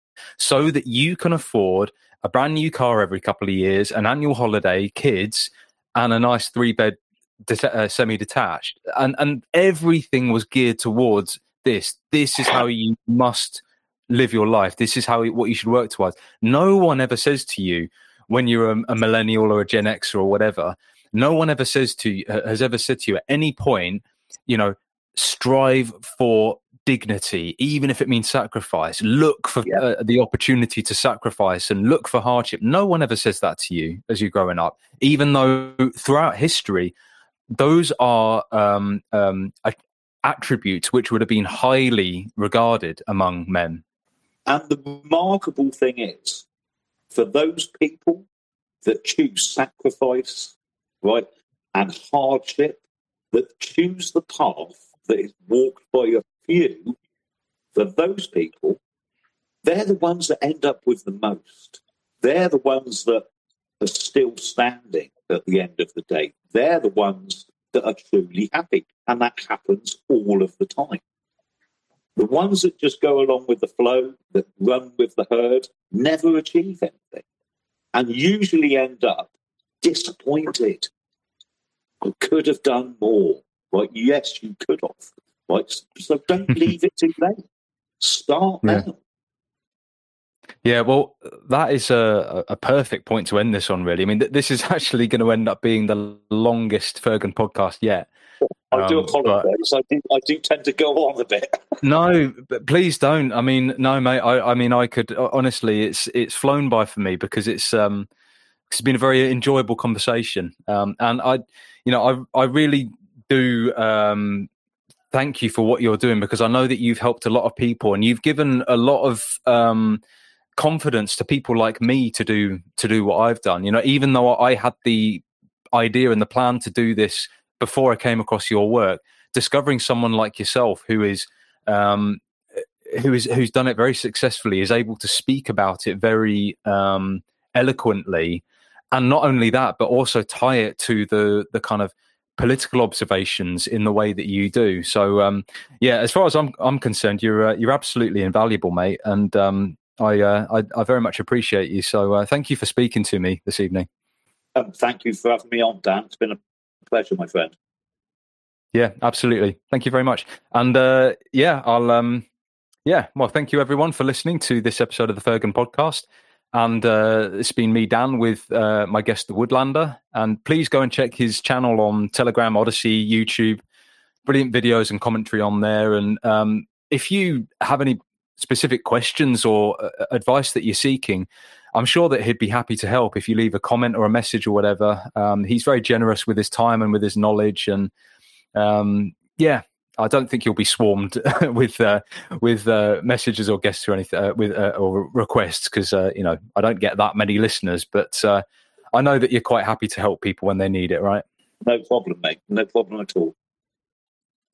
so that you can afford a brand new car every couple of years, an annual holiday, kids, and a nice three bed det- uh, semi detached. And and everything was geared towards this. This is how you must live your life. This is how what you should work towards. No one ever says to you when you're a, a millennial or a Gen Xer or whatever. No one ever says to you, has ever said to you at any point, you know, strive for dignity, even if it means sacrifice. Look for yeah. uh, the opportunity to sacrifice and look for hardship. No one ever says that to you as you're growing up, even though throughout history, those are um, um, attributes which would have been highly regarded among men. And the remarkable thing is, for those people that choose sacrifice, right, and hardship, that choose the path that is walked by a few, for those people, they're the ones that end up with the most. They're the ones that are still standing at the end of the day. They're the ones that are truly happy. And that happens all of the time. The ones that just go along with the flow, that run with the herd, never achieve anything and usually end up disappointed. I could have done more. Right? Yes, you could have. Right? So don't leave it too late. Start yeah. now. Yeah, well, that is a, a perfect point to end this on, really. I mean, th- this is actually going to end up being the longest Fergan podcast yet. I do um, apologise. I do, I do tend to go on a bit. No, but please don't. I mean, no, mate. I, I mean, I could honestly. It's it's flown by for me because it's um, it's been a very enjoyable conversation. Um, and I, you know, I I really do um, thank you for what you're doing, because I know that you've helped a lot of people and you've given a lot of um, confidence to people like me to do to do what I've done. You know, even though I had the idea and the plan to do this before I came across your work, discovering someone like yourself who is um, who is who's done it very successfully, is able to speak about it very um, eloquently, and not only that, but also tie it to the the kind of political observations in the way that you do. So um, yeah, as far as I'm I'm concerned, you're uh, you're absolutely invaluable, mate, and um, I, uh, I I very much appreciate you. So uh, thank you for speaking to me this evening. Um, thank you for having me on, Dan. It's been a pleasure, my friend. Yeah, absolutely. Thank you very much. And uh, yeah, I'll um, yeah. Well, thank you everyone for listening to this episode of the Fergan podcast. And uh, it's been me, Dan, with uh, my guest, the Woodlander. And please go and check his channel on Telegram, Odyssey, YouTube. Brilliant videos and commentary on there. And um, if you have any specific questions or uh, advice that you're seeking, I'm sure that he'd be happy to help if you leave a comment or a message or whatever. Um, he's very generous with his time and with his knowledge. And um, yeah, I don't think you'll be swarmed with uh, with uh, messages or guests or anything uh, with uh, or requests, because uh, you know, I don't get that many listeners. But uh, I know that you're quite happy to help people when they need it, right? No problem, mate. No problem at all.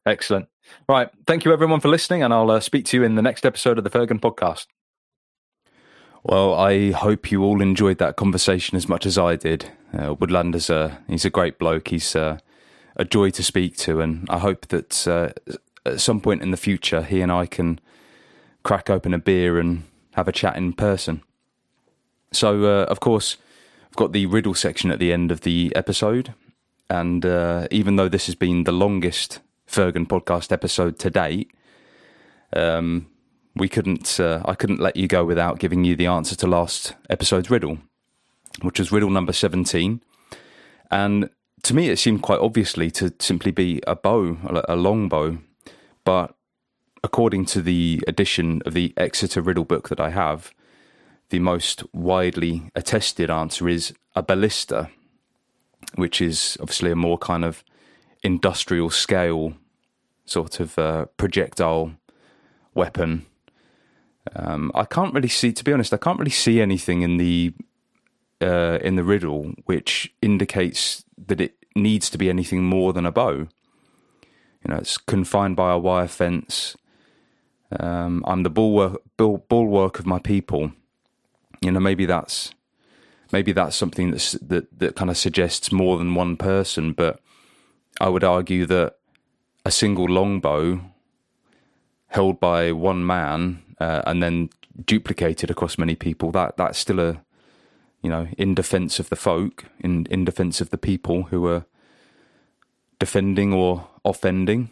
Excellent. Right. Thank you, everyone, for listening, and I'll uh, speak to you in the next episode of the Fergan Podcast. Well, I hope you all enjoyed that conversation as much as I did. Uh, Woodlander's a, he's a great bloke. He's uh, a joy to speak to, and I hope that uh, at some point in the future, he and I can crack open a beer and have a chat in person. So, uh, of course, I've got the riddle section at the end of the episode, and uh, even though this has been the longest Fergan Podcast episode to date, um, we couldn't. Uh, I couldn't let you go without giving you the answer to last episode's riddle, which was riddle number seventeen. And to me, it seemed quite obviously to simply be a bow, a long bow. But according to the edition of the Exeter Riddle book that I have, the most widely attested answer is a ballista, which is obviously a more kind of industrial scale sort of uh, projectile weapon. Um, I can't really see, to be honest, I can't really see anything in the uh, in the riddle which indicates that it needs to be anything more than a bow. You know, it's confined by a wire fence. Um, I'm the bulwark, bull, bulwark of my people. You know, maybe that's maybe that's something that's, that that kind of suggests more than one person. But I would argue that a single longbow held by one man uh, and then duplicated across many people, that that's still a, you know, in defence of the folk, in, in defence of the people who are defending or offending.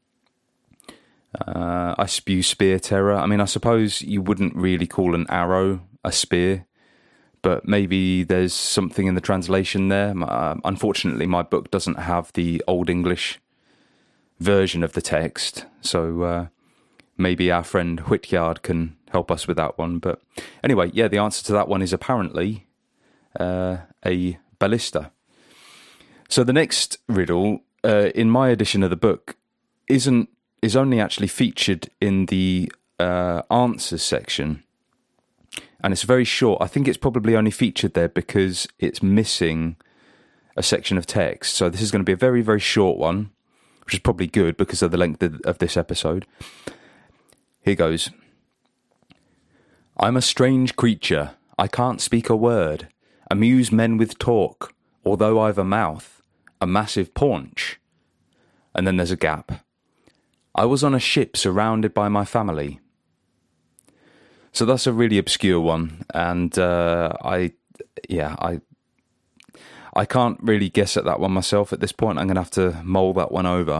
Uh, I spew spear terror. I mean, I suppose you wouldn't really call an arrow a spear, but maybe there's something in the translation there. Uh, unfortunately, my book doesn't have the Old English version of the text, so uh, maybe our friend Whityard can help us with that one. But anyway, yeah, the answer to that one is apparently uh, a ballista. So the next riddle, uh, in my edition of the book, isn't is only actually featured in the uh, answers section, and it's very short. I think it's probably only featured there because it's missing a section of text. So this is going to be a very, very short one, which is probably good because of the length of this episode. Here goes. I'm a strange creature. I can't speak a word. Amuse men with talk, although I've a mouth, a massive paunch. And then there's a gap. I was on a ship surrounded by my family. So that's a really obscure one, and uh, I, yeah, I, I can't really guess at that one myself at this point. I'm going to have to mull that one over.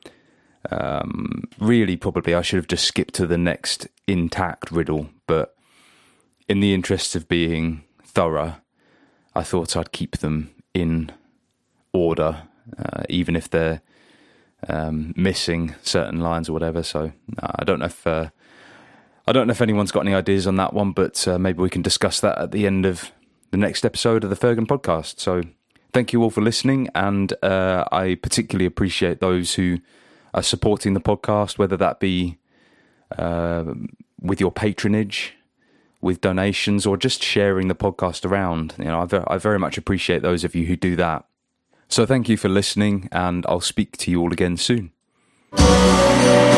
Um, really, probably I should have just skipped to the next intact riddle, but in the interest of being thorough, I thought I'd keep them in order, uh, even if they're um, missing certain lines or whatever. So uh, I don't know if uh, I don't know if anyone's got any ideas on that one, but uh, maybe we can discuss that at the end of the next episode of the Fergan Podcast. So thank you all for listening, and uh, I particularly appreciate those who are supporting the podcast, whether that be uh, with your patronage, with donations, or just sharing the podcast around. You know, I, ve- I very much appreciate those of you who do that. So thank you for listening, and I'll speak to you all again soon.